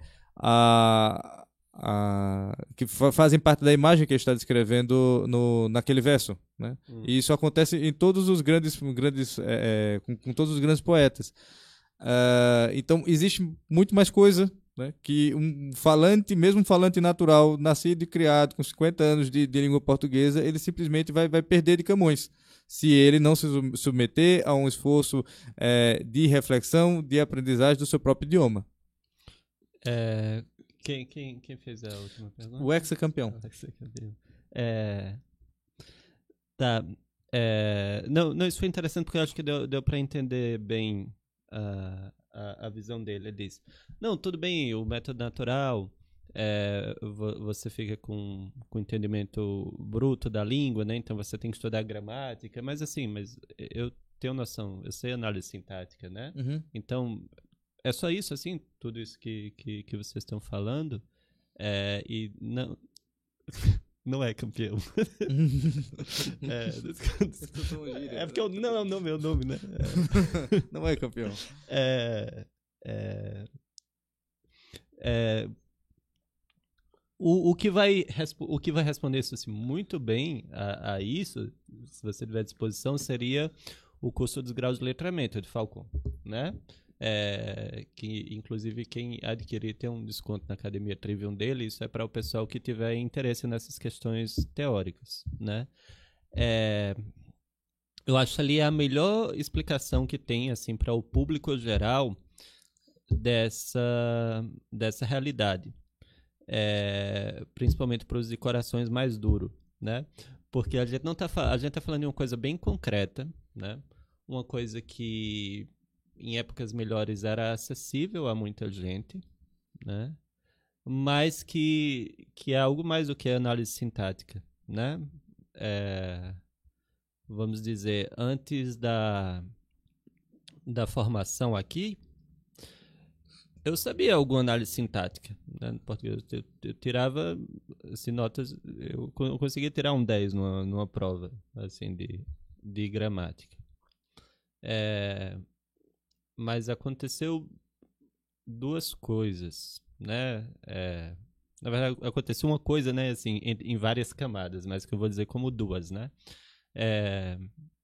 A, a, que fazem parte da imagem que ele está descrevendo no, naquele verso, né? Hum. E isso acontece em todos os grandes, grandes é, é, com, com todos os grandes poetas. Uh, então existe muito mais coisa, né, que um falante, mesmo um falante natural, nascido e criado com cinquenta anos de, de língua portuguesa, ele simplesmente vai, vai perder de Camões, se ele não se submeter a um esforço é, de reflexão, de aprendizagem do seu próprio idioma. É, quem, quem, quem fez a última pergunta? O ex-campeão. O ex-campeão. É, tá. É, não, não, isso foi interessante porque eu acho que deu, deu para entender bem a, a, a visão dele. Ele disse, não, tudo bem, o método natural, é, você fica com o entendimento bruto da língua, né? Então você tem que estudar gramática, mas assim, mas eu tenho noção, eu sei análise sintática, né? Uhum. Então... É só isso, assim, tudo isso que, que, que vocês estão falando, é, e não, não é campeão. é, é porque eu, não é o nome, meu nome, né? É. Não é campeão. É, é, é, o, o, que vai, o que vai responder isso assim, muito bem a, a isso, se você tiver disposição, seria o curso dos graus de letramento de Falcon, né? É, que inclusive quem adquirir tem um desconto na Academia Trivium dele. Isso é para o pessoal que tiver interesse nessas questões teóricas, né? É, eu acho ali a melhor explicação que tem assim para o público geral dessa dessa realidade, é, principalmente para os de corações mais duros, né? Porque a gente não tá a gente tá falando de uma coisa bem concreta, né? Uma coisa que em épocas melhores era acessível a muita gente, né? Mas que, que é algo mais do que análise sintática, né? É, vamos dizer, antes da, da formação aqui, eu sabia alguma análise sintática, né? No português. Eu, eu tirava assim, notas, eu, eu conseguia tirar um dez numa, numa prova assim, de, de gramática. É... Mas aconteceu duas coisas, né? É, na verdade, aconteceu uma coisa, né? Assim, em, em várias camadas, mas que eu vou dizer como duas, né? É,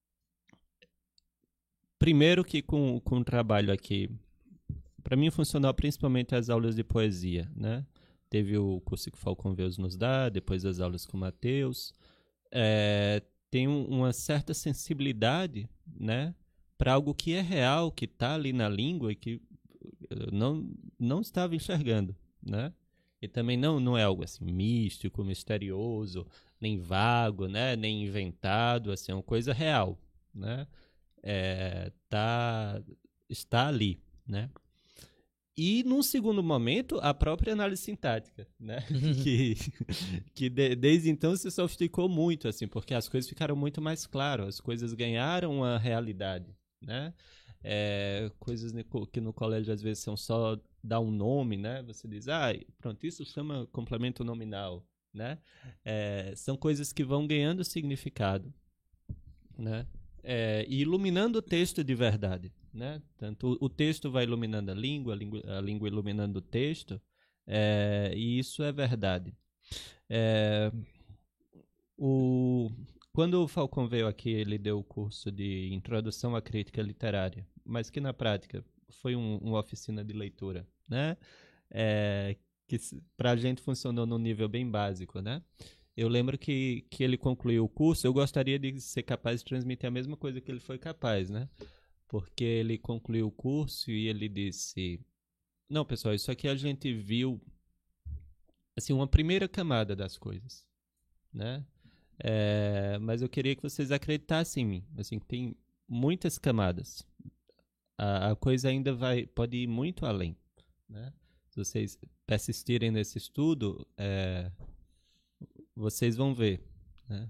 primeiro que com, com o trabalho aqui, para mim funcionou principalmente as aulas de poesia, né? Teve o curso que o Falcon Veus nos dá, depois as aulas com o Matheus. É, tem um, uma certa sensibilidade, né? Para algo que é real, que está ali na língua e que eu não, não estava enxergando, né? E também não, não é algo assim místico, misterioso, nem vago, né? Nem inventado, assim, é uma coisa real, né? É, tá, está ali, né? E, num segundo momento, a própria análise sintática, né? que que de, desde então se sofisticou muito, assim, porque as coisas ficaram muito mais claras, as coisas ganharam uma realidade, né? É, coisas que no colégio às vezes são só dá um nome, né? Você diz, ah, pronto, isso chama complemento nominal, né? É, são coisas que vão ganhando significado, né? É, e iluminando o texto de verdade, né? Tanto o, o texto vai iluminando a língua, a língua, a língua iluminando o texto, é, e isso é verdade. É, o, quando o Falcon veio aqui, ele deu o curso de Introdução à Crítica Literária, mas que na prática foi um, uma oficina de leitura, né? É, que para a gente funcionou num nível bem básico, né? Eu lembro que, que ele concluiu o curso, eu gostaria de ser capaz de transmitir a mesma coisa que ele foi capaz, né? Porque ele concluiu o curso e ele disse, não, pessoal, isso aqui a gente viu, assim, uma primeira camada das coisas, né? É, mas eu queria que vocês acreditassem em mim, assim, tem muitas camadas. A, a coisa ainda vai, pode ir muito além, né? Se vocês persistirem nesse estudo, é, vocês vão ver, né?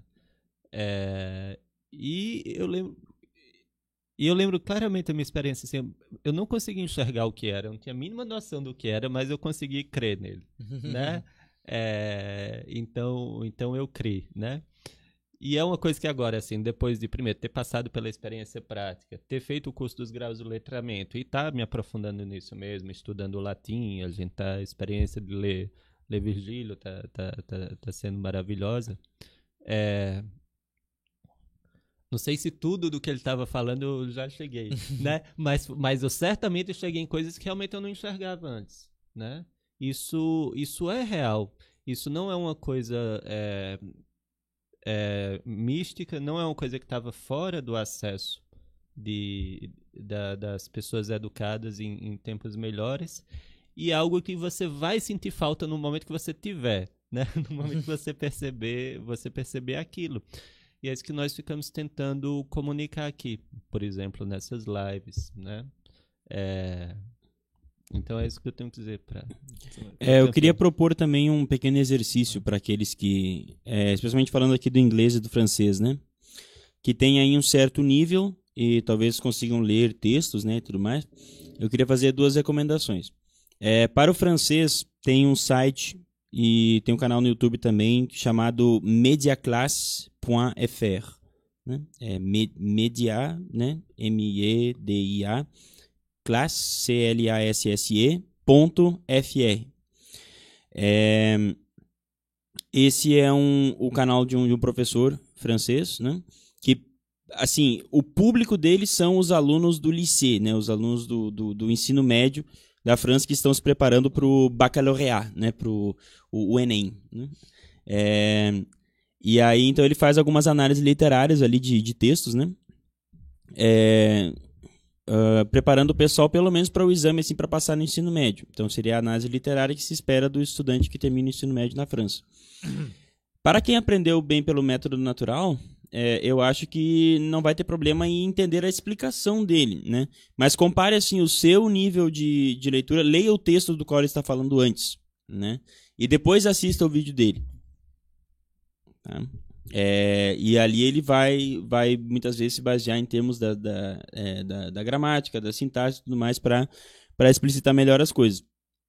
É, e eu lembro e eu lembro claramente a minha experiência, assim, eu não consegui enxergar o que era, eu não tinha a mínima noção do que era, mas eu consegui crer nele, né? É, então, então eu criei, né? E é uma coisa que agora, assim, depois de, primeiro, ter passado pela experiência prática, ter feito o curso dos graus do letramento e estar tá me aprofundando nisso mesmo, estudando o latim, a gente tá, a experiência de ler, ler Virgílio tá, tá, tá, tá sendo maravilhosa. É, não sei se tudo do que ele estava falando eu já cheguei, né? Mas, mas eu certamente cheguei em coisas que realmente eu não enxergava antes, né? Isso, isso é real. Isso não é uma coisa... É, É, mística, não é uma coisa que estava fora do acesso de, da, das pessoas educadas em, em tempos melhores, e é algo que você vai sentir falta no momento que você tiver, né? No momento que você perceber, você perceber aquilo. E é isso que nós ficamos tentando comunicar aqui, por exemplo, nessas lives, né? É... Então é isso que eu tenho que dizer para. É, eu queria propor também um pequeno exercício para aqueles que, é, especialmente falando aqui do inglês e do francês, né, que tem aí um certo nível e talvez consigam ler textos, né, e tudo mais. Eu queria fazer duas recomendações. É, para o francês tem um site e tem um canal no YouTube também chamado mediaclasse ponto f r, né? É media, né, M E D I A classe, C L A S S E, ponto F R. É, esse é um, o canal de um, de um professor francês, né? Que, assim, o público dele são os alunos do lycée, né? Os alunos do, do, do ensino médio da França que estão se preparando para o baccalauréat, né? Para o, o Enem, né? É, e aí, então, ele faz algumas análises literárias ali de, de textos, né? É... Uh, preparando o pessoal pelo menos para o exame assim, para passar no ensino médio. Então seria a análise literária que se espera do estudante que termina o ensino médio na França. Para quem aprendeu bem pelo método natural, é, eu acho que não vai ter problema em entender a explicação dele, né? Mas compare assim o seu nível de, de leitura, leia o texto do qual ele está falando antes, né? E depois assista o vídeo dele. Tá? É, e ali ele vai, vai muitas vezes se basear em termos da, da, é, da, da gramática, da sintaxe e tudo mais para explicitar melhor as coisas.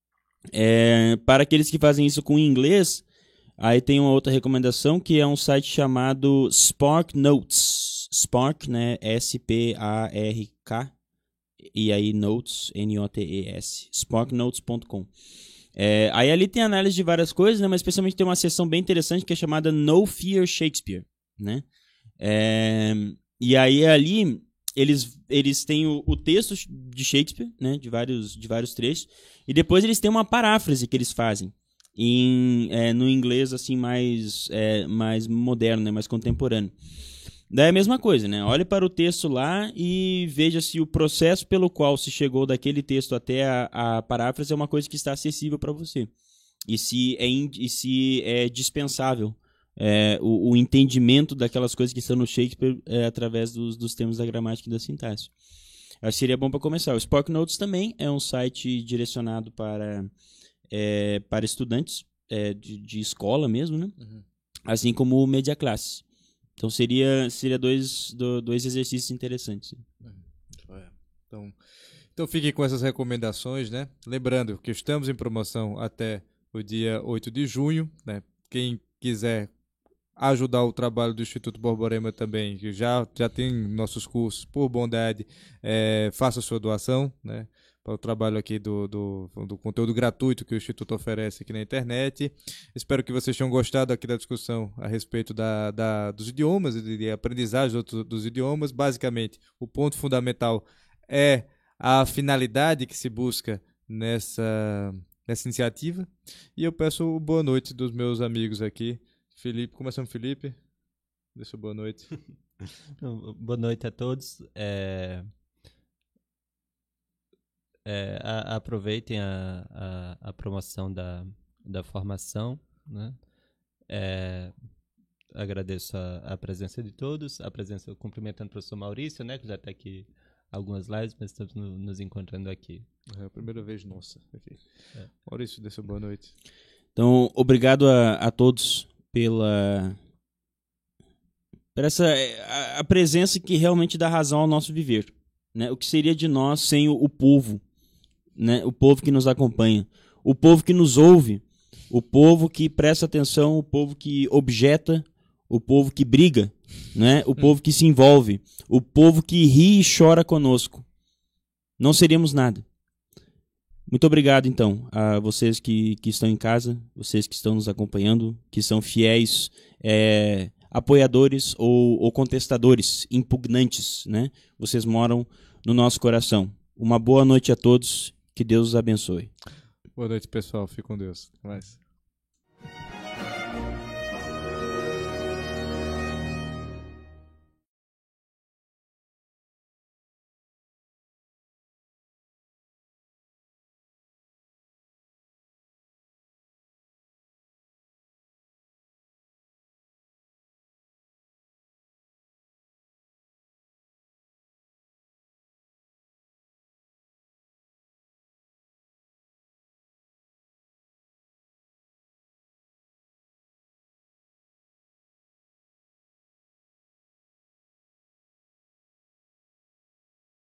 É, para aqueles que fazem isso com inglês, aí tem uma outra recomendação que é um site chamado Spark Notes. Spark, né? S P A R K e aí Notes, N O T E S. spark notes ponto com. É, aí ali tem análise de várias coisas, né, mas especialmente tem uma seção bem interessante que é chamada No Fear Shakespeare, né? É, e aí ali eles, eles têm o, o texto de Shakespeare, né, de vários, de vários trechos, e depois eles têm uma paráfrase que eles fazem em, é, no inglês assim mais, é, mais moderno, né, mais contemporâneo. Daí é a mesma coisa, né? Olhe para o texto lá e veja se o processo pelo qual se chegou daquele texto até a, a paráfrase é uma coisa que está acessível para você. E se é, in, e se é dispensável é, o, o entendimento daquelas coisas que estão no Shakespeare é, através dos, dos termos da gramática e da sintaxe. Acho que seria bom para começar. O Spark Notes também é um site direcionado para, é, para estudantes é, de, de escola mesmo, né? Uhum. Assim como o Media Classe. Então seria, seria dois, dois exercícios interessantes. Então, Então fiquem com essas recomendações, né? Lembrando que estamos em promoção até o dia oito de junho, né? Quem quiser ajudar o trabalho do Instituto Borborema também, que já, já tem nossos cursos, por bondade, é, faça sua doação, né? Para o trabalho aqui do, do, do conteúdo gratuito que o Instituto oferece aqui na internet. Espero que vocês tenham gostado aqui da discussão a respeito da, da, dos idiomas e de, de aprendizagem dos, dos idiomas. Basicamente, o ponto fundamental é a finalidade que se busca nessa, nessa iniciativa. E eu peço boa noite dos meus amigos aqui. Felipe, começamos Felipe. Deixa boa noite. Boa noite a todos. É... É, a, aproveitem a, a, a promoção da, da formação, né? É, agradeço a, a presença de todos, a presença, cumprimentando o professor Maurício, né, que já está aqui algumas lives, mas estamos no, nos encontrando aqui. É a primeira vez nossa aqui. É. Maurício, dê sua boa noite. Então, obrigado a, a todos pela, por essa a, a presença que realmente dá razão ao nosso viver, né? O que seria de nós sem o, o povo, né? O povo que nos acompanha, o povo que nos ouve, o povo que presta atenção, o povo que objeta, o povo que briga, né? O povo que se envolve, o povo que ri e chora conosco. Não seríamos nada. Muito obrigado, então, a vocês que, que estão em casa, vocês que estão nos acompanhando, que são fiéis é, apoiadores ou, ou contestadores, impugnantes, né? Vocês moram no nosso coração. Uma boa noite a todos, que Deus os abençoe. Boa noite, pessoal. Fique com Deus. Até mais.